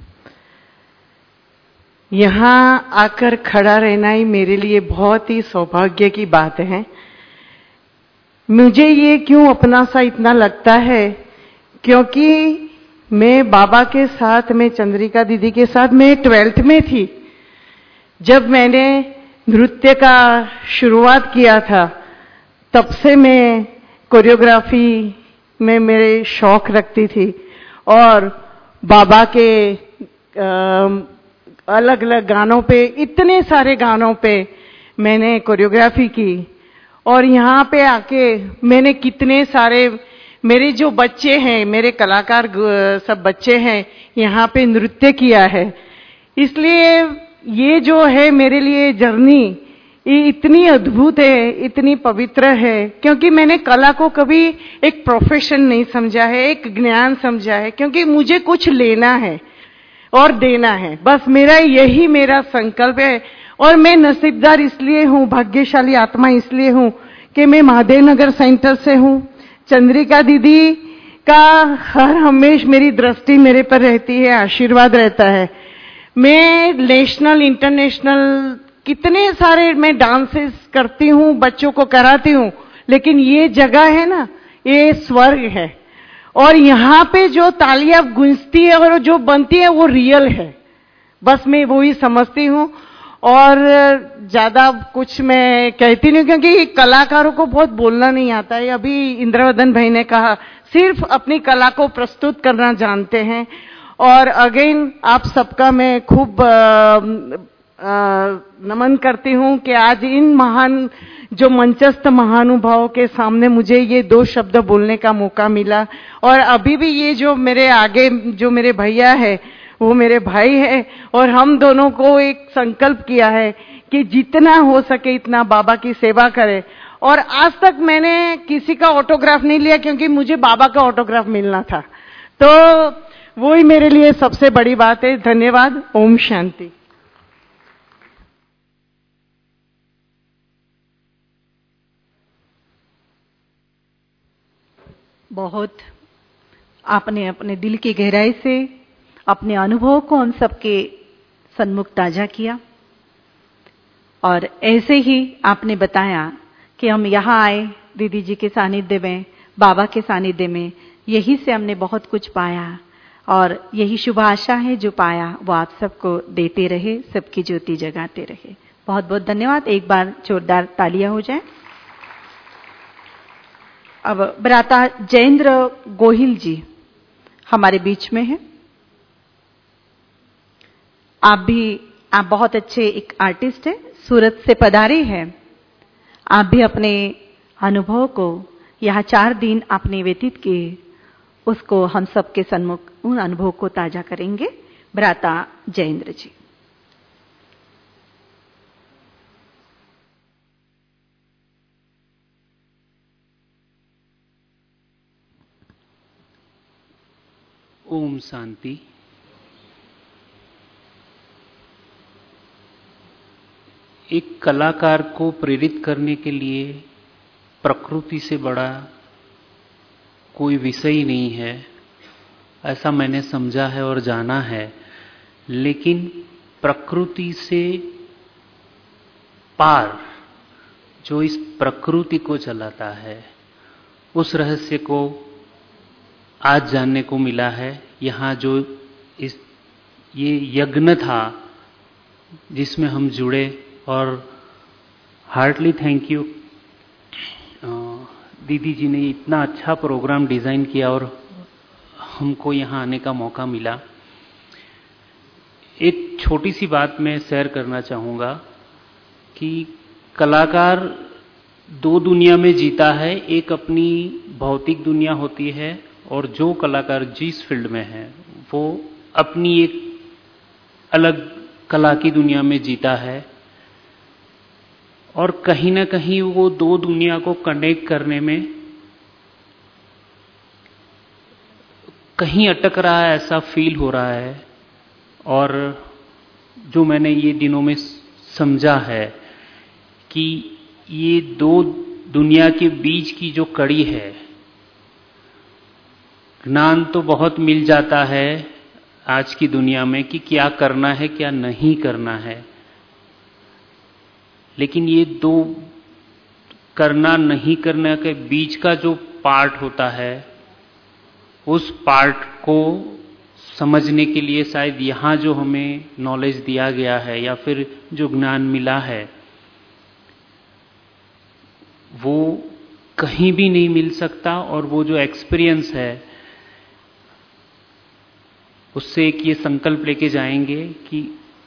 यहाँ आकर खड़ा रहना ही मेरे लिए बहुत ही सौभाग्य की बात है। मुझे ये क्यों अपना सा इतना लगता है, क्योंकि मैं बाबा के साथ, मैं चंद्रिका दीदी के साथ, मैं ट्वेल्थ में थी जब मैंने नृत्य का शुरुआत किया था। तब से मैं कोरियोग्राफी में मेरे शौक रखती थी और बाबा के अलग अलग गानों पे, इतने सारे गानों पे मैंने कोरियोग्राफी की। और यहाँ पे आके मैंने कितने सारे, मेरे जो बच्चे हैं, मेरे कलाकार सब बच्चे हैं, यहाँ पे नृत्य किया है। इसलिए ये जो है मेरे लिए जर्नी, ये इतनी अद्भुत है, इतनी पवित्र है, क्योंकि मैंने कला को कभी एक प्रोफेशन नहीं समझा है, एक ज्ञान समझा है, क्योंकि मुझे कुछ लेना है और देना है। बस मेरा यही मेरा संकल्प है। और मैं नसीबदार इसलिए हूँ, भाग्यशाली आत्मा इसलिए हूँ कि मैं महादेव नगर सेंटर से हूँ। चंद्रिका दीदी का हर हमेश मेरी दृष्टि मेरे पर रहती है, आशीर्वाद रहता है। मैं नेशनल, इंटरनेशनल कितने सारे मैं डांसेस करती हूँ, बच्चों को कराती हूँ, लेकिन ये जगह है ना, ये स्वर्ग है। और यहाँ पे जो तालियां गूंजती है और जो बनती है वो रियल है, बस मैं वो ही समझती हूँ। और ज्यादा कुछ मैं कहती नहीं, क्योंकि कलाकारों को बहुत बोलना नहीं आता है। अभी इंद्रवदन भाई ने कहा सिर्फ अपनी कला को प्रस्तुत करना जानते हैं। और अगेन आप सबका मैं खूब नमन करती हूँ कि आज इन महान, जो मंचस्थ महानुभावों के सामने मुझे ये दो शब्द बोलने का मौका मिला। और अभी भी ये जो मेरे आगे जो मेरे भैया है वो मेरे भाई है, और हम दोनों को एक संकल्प किया है कि जितना हो सके इतना बाबा की सेवा करें। और आज तक मैंने किसी का ऑटोग्राफ नहीं लिया, क्योंकि मुझे बाबा का ऑटोग्राफ मिलना था, तो वो ही मेरे लिए सबसे बड़ी बात है। धन्यवाद। ओम शांति। बहुत आपने अपने दिल की गहराई से अपने अनुभव को हम सबके सन्मुख ताजा किया। और ऐसे ही आपने बताया कि हम यहाँ आए दीदी जी के सानिध्य में, बाबा के सानिध्य में, यही से हमने बहुत कुछ पाया। और यही शुभ आशा है, जो पाया वो आप सबको देते रहे, सबकी ज्योति जगाते रहे। बहुत बहुत धन्यवाद। एक बार जोरदार तालियां हो जाए। अब भ्राता जयेंद्र गोहिल जी हमारे बीच में हैं। आप भी, आप बहुत अच्छे एक आर्टिस्ट हैं, सूरत से पधारे हैं। आप भी अपने अनुभव को यहाँ चार दिन आपने व्यतीत किए, उसको हम सबके सन्मुख उन अनुभव को ताजा करेंगे। भ्राता जयेंद्र जी। ओम शांति। एक कलाकार को प्रेरित करने के लिए प्रकृति से बड़ा कोई विषय ही नहीं है, ऐसा मैंने समझा है और जाना है। लेकिन प्रकृति से पार जो इस प्रकृति को चलाता है, उस रहस्य को आज जानने को मिला है। यहाँ जो इस ये यज्ञ था जिसमें हम जुड़े, और हार्टली थैंक यू दीदी जी ने इतना अच्छा प्रोग्राम डिज़ाइन किया और हमको यहाँ आने का मौका मिला। एक छोटी सी बात मैं शेयर करना चाहूँगा कि कलाकार दो दुनिया में जीता है। एक अपनी भौतिक दुनिया होती है, और जो कलाकार जिस फील्ड में है वो अपनी एक अलग कला की दुनिया में जीता है। और कहीं ना कहीं वो दो दुनिया को कनेक्ट करने में कहीं अटक रहा है, ऐसा फील हो रहा है। और जो मैंने ये दिनों में समझा है कि ये दो दुनिया के बीच की जो कड़ी है, ज्ञान तो बहुत मिल जाता है आज की दुनिया में कि क्या करना है क्या नहीं करना है, लेकिन ये दो करना नहीं करने के बीच का जो पार्ट होता है, उस पार्ट को समझने के लिए शायद यहाँ जो हमें नॉलेज दिया गया है या फिर जो ज्ञान मिला है, वो कहीं भी नहीं मिल सकता। और वो जो एक्सपीरियंस है, उससे एक ये संकल्प लेके जाएंगे कि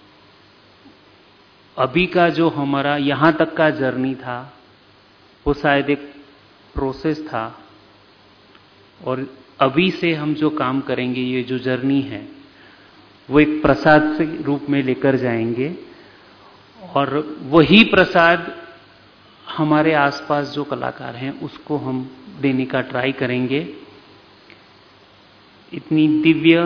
अभी का जो हमारा यहाँ तक का जर्नी था, वो शायद एक प्रोसेस था, और अभी से हम जो काम करेंगे, ये जो जर्नी है, वो एक प्रसाद से रूप में लेकर जाएंगे। और वही प्रसाद हमारे आसपास जो कलाकार हैं उसको हम देने का ट्राई करेंगे। इतनी दिव्य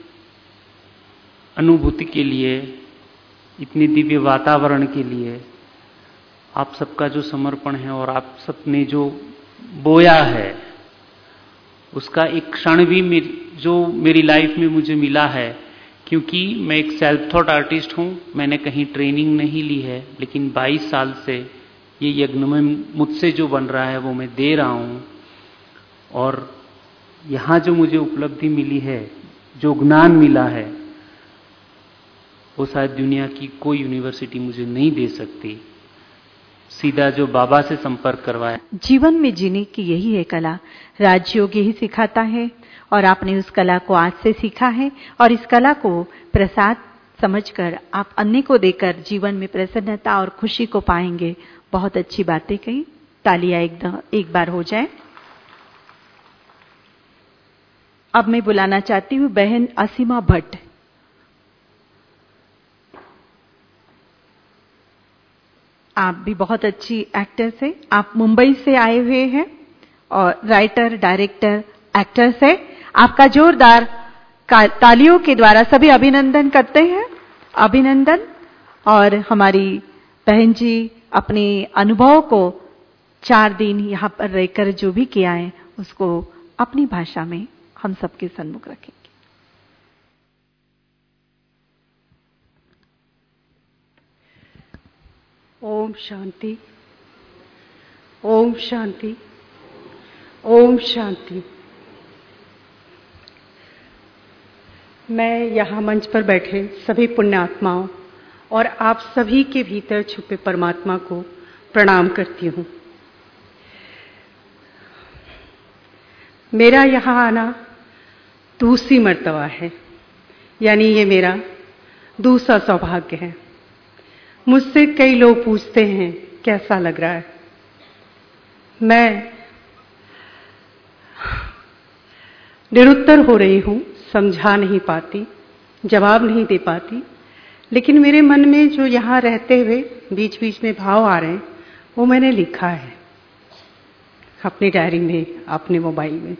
अनुभूति के लिए, इतनी दिव्य वातावरण के लिए आप सबका जो समर्पण है और आप सबने जो बोया है, उसका एक क्षण भी मेरी, जो मेरी लाइफ में मुझे मिला है, क्योंकि मैं एक सेल्फ थॉट आर्टिस्ट हूं, मैंने कहीं ट्रेनिंग नहीं ली है, लेकिन बाईस साल से ये यज्ञ में मुझसे जो बन रहा है वो मैं दे रहा हूं। और यहाँ जो मुझे उपलब्धि मिली है, जो ज्ञान मिला है, वो शायद दुनिया की कोई यूनिवर्सिटी मुझे नहीं दे सकती। सीधा जो बाबा से संपर्क करवाया। जीवन में जीने की यही है कला, राजयोग यही सिखाता है, और आपने उस कला को आज से सीखा है, और इस कला को प्रसाद समझकर आप अन्य को देकर जीवन में प्रसन्नता और खुशी को पाएंगे। बहुत अच्छी बातें कही, तालियां एकदम एक बार हो जाए। अब मैं बुलाना चाहती हूँ बहन असीमा भट्ट। आप भी बहुत अच्छी एक्टर्स हैं, आप मुंबई से आए हुए हैं और राइटर, डायरेक्टर, एक्टर्स हैं। आपका जोरदार तालियों के द्वारा सभी अभिनंदन करते हैं। अभिनंदन। और हमारी बहन जी अपने अनुभव को चार दिन यहाँ पर रहकर जो भी किया है, उसको अपनी भाषा में हम सबके सन्मुख रखेंगे। ओम शांति, ओम शांति, ओम शांति। मैं यहाँ मंच पर बैठे सभी पुण्यात्माओं और आप सभी के भीतर छुपे परमात्मा को प्रणाम करती हूँ। मेरा यहाँ आना दूसरी मर्तबा है, यानी ये मेरा दूसरा सौभाग्य है। मुझसे कई लोग पूछते हैं कैसा लग रहा है। मैं निरुत्तर हो रही हूं, समझा नहीं पाती, जवाब नहीं दे पाती, लेकिन मेरे मन में जो यहां रहते हुए बीच बीच में भाव आ रहे हैं वो मैंने लिखा है अपनी डायरी में, अपने मोबाइल में।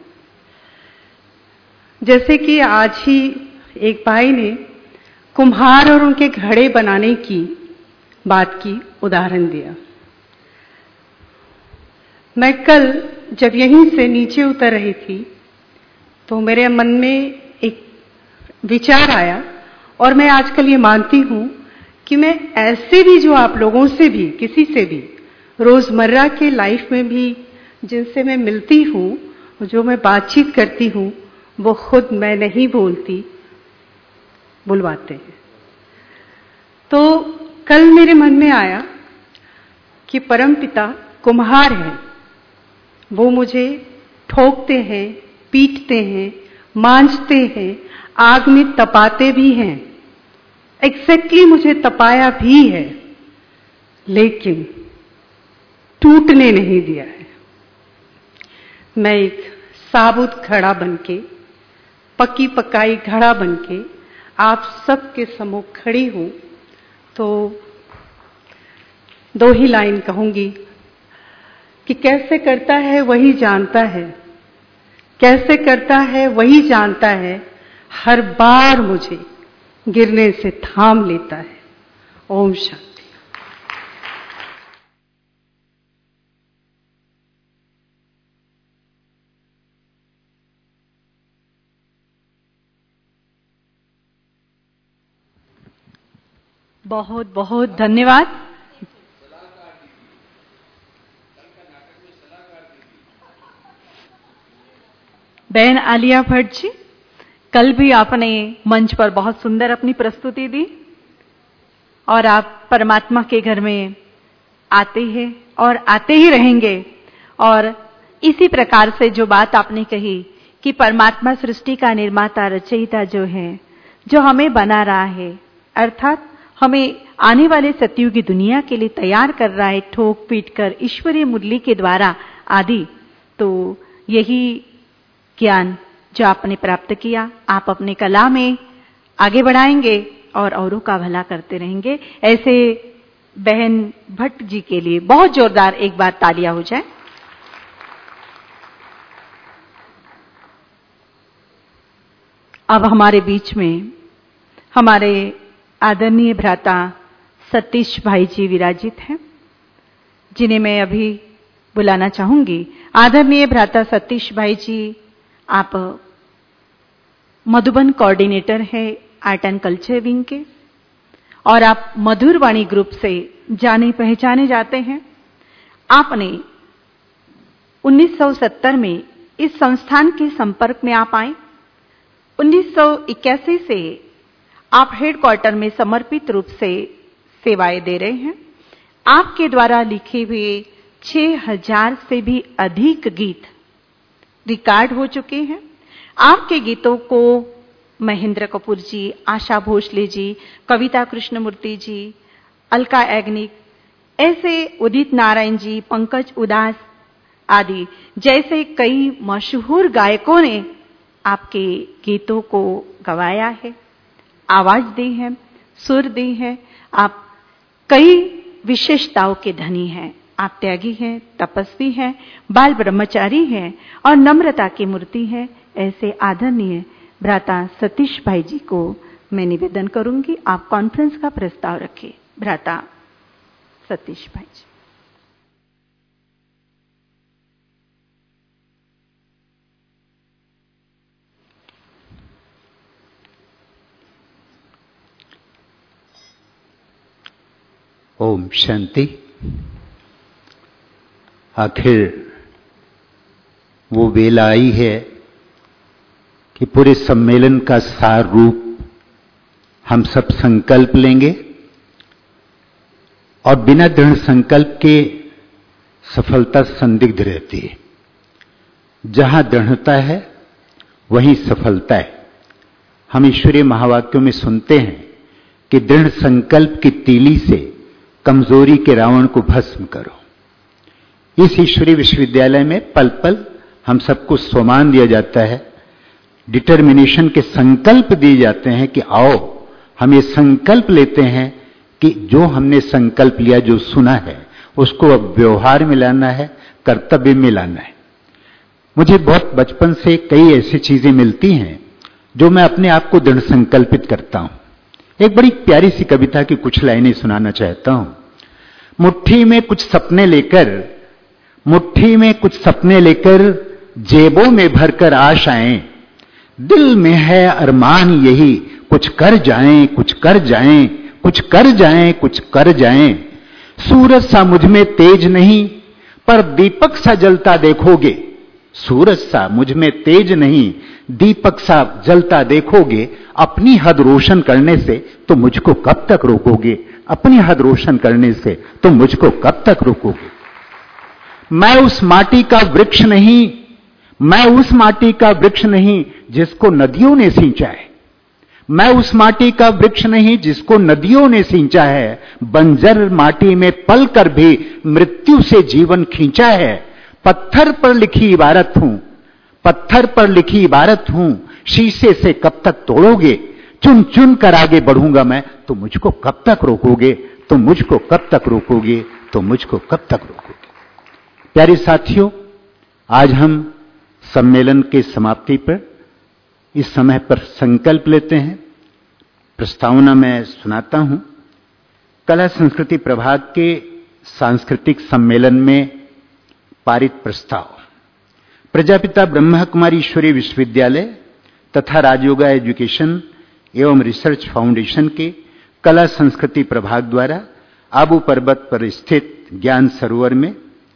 जैसे कि आज ही एक भाई ने कुम्हार और उनके घड़े बनाने की बात की उदाहरण दिया। मैं कल जब यहीं से नीचे उतर रही थी तो मेरे मन में एक विचार आया, और मैं आजकल ये मानती हूं कि मैं ऐसे भी जो आप लोगों से भी, किसी से भी रोजमर्रा के लाइफ में भी जिनसे मैं मिलती हूं, जो मैं बातचीत करती हूं, वो खुद मैं नहीं बोलती, बुलवाते हैं। तो कल मेरे मन में आया कि परमपिता कुम्हार हैं, वो मुझे ठोकते हैं, पीटते हैं, मांझते हैं, आग में तपाते भी हैं, एग्जैक्टली मुझे तपाया भी है, लेकिन टूटने नहीं दिया है। मैं एक साबुत घड़ा बनके, पक्की पकाई घड़ा बनके आप सबके सम्मुख खड़ी हूं, तो दो ही लाइन कहूंगी कि कैसे करता है वही जानता है, कैसे करता है वही जानता है, हर बार मुझे गिरने से थाम लेता है। ओम शांति। बहुत बहुत धन्यवाद। बहन आलिया भट्ट जी, कल भी आपने मंच पर बहुत सुंदर अपनी प्रस्तुति दी, और आप परमात्मा के घर में आते हैं और आते ही रहेंगे। और इसी प्रकार से जो बात आपने कही कि परमात्मा सृष्टि का निर्माता, रचयिता जो है, जो हमें बना रहा है, अर्थात हमें आने वाले सतयुग की दुनिया के लिए तैयार कर रहा है, ठोक पीट कर ईश्वरीय मुरली के द्वारा आदि। तो यही ज्ञान जो आपने प्राप्त किया, आप अपने कला में आगे बढ़ाएंगे और औरों का भला करते रहेंगे। ऐसे बहन भट्ट जी के लिए बहुत जोरदार एक बार तालियां हो जाए। अब हमारे बीच में हमारे आदरणीय भ्राता सतीश भाई जी विराजित हैं, जिन्हें मैं अभी बुलाना चाहूंगी। आदरणीय भ्राता सतीश भाई जी, आप मधुबन कोऑर्डिनेटर हैं आर्ट एंड कल्चर विंग के, और आप मधुर वाणी ग्रुप से जाने पहचाने जाते हैं। आपने उन्नीस सौ सत्तर में इस संस्थान के संपर्क में आप आए। उन्नीस सौ इक्यासी से आप हेडक्वार्टर में समर्पित रूप से सेवाएं दे रहे हैं। आपके द्वारा लिखे हुए छह हजार से भी अधिक गीत रिकॉर्ड हो चुके हैं। आपके गीतों को महेंद्र कपूर जी, आशा भोसले जी, कविता कृष्णमूर्ति जी, अलका याग्निक, ऐसे उदित नारायण जी, पंकज उदास आदि जैसे कई मशहूर गायकों ने आपके गीतों को गवाया है, आवाज दी है, सुर दी है। आप कई विशेषताओं के धनी हैं। आप त्यागी हैं, तपस्वी हैं, बाल ब्रह्मचारी हैं और नम्रता की मूर्ति है। ऐसे आदरणीय भ्राता सतीश भाई जी को मैं निवेदन करूंगी, आप कॉन्फ्रेंस का प्रस्ताव रखें। भ्राता सतीश भाई जी। ओम शांति। आखिर वो वेला आई है कि पूरे सम्मेलन का सार रूप हम सब संकल्प लेंगे, और बिना दृढ़ संकल्प के सफलता संदिग्ध रहती है। जहां दृढ़ता है वहीं सफलता है। हम ईश्वरीय महावाक्यों में सुनते हैं कि दृढ़ संकल्प की तीली से कमजोरी के रावण को भस्म करो। इस ईश्वरीय विश्वविद्यालय में पल पल हम सबको सोमान दिया जाता है, डिटर्मिनेशन के संकल्प दिए जाते हैं कि आओ हम ये संकल्प लेते हैं कि जो हमने संकल्प लिया, जो सुना है, उसको अब व्यवहार में लाना है, कर्तव्य में लाना है। मुझे बहुत बचपन से कई ऐसी चीजें मिलती हैं जो मैं अपने आप को दृढ़ संकल्पित करता हूं। एक बड़ी प्यारी सी कविता की कुछ लाइनें सुनाना चाहता हूं। मुट्ठी में कुछ सपने लेकर, मुट्ठी में कुछ सपने लेकर, जेबों में भरकर आशाएं, दिल में है अरमान यही, कुछ कर जाएं, कुछ कर जाएं, कुछ कर जाएं, कुछ कर जाएं। सूरज सा मुझ में तेज नहीं, पर दीपक सा जलता देखोगे। सूरज सा मुझ में तेज नहीं, दीपक सा जलता देखोगे। अपनी हद रोशन करने से तो मुझको कब तक रोकोगे? अपनी हद रोशन करने से तो मुझको कब तक रोकोगे? मैं उस माटी का वृक्ष नहीं, मैं उस माटी का वृक्ष नहीं जिसको नदियों ने सींचा है। मैं उस माटी का वृक्ष नहीं जिसको नदियों ने सींचा है। बंजर माटी में पल कर भी मृत्यु से जीवन खींचा है। पत्थर पर लिखी इबारत हूं, पत्थर पर लिखी इबारत हूं, शीशे से कब तक तोड़ोगे? चुन चुन कर आगे बढ़ूंगा मैं, तो मुझको कब तक रोकोगे? तो मुझको कब तक रोकोगे? तो मुझको कब तक रोकोगे? प्यारे साथियों, आज हम सम्मेलन के समाप्ति पर, इस समय पर संकल्प लेते हैं। प्रस्तावना मैं सुनाता हूं। कला संस्कृति प्रभाग के सांस्कृतिक सम्मेलन में पारित प्रस्ताव। प्रजापिता ब्रह्मा कुमारी ईश्वरीय विश्वविद्यालय तथा राजयोगा एजुकेशन एवं रिसर्च फाउंडेशन के कला संस्कृति प्रभाग द्वारा आबू पर्वत पर स्थित ज्ञान सरोवर में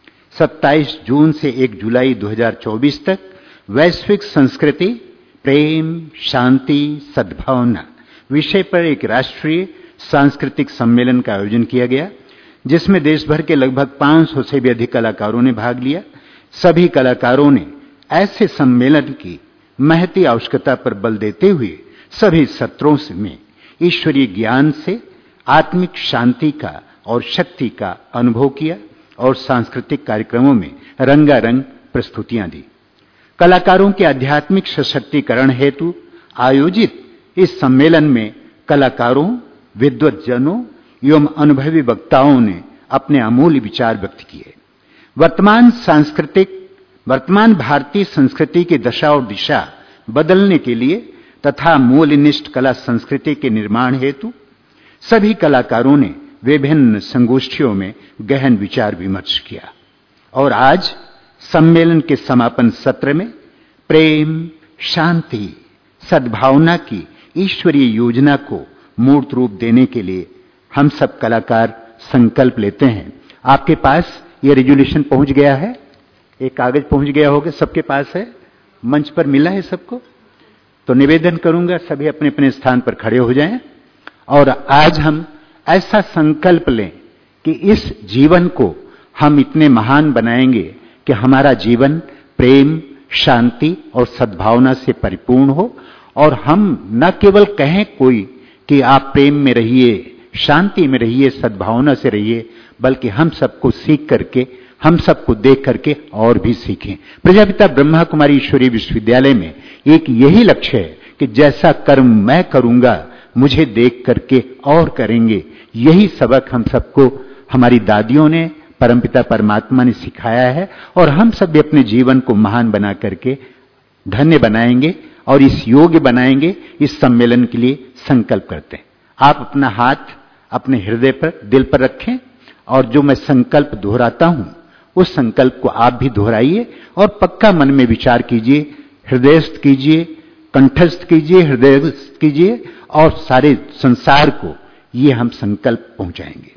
सत्ताईस जून से एक जुलाई दो हज़ार चौबीस तक वैश्विक संस्कृति, प्रेम, शांति, सद्भावना विषय पर एक राष्ट्रीय सांस्कृतिक सम्मेलन का आयोजन किया गया, जिसमें देश भर के लगभग पाँच सौ से भी अधिक कलाकारों ने भाग लिया। सभी कलाकारों ने ऐसे सम्मेलन की महती आवश्यकता पर बल देते हुए सभी सत्रों में ईश्वरीय ज्ञान से आत्मिक शांति का और शक्ति का अनुभव किया और सांस्कृतिक कार्यक्रमों में रंगारंग प्रस्तुतियां दी। कलाकारों के आध्यात्मिक सशक्तिकरण हेतु आयोजित इस सम्मेलन में कलाकारों, विद्वज्जनों एवं अनुभवी वक्ताओं ने अपने अमूल्य विचार व्यक्त किए। वर्तमान सांस्कृतिक वर्तमान भारतीय संस्कृति की दशा और दिशा बदलने के लिए तथा मूल्यनिष्ठ कला संस्कृति के निर्माण हेतु सभी कलाकारों ने विभिन्न संगोष्ठियों में गहन विचार विमर्श किया और आज सम्मेलन के समापन सत्र में प्रेम, शांति, सद्भावना की ईश्वरीय योजना को मूर्त रूप देने के लिए हम सब कलाकार संकल्प लेते हैं। आपके पास ये रेजोल्यूशन पहुंच गया है, एक कागज पहुंच गया होगा, सबके पास है, मंच पर मिला है सबको। तो निवेदन करूंगा सभी अपने अपने स्थान पर खड़े हो जाएं और आज हम ऐसा संकल्प लें कि इस जीवन को हम इतने महान बनाएंगे कि हमारा जीवन प्रेम, शांति और सद्भावना से परिपूर्ण हो और हम न केवल कहें कोई कि आप प्रेम में रहिए, शांति में रहिए, सद्भावना से रहिए, बल्कि हम सबको सीख करके, हम सबको देख करके और भी सीखें। प्रजापिता ब्रह्मा कुमारी ईश्वरीय विश्वविद्यालय में एक यही लक्ष्य है कि जैसा कर्म मैं करूंगा मुझे देख करके और करेंगे। यही सबक हम सबको हमारी दादियों ने, परमपिता परमात्मा ने सिखाया है और हम सब भी अपने जीवन को महान बना करके धन्य बनाएंगे और इस योग्य बनाएंगे। इस सम्मेलन के लिए संकल्प करते हैं। आप अपना हाथ अपने हृदय पर, दिल पर रखें और जो मैं संकल्प दोहराता हूं उस संकल्प को आप भी दोहराइए और पक्का मन में विचार कीजिए, हृदयस्थ कीजिए, कंठस्थ कीजिए, हृदयस्थ कीजिए और सारे संसार को ये हम संकल्प पहुंचाएंगे।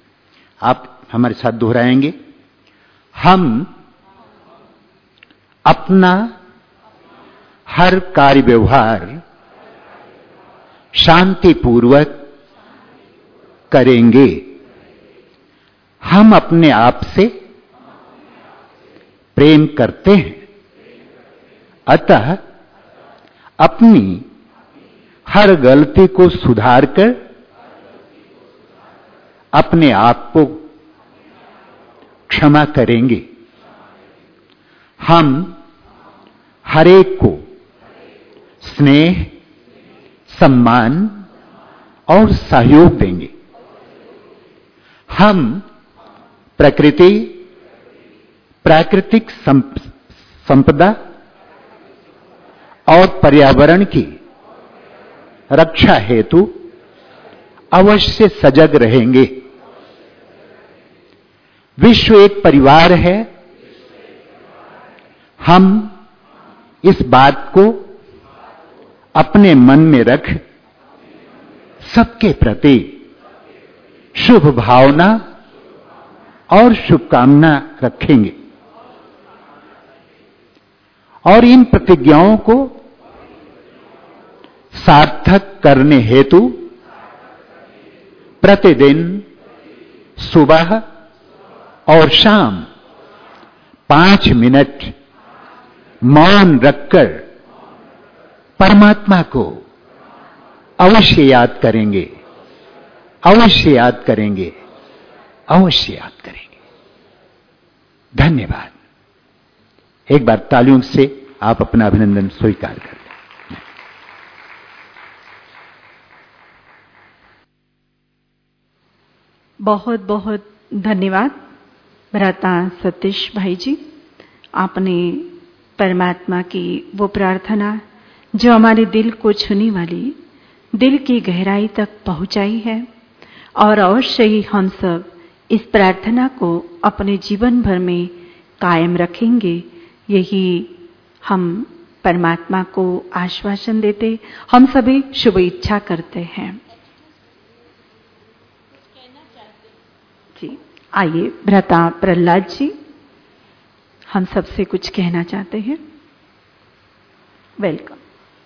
आप हमारे साथ दोहराएंगे। हम अपना हर कार्य व्यवहार शांतिपूर्वक करेंगे। हम अपने आप से प्रेम करते हैं, अतः अपनी हर गलती को सुधारकर अपने आप को क्षमा करेंगे। हम हरेक को स्नेह, सम्मान और सहयोग देंगे। हम प्रकृति, प्राकृतिक संपदा और पर्यावरण की रक्षा हेतु अवश्य सजग रहेंगे। विश्व एक परिवार है। हम इस बात को अपने मन में रख सबके प्रति शुभ भावना और शुभकामना रखेंगे और इन प्रतिज्ञाओं को सार्थक करने हेतु प्रतिदिन सुबह और शाम पांच मिनट मौन रखकर परमात्मा को अवश्य याद करेंगे, अवश्य याद करेंगे, अवश्य याद करेंगे। धन्यवाद। एक बार तालियों से आप अपना अभिनंदन स्वीकार कर लें। बहुत बहुत धन्यवाद भ्राता सतीश भाई जी। आपने परमात्मा की वो प्रार्थना जो हमारे दिल को छूने वाली, दिल की गहराई तक पहुंचाई है और अवश्य ही हम सब इस प्रार्थना को अपने जीवन भर में कायम रखेंगे। यही हम परमात्मा को आश्वासन देते, हम सभी शुभ इच्छा करते हैं। जी आइए भ्राता प्रहलाद जी, हम सबसे कुछ कहना चाहते हैं। वेलकम।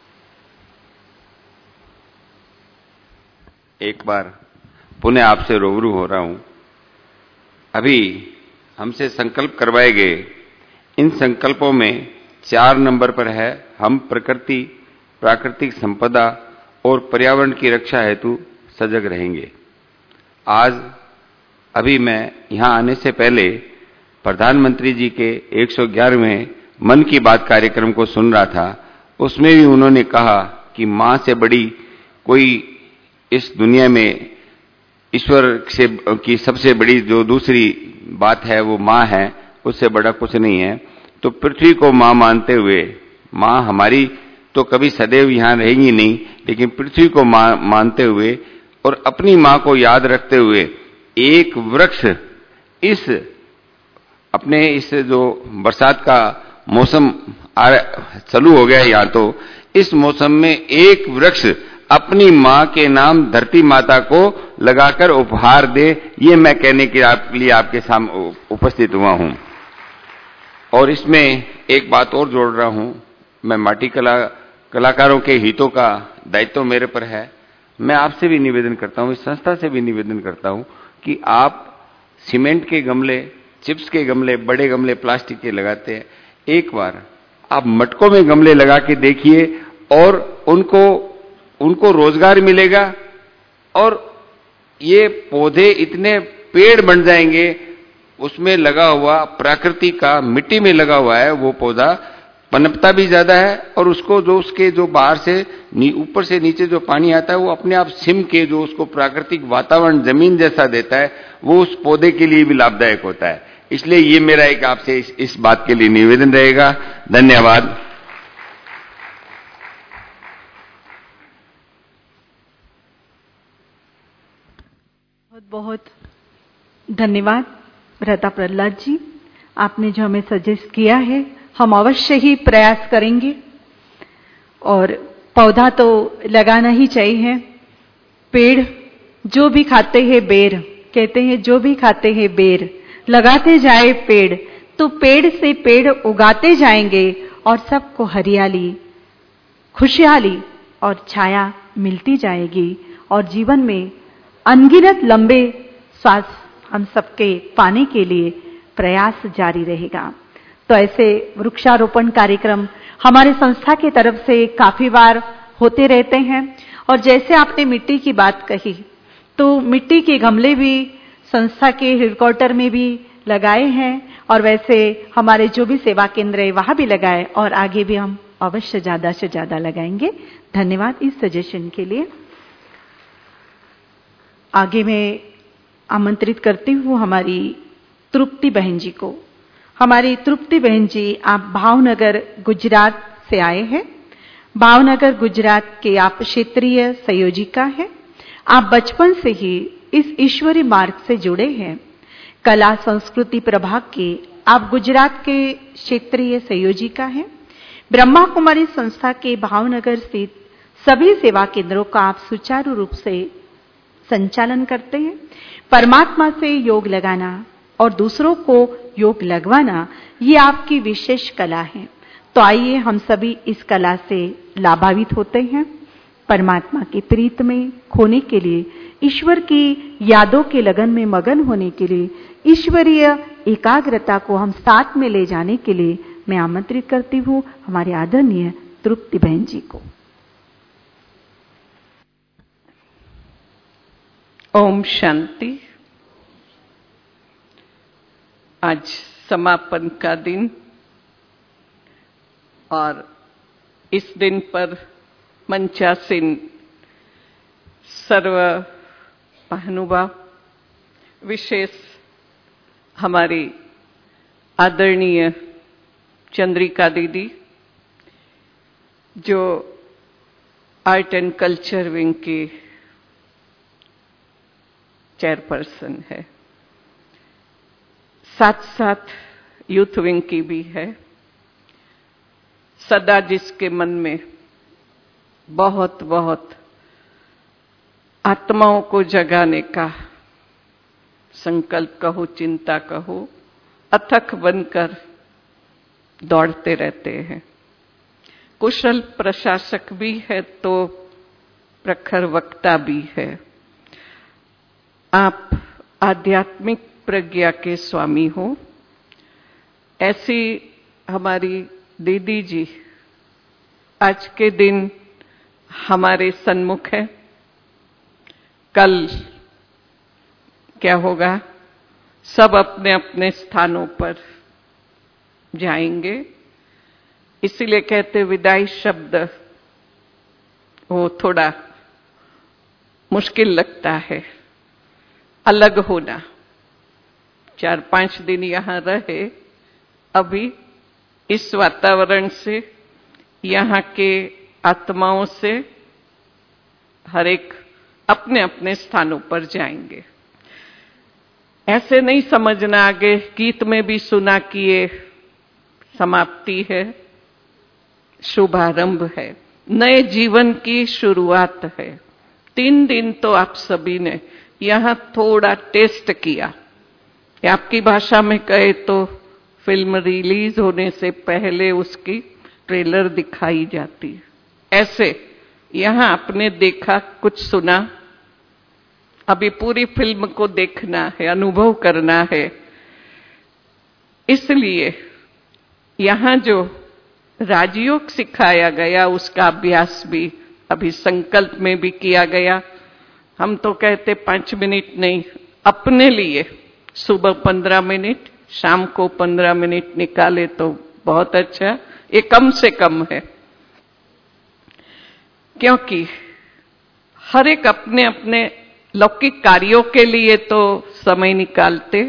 एक बार पुनः आपसे रूबरू हो रहा हूं। अभी हमसे संकल्प करवाए गए, इन संकल्पों में चार नंबर पर है हम प्रकृति, प्राकृतिक संपदा और पर्यावरण की रक्षा हेतु सजग रहेंगे। आज अभी मैं यहां आने से पहले प्रधानमंत्री जी के एक सौ ग्यारहवें मन की बात कार्यक्रम को सुन रहा था। उसमें भी उन्होंने कहा कि मां से बड़ी कोई इस दुनिया में ईश्वर से की सबसे बड़ी जो दूसरी बात है वो मां है, उससे बड़ा कुछ नहीं है। तो पृथ्वी को मां मानते हुए, मां हमारी तो कभी सदैव यहां रहेंगी नहीं, लेकिन पृथ्वी को मां मानते हुए और अपनी मां को याद रखते हुए एक वृक्ष इस अपने इस जो बरसात का मौसम चालू हो गया, या तो इस मौसम में एक वृक्ष अपनी मां के नाम धरती माता को लगाकर उपहार दे, ये मैं कहने के लिए आपके सामने उपस्थित हुआ हूं। और इसमें एक बात और जोड़ रहा हूं, मैं माटी कला कलाकारों के हितों का दायित्व मेरे पर है। मैं आपसे भी निवेदन करता हूं, इस संस्था से भी निवेदन करता हूं कि आप सीमेंट के गमले, चिप्स के गमले, बड़े गमले प्लास्टिक के लगाते हैं, एक बार आप मटकों में गमले लगा के देखिए और उनको उनको रोजगार मिलेगा और ये पौधे इतने पेड़ बन जाएंगे। उसमें लगा हुआ प्रकृति का, मिट्टी में लगा हुआ है वो पौधा, पनपता भी ज्यादा है और उसको जो उसके जो बाहर से ऊपर से नीचे जो पानी आता है वो अपने आप सिम के जो उसको प्राकृतिक वातावरण जमीन जैसा देता है, वो उस पौधे के लिए भी लाभदायक होता है। इसलिए ये मेरा एक आपसे इस, इस बात के लिए निवेदन रहेगा। धन्यवाद। बहुत बहुत धन्यवाद भ्राता प्रहलाद जी, आपने जो हमें सजेस्ट किया है हम अवश्य ही प्रयास करेंगे। और पौधा तो लगाना ही चाहिए। पेड़ जो भी खाते हैं बेर, कहते हैं जो भी खाते हैं बेर, लगाते जाए पेड़ तो पेड़ से पेड़ उगाते जाएंगे और सबको हरियाली, खुशहाली और छाया मिलती जाएगी और जीवन में अनगिनत लंबे श्वास हम सबके पाने के लिए प्रयास जारी रहेगा। तो ऐसे वृक्षारोपण कार्यक्रम हमारे संस्था की तरफ से काफी बार होते रहते हैं। और जैसे आपने मिट्टी की बात कही, तो मिट्टी के गमले भी संस्था के हेडक्वार्टर में भी लगाए हैं और वैसे हमारे जो भी सेवा केंद्र है वहां भी लगाए और आगे भी हम अवश्य ज्यादा से ज्यादा लगाएंगे। धन्यवाद इस सजेशन के लिए। आगे मैं आमंत्रित करती हूँ हमारी तृप्ति बहन जी को। हमारी तृप्ति बहन जी आप भावनगर गुजरात से आए हैं। भावनगर गुजरात के आप क्षेत्रीय संयोजिका हैं। आप बचपन से ही इस ईश्वरी मार्ग से जुड़े हैं। कला संस्कृति प्रभाग के आप गुजरात के क्षेत्रीय संयोजिका हैं। ब्रह्मा कुमारी संस्था के भावनगर स्थित सभी सेवा केंद्रों का आप सुचारू रूप से संचालन करते हैं। परमात्मा से योग लगाना और दूसरों को योग लगवाना ये आपकी विशेष कला है। तो आइए हम सभी इस कला से लाभान्वित होते हैं। परमात्मा की प्रीत में खोने के लिए, ईश्वर की यादों के लगन में मगन होने के लिए, ईश्वरीय एकाग्रता को हम साथ में ले जाने के लिए मैं आमंत्रित करती हूँ हमारे आदरणीय तृप्ति बहन जी को। ओम शांति। आज समापन का दिन और इस दिन पर मंचासीन सर्व महानुभाव, विशेष हमारी आदरणीय चंद्रिका दीदी जो आर्ट एंड कल्चर विंग की चेयरपर्सन है, साथ साथ यूथ विंग की भी है। सदा जिसके मन में बहुत बहुत आत्माओं को जगाने का संकल्प कहो, चिंता कहो, अथक बनकर दौड़ते रहते हैं। कुशल प्रशासक भी है तो प्रखर वक्ता भी है। आप आध्यात्मिक प्रज्ञा के स्वामी हो। ऐसी हमारी दीदी जी आज के दिन हमारे सन्मुख है। कल क्या होगा, सब अपने अपने स्थानों पर जाएंगे। इसीलिए कहते विदाई शब्द वो थोड़ा मुश्किल लगता है, अलग होना। चार पांच दिन यहां रहे, अभी इस वातावरण से, यहाँ के आत्माओं से हर एक अपने अपने स्थानों पर जाएंगे। ऐसे नहीं समझना आगे गीत में भी सुना कि ये समाप्ति है, शुभारंभ है, नए जीवन की शुरुआत है। तीन दिन तो आप सभी ने यहाँ थोड़ा टेस्ट किया। आपकी भाषा में कहे तो फिल्म रिलीज होने से पहले उसकी ट्रेलर दिखाई जाती है। ऐसे यहाँ आपने देखा, कुछ सुना, अभी पूरी फिल्म को देखना है, अनुभव करना है। इसलिए यहाँ जो राजयोग सिखाया गया उसका अभ्यास भी अभी संकल्प में भी किया गया। हम तो कहते पांच मिनट नहीं, अपने लिए सुबह पंद्रह मिनट, शाम को पंद्रह मिनट निकाले तो बहुत अच्छा। ये कम से कम है, क्योंकि हर एक अपने अपने लौकिक कार्यों के लिए तो समय निकालते।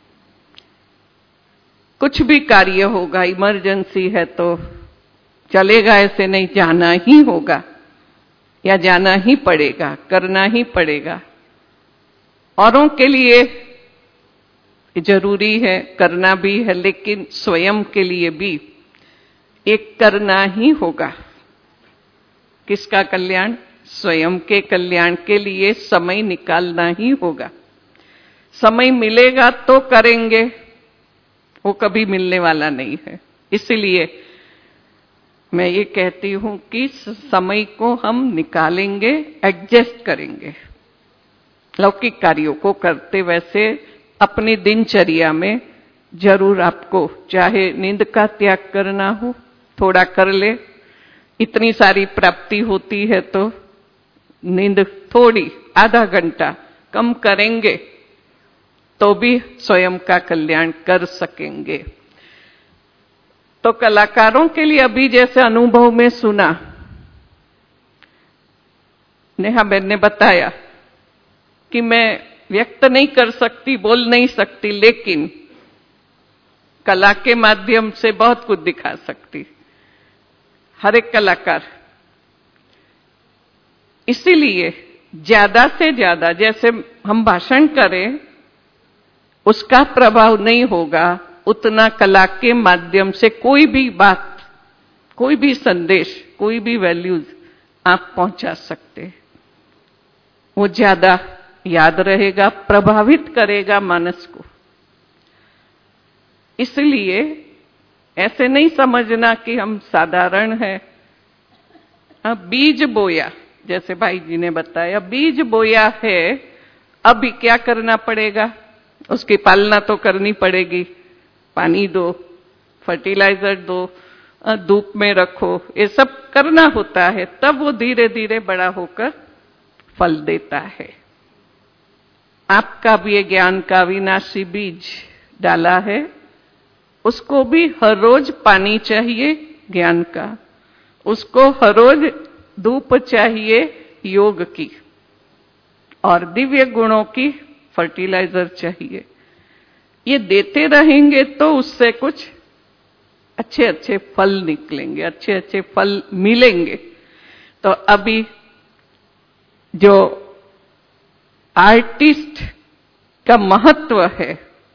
कुछ भी कार्य होगा, इमरजेंसी है तो चलेगा, ऐसे नहीं, जाना ही होगा या जाना ही पड़ेगा, करना ही पड़ेगा। औरों के लिए जरूरी है, करना भी है, लेकिन स्वयं के लिए भी एक करना ही होगा। किसका कल्याण? स्वयं के कल्याण के लिए समय निकालना ही होगा। समय मिलेगा तो करेंगे, वो कभी मिलने वाला नहीं है। इसलिए मैं ये कहती हूं कि समय को हम निकालेंगे, एडजस्ट करेंगे। लौकिक कार्यों को करते वैसे अपनी दिनचर्या में जरूर आपको, चाहे नींद का त्याग करना हो, थोड़ा कर ले। इतनी सारी प्राप्ति होती है तो नींद थोड़ी, आधा घंटा कम करेंगे तो भी स्वयं का कल्याण कर सकेंगे। तो कलाकारों के लिए अभी जैसे अनुभव में सुना, नेहा बहन ने बताया कि मैं व्यक्त नहीं कर सकती, बोल नहीं सकती, लेकिन कला के माध्यम से बहुत कुछ दिखा सकती हर एक कलाकार। इसीलिए ज्यादा से ज्यादा जैसे हम भाषण करें उसका प्रभाव नहीं होगा, उतना कला के माध्यम से कोई भी बात, कोई भी संदेश, कोई भी वैल्यूज आप पहुंचा सकते, वो ज्यादा याद रहेगा, प्रभावित करेगा मानस को। इसलिए ऐसे नहीं समझना कि हम साधारण हैं। बीज बोया, जैसे भाई जी ने बताया, बीज बोया है, अभी क्या करना पड़ेगा? उसकी पालना तो करनी पड़ेगी, पानी दो, फर्टिलाइजर दो, धूप में रखो, ये सब करना होता है, तब वो धीरे धीरे बड़ा होकर फल देता है। आपका भी ये ज्ञान का अविनाशी बीज डाला है, उसको भी हर रोज पानी चाहिए ज्ञान का, उसको हर रोज धूप चाहिए योग की, और दिव्य गुणों की फर्टिलाइजर चाहिए। ये देते रहेंगे तो उससे कुछ अच्छे अच्छे फल निकलेंगे, अच्छे अच्छे फल मिलेंगे। तो अभी जो आर्टिस्ट का महत्व है,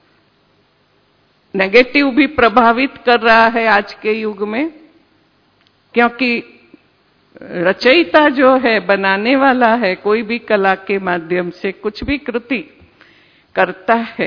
नेगेटिव भी प्रभावित कर रहा है आज के युग में, क्योंकि रचयिता जो है, बनाने वाला है, कोई भी कला के माध्यम से कुछ भी कृति करता है,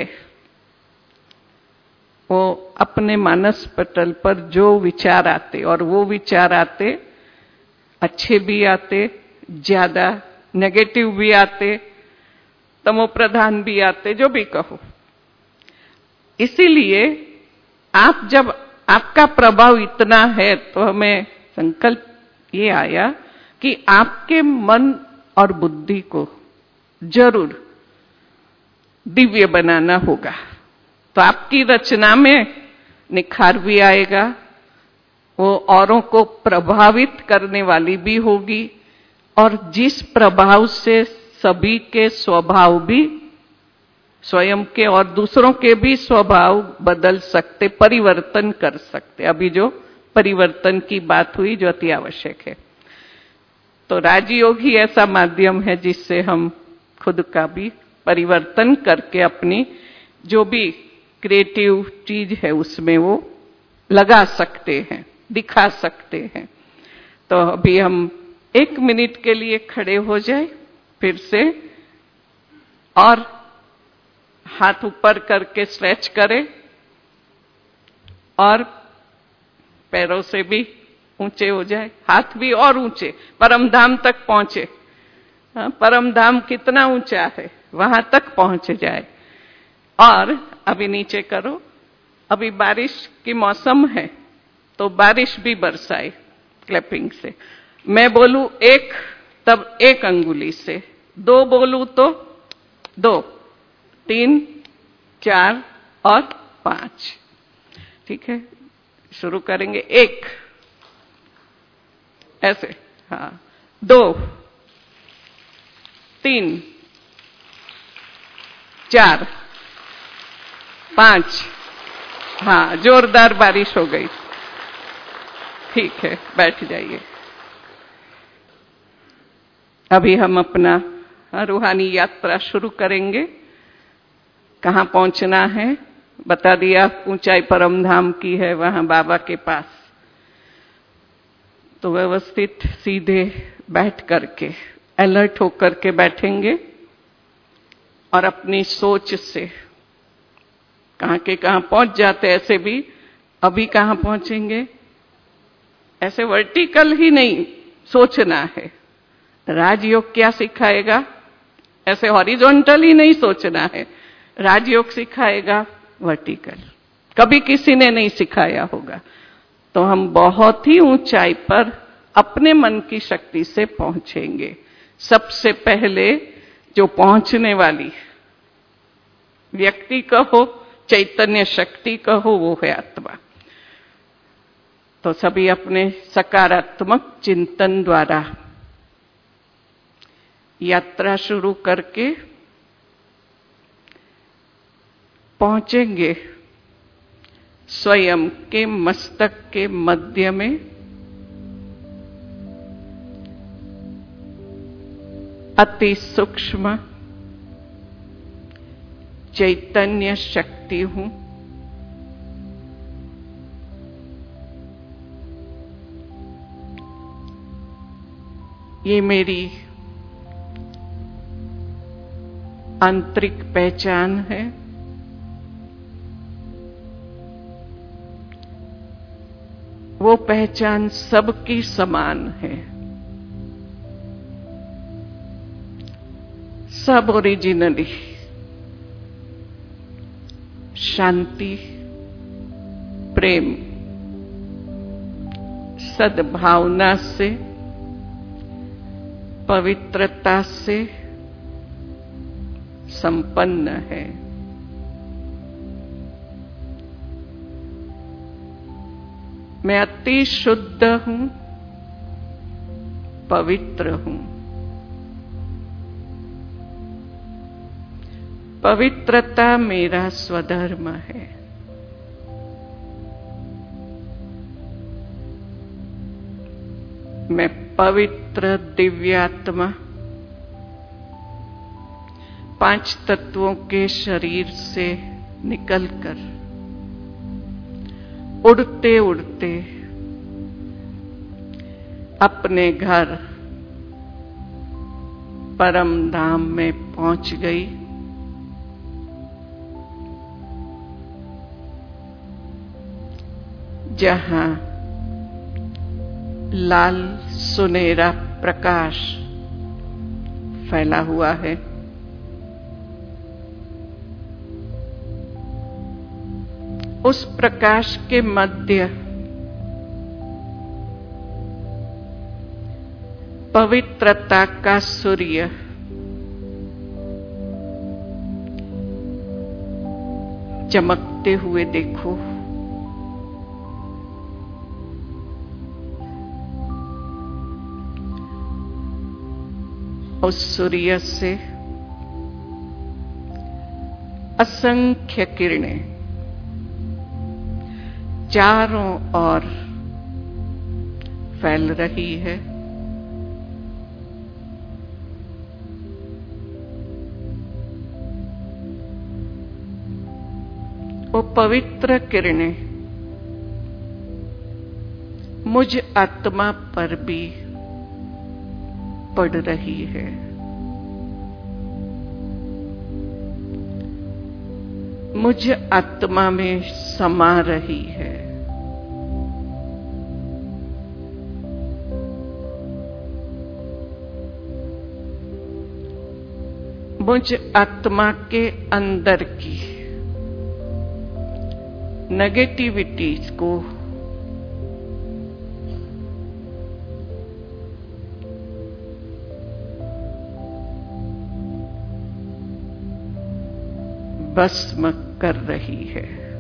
वो अपने मानस पटल पर जो विचार आते, और वो विचार आते अच्छे भी आते, ज्यादा नेगेटिव भी आते, तमो प्रधान भी आते, जो भी कहो। इसीलिए आप जब, आपका प्रभाव इतना है, तो हमें संकल्प ये आया कि आपके मन और बुद्धि को जरूर दिव्य बनाना होगा। तो आपकी रचना में निखार भी आएगा, वो औरों को प्रभावित करने वाली भी होगी, और जिस प्रभाव से सभी के स्वभाव भी, स्वयं के और दूसरों के भी स्वभाव बदल सकते, परिवर्तन कर सकते। अभी जो परिवर्तन की बात हुई, जो अति आवश्यक है, तो राजयोग ही ऐसा माध्यम है जिससे हम खुद का भी परिवर्तन करके अपनी जो भी क्रिएटिव चीज है उसमें वो लगा सकते हैं, दिखा सकते हैं। तो अभी हम एक मिनट के लिए खड़े हो जाए फिर से, और हाथ ऊपर करके स्ट्रेच करें, और पैरों से भी ऊंचे हो जाए, हाथ भी और ऊंचे, परम धाम तक पहुंचे। परम धाम कितना ऊंचा है, वहां तक पहुंच जाए। और अभी नीचे करो। अभी बारिश की मौसम है, तो बारिश भी बरसाए क्लैपिंग से। मैं बोलूं एक, तब एक अंगुली से, दो बोलूं तो दो, तीन, चार और पांच। ठीक है, शुरू करेंगे। एक, ऐसे, हाँ, दो, तीन, चार, पांच। हाँ, जोरदार बारिश हो गई। ठीक है, बैठ जाइए। अभी हम अपना रूहानी यात्रा शुरू करेंगे। कहाँ पहुंचना है बता दिया, ऊंचाई परम धाम की है, वहां बाबा के पास। तो व्यवस्थित सीधे बैठ करके, अलर्ट होकर के बैठेंगे, और अपनी सोच से कहां के कहां पहुंच जाते, ऐसे भी अभी कहां पहुंचेंगे, ऐसे वर्टिकल ही नहीं सोचना है। राजयोग क्या सिखाएगा, ऐसे हॉरिजॉन्टल ही नहीं सोचना है। राजयोग सिखाएगा वर्टिकल, कभी किसी ने नहीं सिखाया होगा। तो हम बहुत ही ऊंचाई पर अपने मन की शक्ति से पहुंचेंगे। सबसे पहले जो पहुंचने वाली व्यक्ति कहो, चैतन्य शक्ति कहो, वो है आत्मा। तो सभी अपने सकारात्मक चिंतन द्वारा यात्रा शुरू करके पहुंचेंगे स्वयं के मस्तक के मध्य में अति सूक्ष्म चैतन्य शक्ति हूं। ये मेरी आंतरिक पहचान है। वो पहचान सबकी समान है। सब ओरिजिनली शांति, प्रेम, सद्भावना से, पवित्रता से संपन्न है। मैं अति शुद्ध हूं, पवित्र हूं। पवित्रता मेरा स्वधर्म है। मैं पवित्र दिव्यात्मा पांच तत्वों के शरीर से निकलकर उड़ते उड़ते अपने घर परम धाम में पहुंच गई। जहां लाल सुनहरा प्रकाश फैला हुआ है। उस प्रकाश के मध्य पवित्रता का सूर्य चमकते हुए देखो। उस सूर्य से असंख्य किरणें चारों ओर फैल रही है। वो पवित्र किरणें मुझ आत्मा पर भी पड़ रही है। मुझ आत्मा में समा रही है। मुझ आत्मा के अंदर की नेगेटिविटीज को भस्म कर रही है।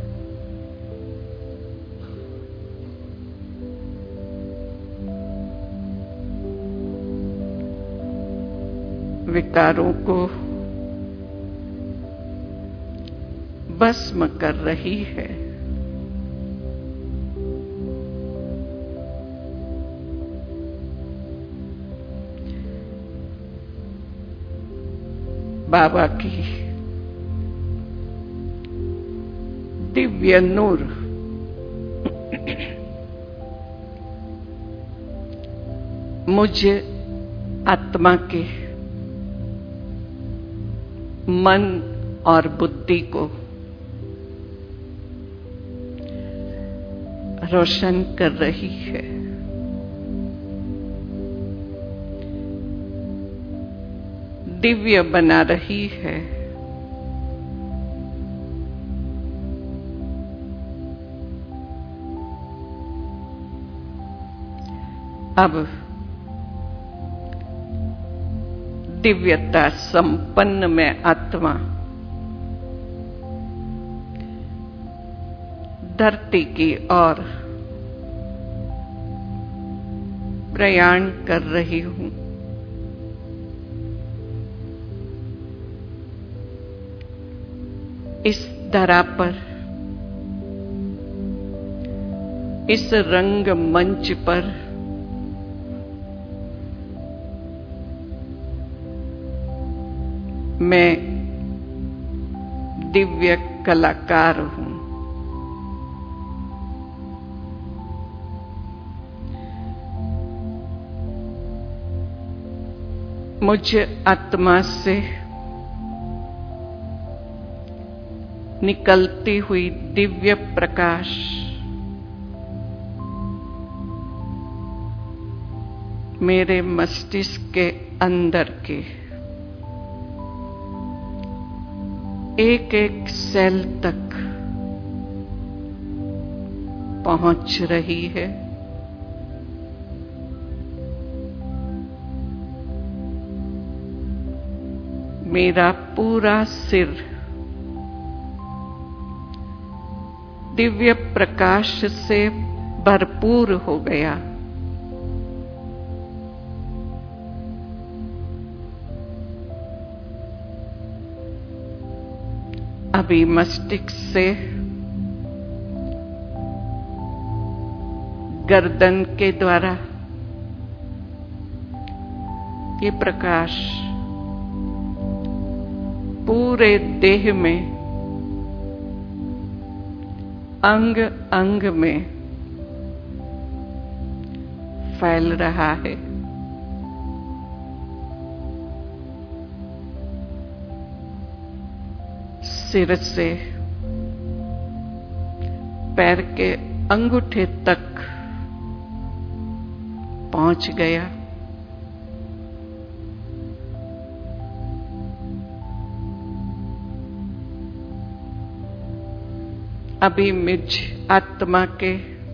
विकारों को भस्म कर रही है। बाबा की दिव्य नूर मुझ आत्मा के मन और बुद्धि को रोशन कर रही है। दिव्य बना रही है। अब दिव्यता संपन्न में आत्मा धरती की ओर प्रयाण कर रही हूं। इस धरा पर, इस रंग मंच पर मैं दिव्य कलाकार हूं। मुझ आत्मा से निकलती हुई दिव्य प्रकाश मेरे मस्तिष्क के अंदर के एक एक सेल तक पहुंच रही है। मेरा पूरा सिर दिव्य प्रकाश से भरपूर हो गया। अभी मस्तिष्क से गर्दन के द्वारा ये प्रकाश पूरे देह में, अंग अंग में फैल रहा है। सिर से पैर के अंगूठे तक पहुंच गया। अभी मुझ आत्मा के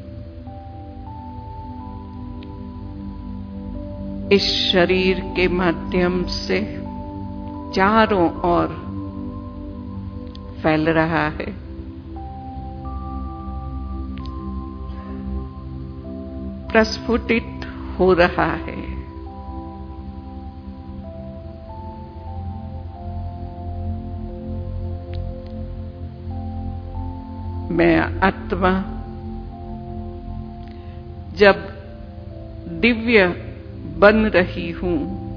इस शरीर के माध्यम से चारों ओर फैल रहा है। प्रस्फुटित हो रहा है। मैं आत्मा जब दिव्य बन रही हूं,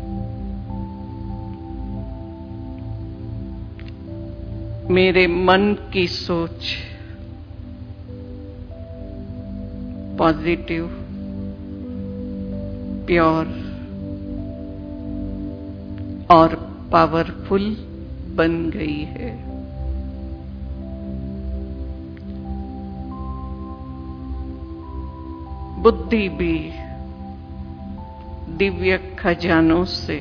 मेरे मन की सोच पॉजिटिव, प्योर और पावरफुल बन गई है। बुद्धि भी दिव्य खजानों से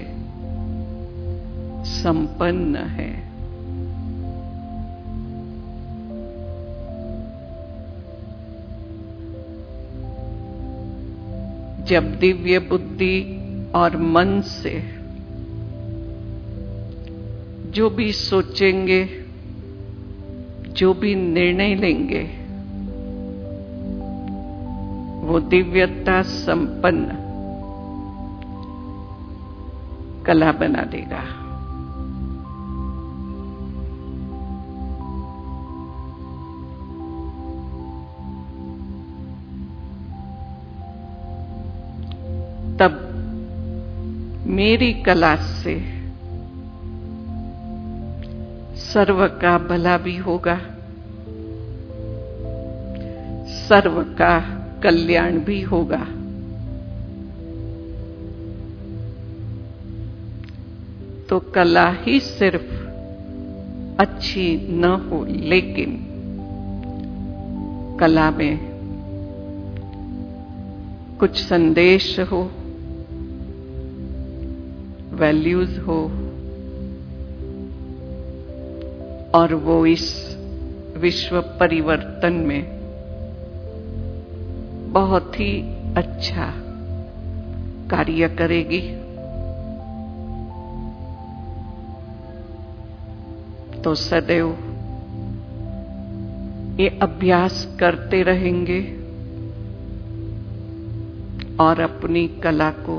संपन्न है। जब दिव्य बुद्धि और मन से जो भी सोचेंगे, जो भी निर्णय लेंगे, वो दिव्यता संपन्न कला बना देगा। तब मेरी कला से सर्व का भला भी होगा, सर्व का कल्याण भी होगा। तो कला ही सिर्फ अच्छी न हो, लेकिन कला में कुछ संदेश हो, वैल्यूज हो, और वो इस विश्व परिवर्तन में बहुत ही अच्छा कार्य करेगी। तो सदैव ये अभ्यास करते रहेंगे, और अपनी कला को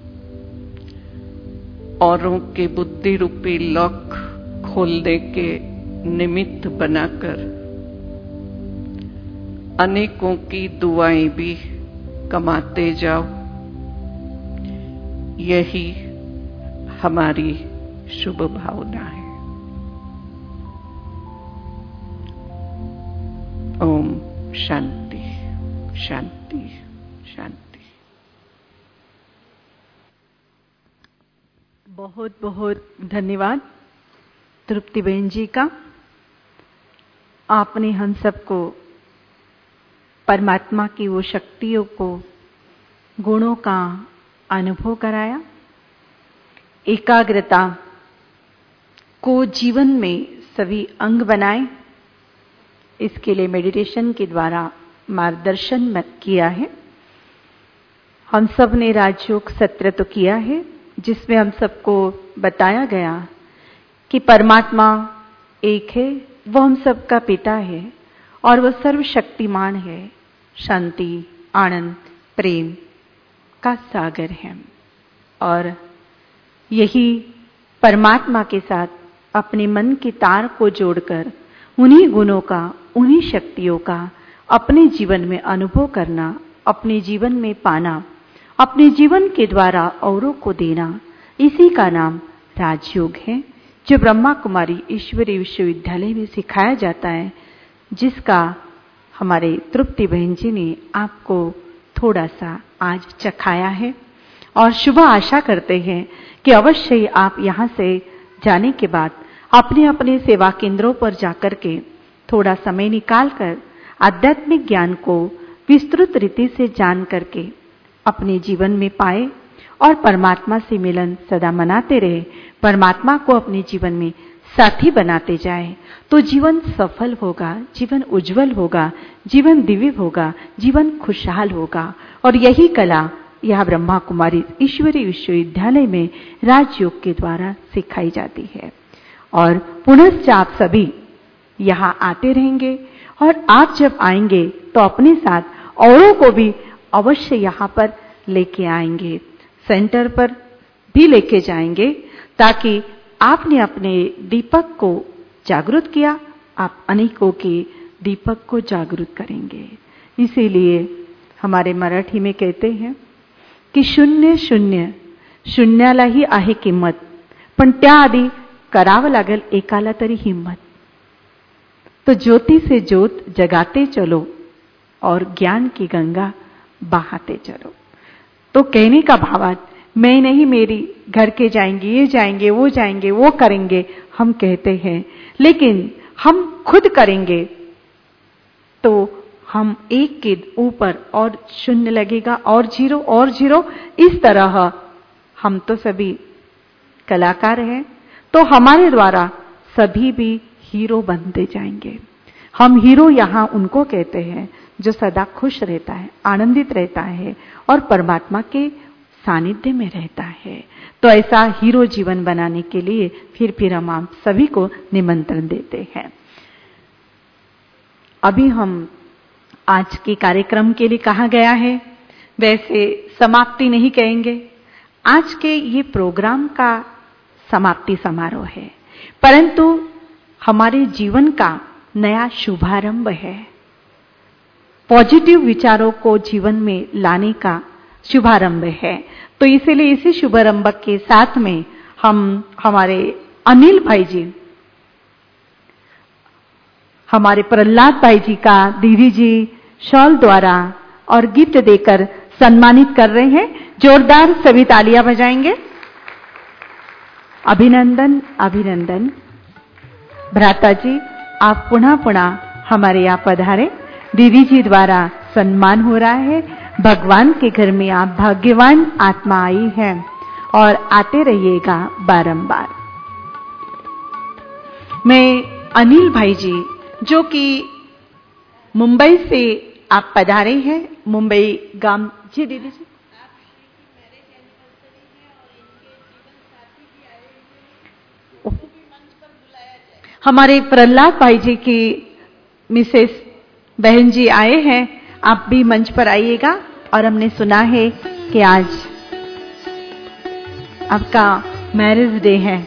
औरों के बुद्धि रूपी लॉक खोलने के निमित्त बनाकर अनेकों की दुआएं भी कमाते जाओ। यही हमारी शुभ भावना है। ओम शांति शांति शांति। बहुत बहुत धन्यवाद तृप्ति बहन जी का। आपने हम सबको परमात्मा की वो शक्तियों को, गुणों का अनुभव कराया। एकाग्रता को जीवन में सभी अंग बनाए, इसके लिए मेडिटेशन के द्वारा मार्गदर्शन किया है। हम सब ने राजयोग सत्र तो किया है, जिसमें हम सबको बताया गया कि परमात्मा एक है, वो हम सबका पिता है और वो सर्वशक्तिमान है, शांति, आनंद, प्रेम का सागर है। और यही परमात्मा के साथ अपने मन के तार को जोड़कर उन्हीं गुणों का, उन्हीं शक्तियों का अपने जीवन में अनुभव करना, अपने जीवन में पाना, अपने जीवन के द्वारा औरों को देना, इसी का नाम राजयोग है, जो ब्रह्मा कुमारी ईश्वरीय विश्वविद्यालय में सिखाया जाता है, जिसका हमारे तृप्ति बहन जी ने आपको थोड़ा सा आज चखाया है। और शुभ आशा करते हैं कि अवश्य ही आप यहाँ से जाने के बाद अपने अपने सेवा केंद्रों पर जाकर के थोड़ा समय निकालकर आध्यात्मिक ज्ञान को विस्तृत रीति से जान करके अपने जीवन में पाए और परमात्मा से मिलन सदा मनाते रहे, परमात्मा को अपने जीवन में साथी बनाते जाए, तो जीवन सफल होगा, जीवन उज्जवल होगा, जीवन दिव्य होगा, जीवन खुशहाल होगा। और यही कला यह ब्रह्मा कुमारी ईश्वरीय विश्वविद्यालय में राजयोग के द्वारा सिखाई जाती है। और पुनश्च आप सभी यहाँ आते रहेंगे और आप जब आएंगे तो अपने साथ औरों को भी अवश्य यहाँ पर लेके आएंगे, सेंटर पर भी लेके जाएंगे, ताकि आपने अपने दीपक को जागृत किया, आप अनेकों के दीपक को जागृत करेंगे। इसीलिए हमारे मराठी में कहते हैं की शून्य शून्य शून्यालाही आहे किंमत, पण त्याआधी करावं लागेल एकाला तरी हिम्मत। तो ज्योति से ज्योत जगाते चलो और ज्ञान की गंगा बहाते चलो। तो कहने का भावार्थ मैं नहीं, मेरी घर के जाएंगे, ये जाएंगे, वो जाएंगे, वो करेंगे, हम कहते हैं, लेकिन हम खुद करेंगे तो हम एक के ऊपर और शून्य लगेगा और जीरो और जीरो, इस तरह हम तो सभी कलाकार हैं, तो हमारे द्वारा सभी भी हीरो बनते जाएंगे। हम हीरो यहाँ उनको कहते हैं जो सदा खुश रहता है, आनंदित रहता है और परमात्मा के सानिध्य में रहता है। तो ऐसा हीरो जीवन बनाने के लिए फिर फिर हम आप सभी को निमंत्रण देते हैं। अभी हम आज के कार्यक्रम के लिए कहा गया है, वैसे समाप्ति नहीं कहेंगे, आज के ये प्रोग्राम का समाप्ति समारोह है, परंतु हमारे जीवन का नया शुभारंभ है। पॉजिटिव विचारों को जीवन में लाने का शुभारंभ है। तो इसीलिए इसी शुभारंभ के साथ में हम हमारे अनिल भाई जी, हमारे प्रहलाद भाई जी का दीदी जी शॉल द्वारा और गिफ्ट देकर सम्मानित कर रहे हैं। जोरदार सभी तालियां बजाएंगे। अभिनंदन अभिनंदन। भ्राता जी, आप पुनः पुनः हमारे यहाँ पधारे। दीदी जी द्वारा सम्मान हो रहा है। भगवान के घर में आप भाग्यवान आत्मा आई है और आते रहिएगा बारंबार। मैं अनिल भाई जी, जो कि मुंबई से आप पधारे हैं, मुंबई गांव जी दीदी जी हमारे प्रहलाद भाई जी की मिसेस बहन जी आए हैं, आप भी मंच पर आइएगा। और हमने सुना है कि आज आपका मैरिज डे है।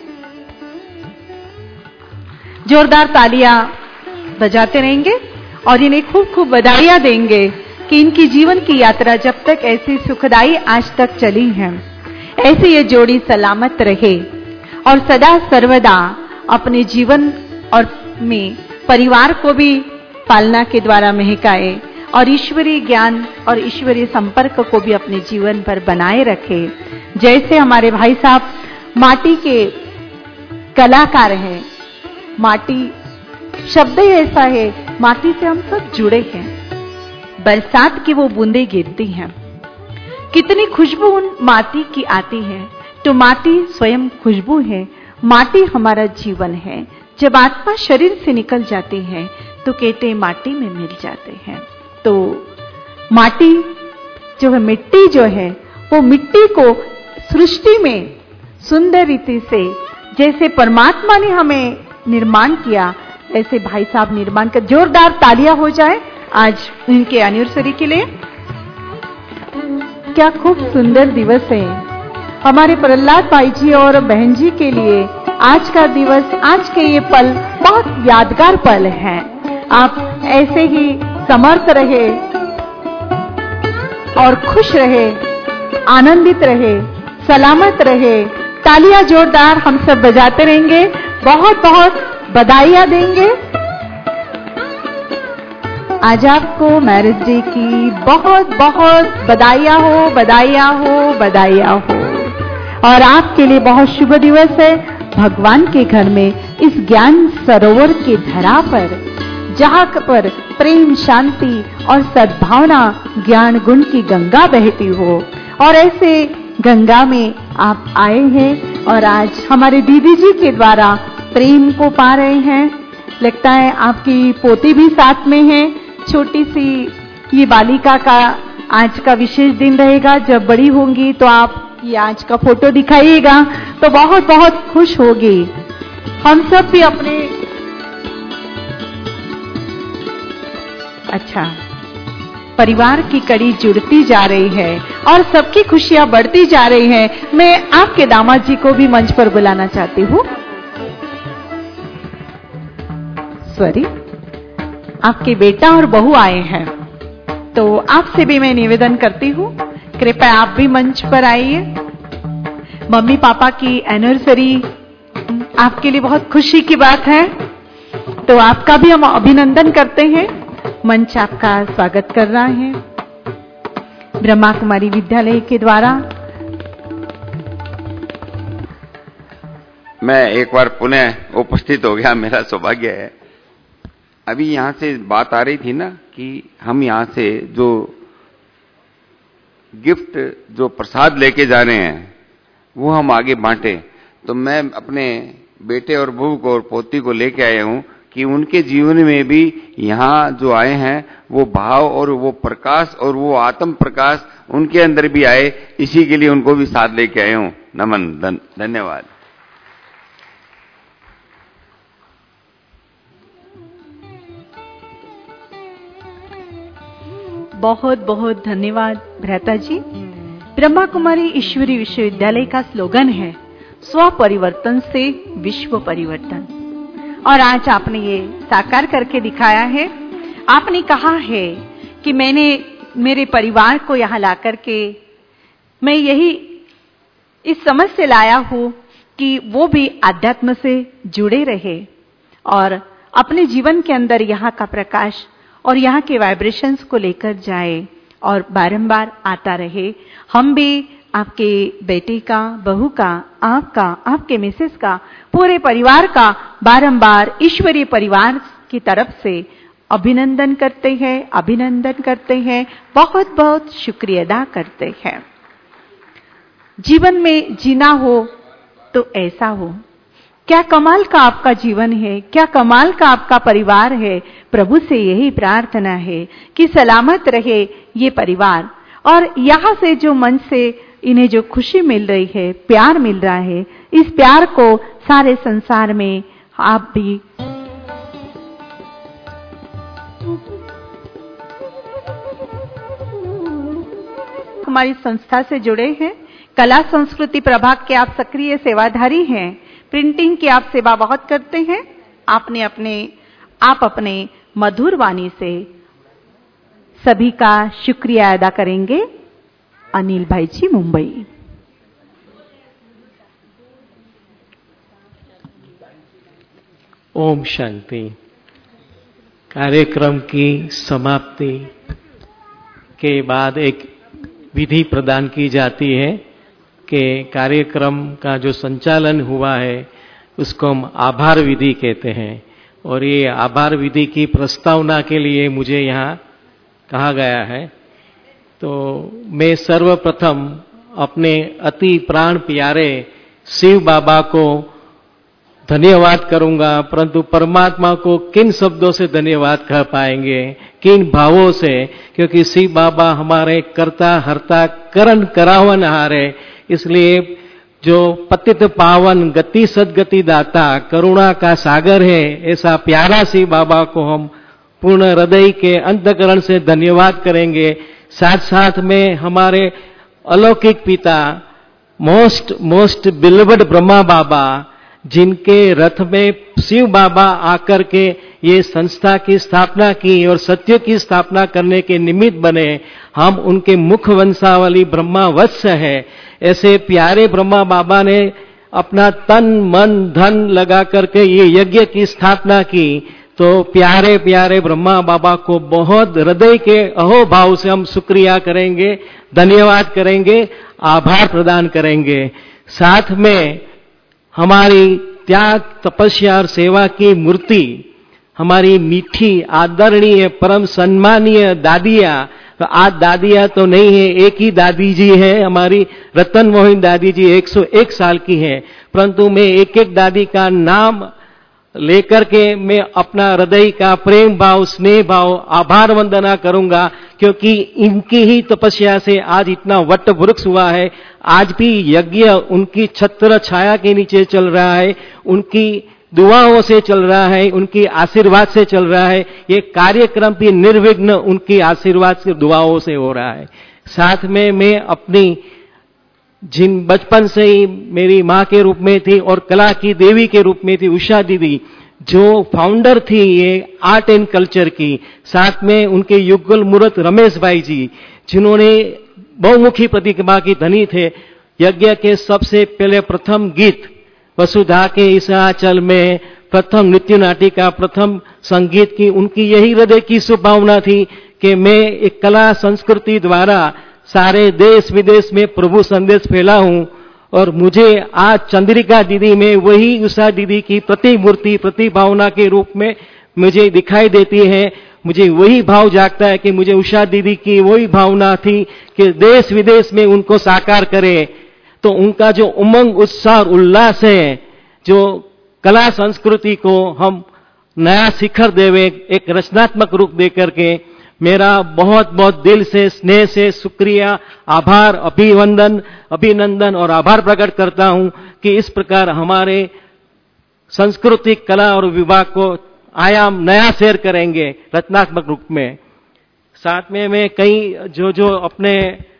जोरदार तालियां बजाते रहेंगे और इन्हें खूब खूब बधाइयां देंगे कि इनकी जीवन की यात्रा जब तक ऐसी सुखदाई आज तक चली है, ऐसी ये जोड़ी सलामत रहे और सदा सर्वदा अपने जीवन और में परिवार को भी पालना के द्वारा महकाए और ईश्वरीय ज्ञान और ईश्वरीय संपर्क को भी अपने जीवन पर बनाए रखे। जैसे हमारे भाई साहब माटी के कलाकार हैं, माटी शब्द ही ऐसा है, माटी से हम सब जुड़े हैं। बरसात की वो बूंदें गिरती हैं, कितनी खुशबू उन माटी की आती है, तो माटी स्वयं खुशबू है, माटी हमारा जीवन है। जब आत्मा शरीर से निकल जाती है तो केटे माटी में मिल जाते हैं। तो माटी जो है, मिट्टी जो है, वो मिट्टी को सृष्टि में सुंदर रीति से जैसे परमात्मा ने हमें निर्माण किया, ऐसे भाई साहब निर्माण कर। जोरदार तालियां हो जाए आज इनके एनिवर्सरी के लिए। क्या खूब सुंदर दिवस है हमारे प्रहलाद भाई जी और बहन जी के लिए। आज का दिवस, आज के ये पल बहुत यादगार पल है। आप ऐसे ही समर्थ रहे और खुश रहे, आनंदित रहे, सलामत रहे। तालियां जोरदार हम सब बजाते रहेंगे, बहुत बहुत बधाइयां देंगे। आज आपको मैरिज डे की बहुत बहुत बधाइयां हो, बधाइयां हो, बधाइयां हो। और आपके लिए बहुत शुभ दिवस है। भगवान के घर में, इस ज्ञान सरोवर की धरा पर, जहां पर प्रेम, शांति और सद्भावना ज्ञान गुण की गंगा बहती हो, और ऐसे गंगा में आप आए हैं और आज हमारे दीदी जी के द्वारा प्रेम को पा रहे हैं। लगता है आपकी पोती भी साथ में है। छोटी सी ये बालिका का आज का विशेष दिन रहेगा। जब बड़ी होंगी तो आप ये आज का फोटो दिखाइएगा तो बहुत बहुत खुश होगी। हम सब भी अपने अच्छा परिवार की कड़ी जुड़ती जा रही है और सबकी खुशियां बढ़ती जा रही हैं। मैं आपके दामाद जी को भी मंच पर बुलाना चाहती हूँ। सॉरी, आपके बेटा और बहू आए हैं, तो आपसे भी मैं निवेदन करती हूँ, कृपया आप भी मंच पर आइए। मम्मी पापा की एनिवर्सरी आपके लिए बहुत खुशी की बात है, तो आपका भी हम अभिनंदन करते हैं। मंच आपका स्वागत कर रहा है ब्रह्मा कुमारी विद्यालय के द्वारा। मैं एक बार पुनः उपस्थित हो गया, मेरा सौभाग्य है। अभी यहां से बात आ रही थी ना कि हम यहां से जो गिफ्ट, जो प्रसाद लेके जा रहे हैं वो हम आगे बांटे। तो मैं अपने बेटे और बहू को और पोती को लेके आया हूं कि उनके जीवन में भी यहाँ जो आए हैं वो भाव और वो प्रकाश और वो आत्म प्रकाश उनके अंदर भी आए, इसी के लिए उनको भी साथ लेके आया हूं। नमन, धन, धन्यवाद। बहुत बहुत धन्यवाद भ्राता जी। ब्रह्मा कुमारी ईश्वरी विश्वविद्यालय का स्लोगन है स्व परिवर्तन से विश्व परिवर्तन, और आज आपने ये साकार करके दिखाया है। आपने कहा है कि मैंने मेरे परिवार को यहाँ ला करके मैं यही इस समझ से लाया हूँ कि वो भी आध्यात्म से जुड़े रहे और अपने जीवन के अंदर यहाँ का प्रकाश और यहाँ के वाइब्रेशंस को लेकर जाए और बारंबार आता रहे। हम भी आपके बेटे का, बहू का, आपका, आपके मिसेस का, पूरे परिवार का बारंबार ईश्वरीय परिवार की तरफ से अभिनंदन करते हैं, अभिनंदन करते हैं, बहुत बहुत शुक्रिया अदा करते हैं। जीवन में जीना हो तो ऐसा हो। क्या कमाल का आपका जीवन है, क्या कमाल का आपका परिवार है। प्रभु से यही प्रार्थना है कि सलामत रहे ये परिवार, और यहाँ से जो मन से इन्हें जो खुशी मिल रही है, प्यार मिल रहा है, इस प्यार को सारे संसार में आप भी हमारी संस्था से जुड़े हैं, कला संस्कृति प्रभाग के आप सक्रिय सेवाधारी हैं, प्रिंटिंग की आप सेवा बहुत करते हैं। आपने अपने आप अपने मधुर वाणी से सभी का शुक्रिया अदा करेंगे। अनिल भाई जी, मुंबई। ओम शांति। कार्यक्रम की समाप्ति के बाद एक विधि प्रदान की जाती है कि कार्यक्रम का जो संचालन हुआ है उसको हम आभार विधि कहते हैं, और ये आभार विधि की प्रस्तावना के लिए मुझे यहाँ कहा गया है। तो मैं सर्वप्रथम अपने अति प्राण प्यारे शिव बाबा को धन्यवाद करूंगा, परंतु परमात्मा को किन शब्दों से धन्यवाद कह पाएंगे, किन भावों से, क्योंकि शिव बाबा हमारे कर्ता हर्ता करण करावन हारे, इसलिए जो पतित पावन गति सदगति दाता करुणा का सागर है, ऐसा प्यारा शिव बाबा को हम पूर्ण हृदय के अंतकरण से धन्यवाद करेंगे। साथ साथ में हमारे अलौकिक पिता most most beloved Brahma Baba, जिनके रथ में शिव बाबा आकर के ये संस्था की स्थापना की और सत्य की स्थापना करने के निमित्त बने, हम उनके मुख वंशावली ब्रह्मा वत्स है। ऐसे प्यारे ब्रह्मा बाबा ने अपना तन मन धन लगा करके ये यज्ञ की स्थापना की, तो प्यारे प्यारे ब्रह्मा बाबा को बहुत हृदय के अहोभाव से हम शुक्रिया करेंगे, धन्यवाद करेंगे, आभार प्रदान करेंगे। साथ में हमारी त्याग तपस्या और सेवा की मूर्ति, हमारी मीठी आदरणीय परम सम्मानीय दादिया, तो आज दादिया तो नहीं है, एक ही दादी जी है हमारी, रतन मोहन दादी जी एक सौ एक साल की है, परंतु मैं एक एक दादी का नाम लेकर के मैं अपना हृदय का प्रेम भाव, स्नेह भाव, आभार वंदना करूंगा, क्योंकि इनकी ही तपस्या से आज इतना वट वृक्ष हुआ है। आज भी यज्ञ उनकी छत्र छाया के नीचे चल रहा है, उनकी दुआओं से चल रहा है, उनकी आशीर्वाद से चल रहा है। ये कार्यक्रम भी निर्विघ्न उनकी आशीर्वाद से दुआओं से हो रहा है। साथ में मैं अपनी जिन बचपन से ही मेरी माँ के रूप में थी और कला की देवी के रूप में थी उषा दीदी, जो फाउंडर थी ये आर्ट एंड कल्चर की, साथ में उनके युगल मूर्त रमेश भाई जी, जिन्होंने बहुमुखी प्रतिभा की धनी थे। यज्ञ के सबसे पहले प्रथम गीत वसुधा के इस आंचल में प्रथम नृत्य नाटिका, प्रथम संगीत की उनकी यही हृदय की शुभभावना थी कि मैं एक कला संस्कृति द्वारा सारे देश विदेश में प्रभु संदेश फैलाऊं, और मुझे आज चंद्रिका दीदी में वही उषा दीदी की प्रतिमूर्ति प्रतिभावना के रूप में मुझे दिखाई देती है। मुझे वही भाव जागता है कि मुझे उषा दीदी की वही भावना थी कि देश विदेश में उनको साकार करे। तो उनका जो उमंग उत्साह उल्लास है, जो कला संस्कृति को हम नया शिखर देवे, एक रचनात्मक रूप दे करके, मेरा बहुत बहुत दिल से स्नेह से शुक्रिया, आभार, अभिवंदन, अभिनंदन और आभार प्रकट करता हूं कि इस प्रकार हमारे सांस्कृतिक कला और विभाग को आयाम नया शेयर करेंगे रचनात्मक रूप में। साथ में मैं कई जो जो अपने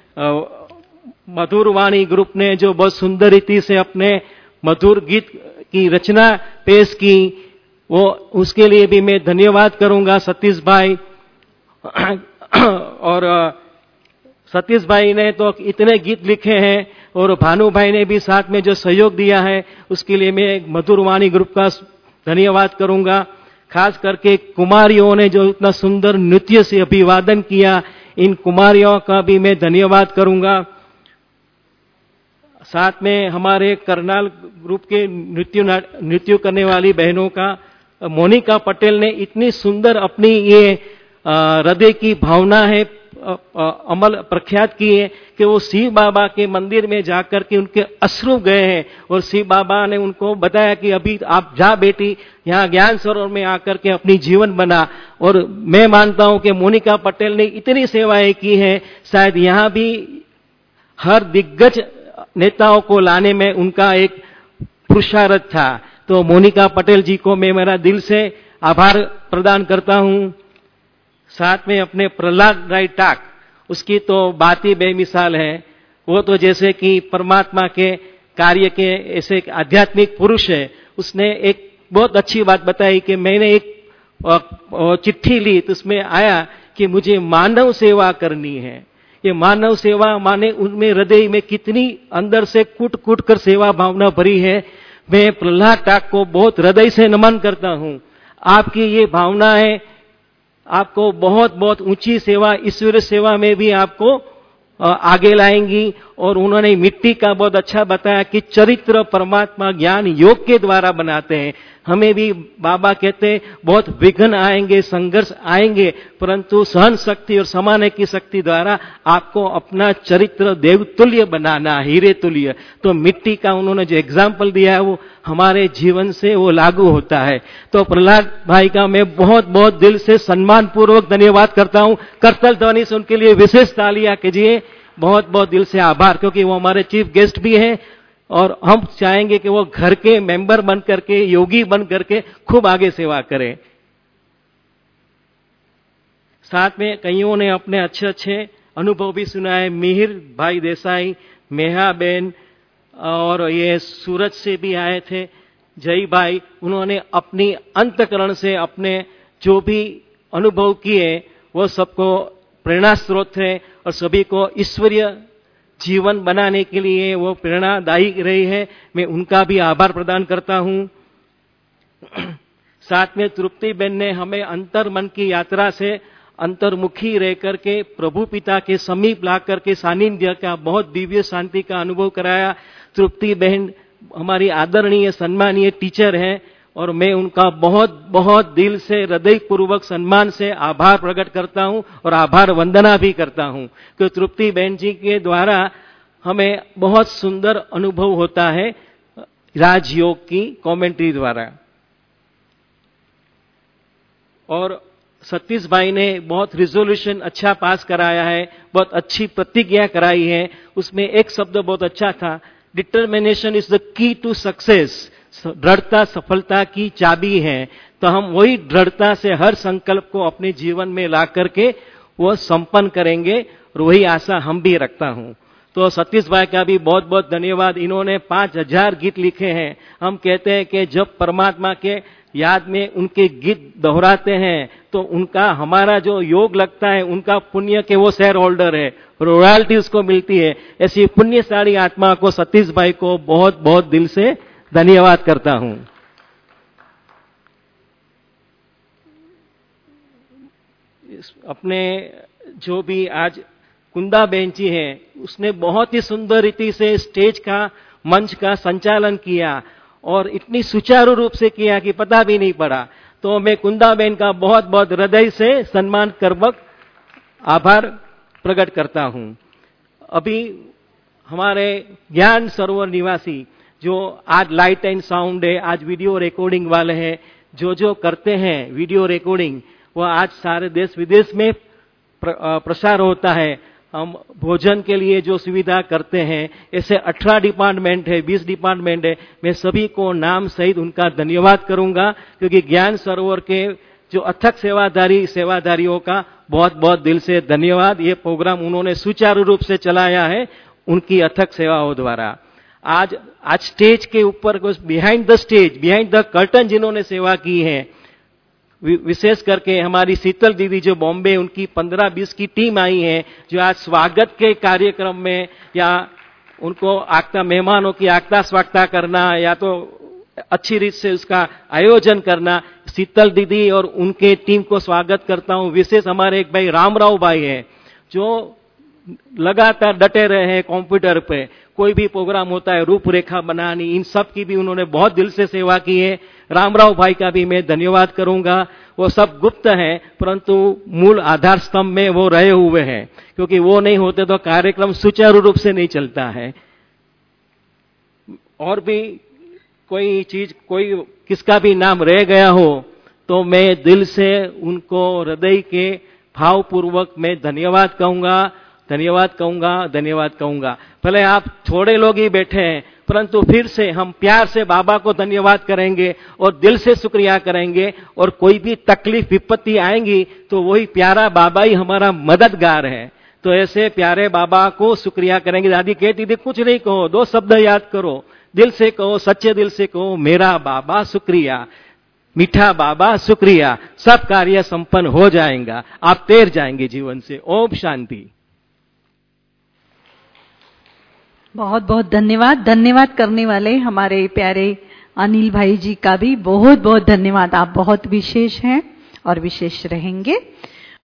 मधुर वाणी ग्रुप ने जो बहुत सुंदर रीति से अपने मधुर गीत की रचना पेश की, वो उसके लिए भी मैं धन्यवाद करूंगा सतीश भाई। और सतीश भाई ने तो इतने गीत लिखे हैं और भानु भाई ने भी साथ में जो सहयोग दिया है उसके लिए मैं मधुरवाणी ग्रुप का धन्यवाद करूंगा। खास करके कुमारियों ने जो इतना सुंदर नृत्य से अभिवादन किया, इन कुमारियों का भी मैं धन्यवाद करूंगा। साथ में हमारे करनाल ग्रुप के नृत्य नृत्य करने वाली बहनों का, मोनिका पटेल ने इतनी सुंदर अपनी ये हृदय की भावना है अमल प्रख्यात की है कि वो शिव बाबा के मंदिर में जाकर के उनके अश्रु गए हैं और शिव बाबा ने उनको बताया कि अभी आप जा बेटी, यहाँ ज्ञान सरोवर में आकर के अपनी जीवन बना। और मैं मानता हूं कि मोनिका पटेल ने इतनी सेवाएं की हैं, शायद यहाँ भी हर दिग्गज नेताओं को लाने में उनका एक पुरुषार्थ था। तो मोनिका पटेल जी को मैं मेरा दिल से आभार प्रदान करता हूं। साथ में अपने प्रहलाद राय टाक, उसकी तो बात ही बेमिसाल है। वो तो जैसे कि परमात्मा के कार्य के ऐसे आध्यात्मिक पुरुष है। उसने एक बहुत अच्छी बात बताई कि मैंने एक चिट्ठी ली तो उसमें आया कि मुझे मानव सेवा करनी है। ये मानव सेवा माने उनमें हृदय में कितनी अंदर से कूट कूट कर सेवा भावना भरी है। मैं प्रहलाद टाक को बहुत हृदय से नमन करता हूं। आपकी ये भावना है, आपको बहुत बहुत ऊंची सेवा, ईश्वर सेवा में भी आपको आगे लाएंगी। और उन्होंने मिट्टी का बहुत अच्छा बताया कि चरित्र परमात्मा ज्ञान योग के द्वारा बनाते हैं। हमें भी बाबा कहते हैं बहुत विघ्न आएंगे, संघर्ष आएंगे, परंतु सहन शक्ति और समाने की शक्ति द्वारा आपको अपना चरित्र देवतुल्य बनाना, हीरे तुल्य। तो मिट्टी का उन्होंने जो एग्जाम्पल दिया है वो हमारे जीवन से वो लागू होता है। तो प्रहलाद भाई का मैं बहुत बहुत दिल से सम्मान पूर्वक धन्यवाद करता हूं। करतल ध्वनि से उनके लिए विशेष तालियां कीजिए। बहुत बहुत दिल से आभार, क्योंकि वो हमारे चीफ गेस्ट भी हैं और हम चाहेंगे कि वो घर के मेंबर बन करके, योगी बन करके खूब आगे सेवा करें। साथ में कईयों ने अपने अच्छे अच्छे अनुभव भी सुनाए। मिहिर भाई देसाई, मेहा बेन और ये सूरज से भी आए थे जय भाई। उन्होंने अपनी अंतकरण से अपने जो भी अनुभव किए वो सबको प्रेरणा स्रोत है और सभी को ईश्वरीय जीवन बनाने के लिए वो प्रेरणादायी रही है। मैं उनका भी आभार प्रदान करता हूं। साथ में तृप्ति बेन ने हमें अंतर मन की यात्रा से अंतर्मुखी रह करके प्रभु पिता के समीप ला करके सानिध्य का बहुत दिव्य शांति का अनुभव कराया। तृप्ति बहन हमारी आदरणीय सम्मानीय टीचर हैं और मैं उनका बहुत बहुत दिल से हृदय पूर्वक सम्मान से आभार प्रकट करता हूं और आभार वंदना भी करता हूं कि तृप्ति बहन जी के द्वारा हमें बहुत सुंदर अनुभव होता है राजयोग की कमेंट्री द्वारा। और सतीश भाई ने बहुत रिजोल्यूशन अच्छा पास कराया है, बहुत अच्छी प्रतिज्ञा कराई है। उसमें एक शब्द बहुत अच्छा था, determination is the key to success. दृढ़ता सफलता की चाबी है। तो हम वही दृढ़ता से हर संकल्प को अपने जीवन में ला करके वो संपन्न करेंगे और वही आशा हम भी रखता हूं। तो सतीश भाई का भी बहुत बहुत धन्यवाद। इन्होंने पांच हजार गीत लिखे हैं। हम कहते हैं कि जब परमात्मा के याद में उनके गीत दोहराते हैं तो उनका हमारा जो योग लगता है, उनका पुण्य के वो शेयर होल्डर है, रॉयल्टी उसको मिलती है। ऐसी पुण्यशाली आत्मा को सतीश भाई को बहुत बहुत दिल से धन्यवाद करता हूं। अपने जो भी आज कुंदा बेन जी हैं, उसने बहुत ही सुंदर रीति से स्टेज का, मंच का संचालन किया और इतनी सुचारू रूप से किया कि पता भी नहीं पड़ा। तो मैं कुंदा बेन का बहुत बहुत हृदय से सम्मान पूर्वक आभार प्रकट करता हूं। अभी हमारे ज्ञान सरोवर निवासी जो आज लाइट एंड साउंड है, आज वीडियो रिकॉर्डिंग वाले हैं, जो जो करते हैं वीडियो रिकॉर्डिंग, वो आज सारे देश विदेश में प्रसार होता है। हम भोजन के लिए जो सुविधा करते हैं, ऐसे अठारह डिपार्टमेंट है, बीस डिपार्टमेंट है। मैं सभी को नाम सहित उनका धन्यवाद करूंगा, क्योंकि ज्ञान सरोवर के जो अथक सेवादारी सेवादारियों का बहुत बहुत दिल से धन्यवाद। ये प्रोग्राम उन्होंने सुचारू रूप से चलाया है उनकी अथक सेवाओं द्वारा। आज आज स्टेज के ऊपर, behind the stage, behind the curtain जिन्होंने सेवा की है, विशेष करके हमारी शीतल दीदी जो बॉम्बे, उनकी पंद्रह बीस की टीम आई है, जो आज स्वागत के कार्यक्रम में या उनको आगता मेहमानों की आगता स्वागता करना या तो अच्छी रीत से उसका आयोजन करना, शीतल दीदी और उनके टीम को स्वागत करता हूं। विशेष हमारे एक भाई रामराव भाई हैं जो लगातार डटे रहे हैं कंप्यूटर पे, कोई भी प्रोग्राम होता है रूपरेखा बनानी, इन सब की भी उन्होंने बहुत दिल से सेवा की है। रामराव भाई का भी मैं धन्यवाद करूंगा। वो सब गुप्त हैं, परंतु मूल आधार स्तंभ में वो रहे हुए हैं, क्योंकि वो नहीं होते तो कार्यक्रम सुचारू रूप से नहीं चलता है। और भी कोई चीज, कोई किसका भी नाम रह गया हो तो मैं दिल से उनको हृदय के भावपूर्वक मैं धन्यवाद कहूंगा, धन्यवाद कहूंगा, धन्यवाद कहूंगा। भले आप थोड़े लोग ही बैठे हैं, परंतु फिर से हम प्यार से बाबा को धन्यवाद करेंगे और दिल से शुक्रिया करेंगे। और कोई भी तकलीफ विपत्ति आएंगी तो वही प्यारा बाबा ही हमारा मददगार है। तो ऐसे प्यारे बाबा को शुक्रिया करेंगे। दादी कहती थी कुछ नहीं कहो, दो शब्द याद करो, दिल से कहो, सच्चे दिल से कहो, मेरा बाबा शुक्रिया, मीठा बाबा शुक्रिया, सब कार्य संपन्न हो जाएगा, आप तैर जाएंगे जीवन से। ओम शांति। बहुत बहुत धन्यवाद। धन्यवाद करने वाले हमारे प्यारे अनिल भाई जी का भी बहुत बहुत धन्यवाद। आप बहुत विशेष हैं और विशेष रहेंगे।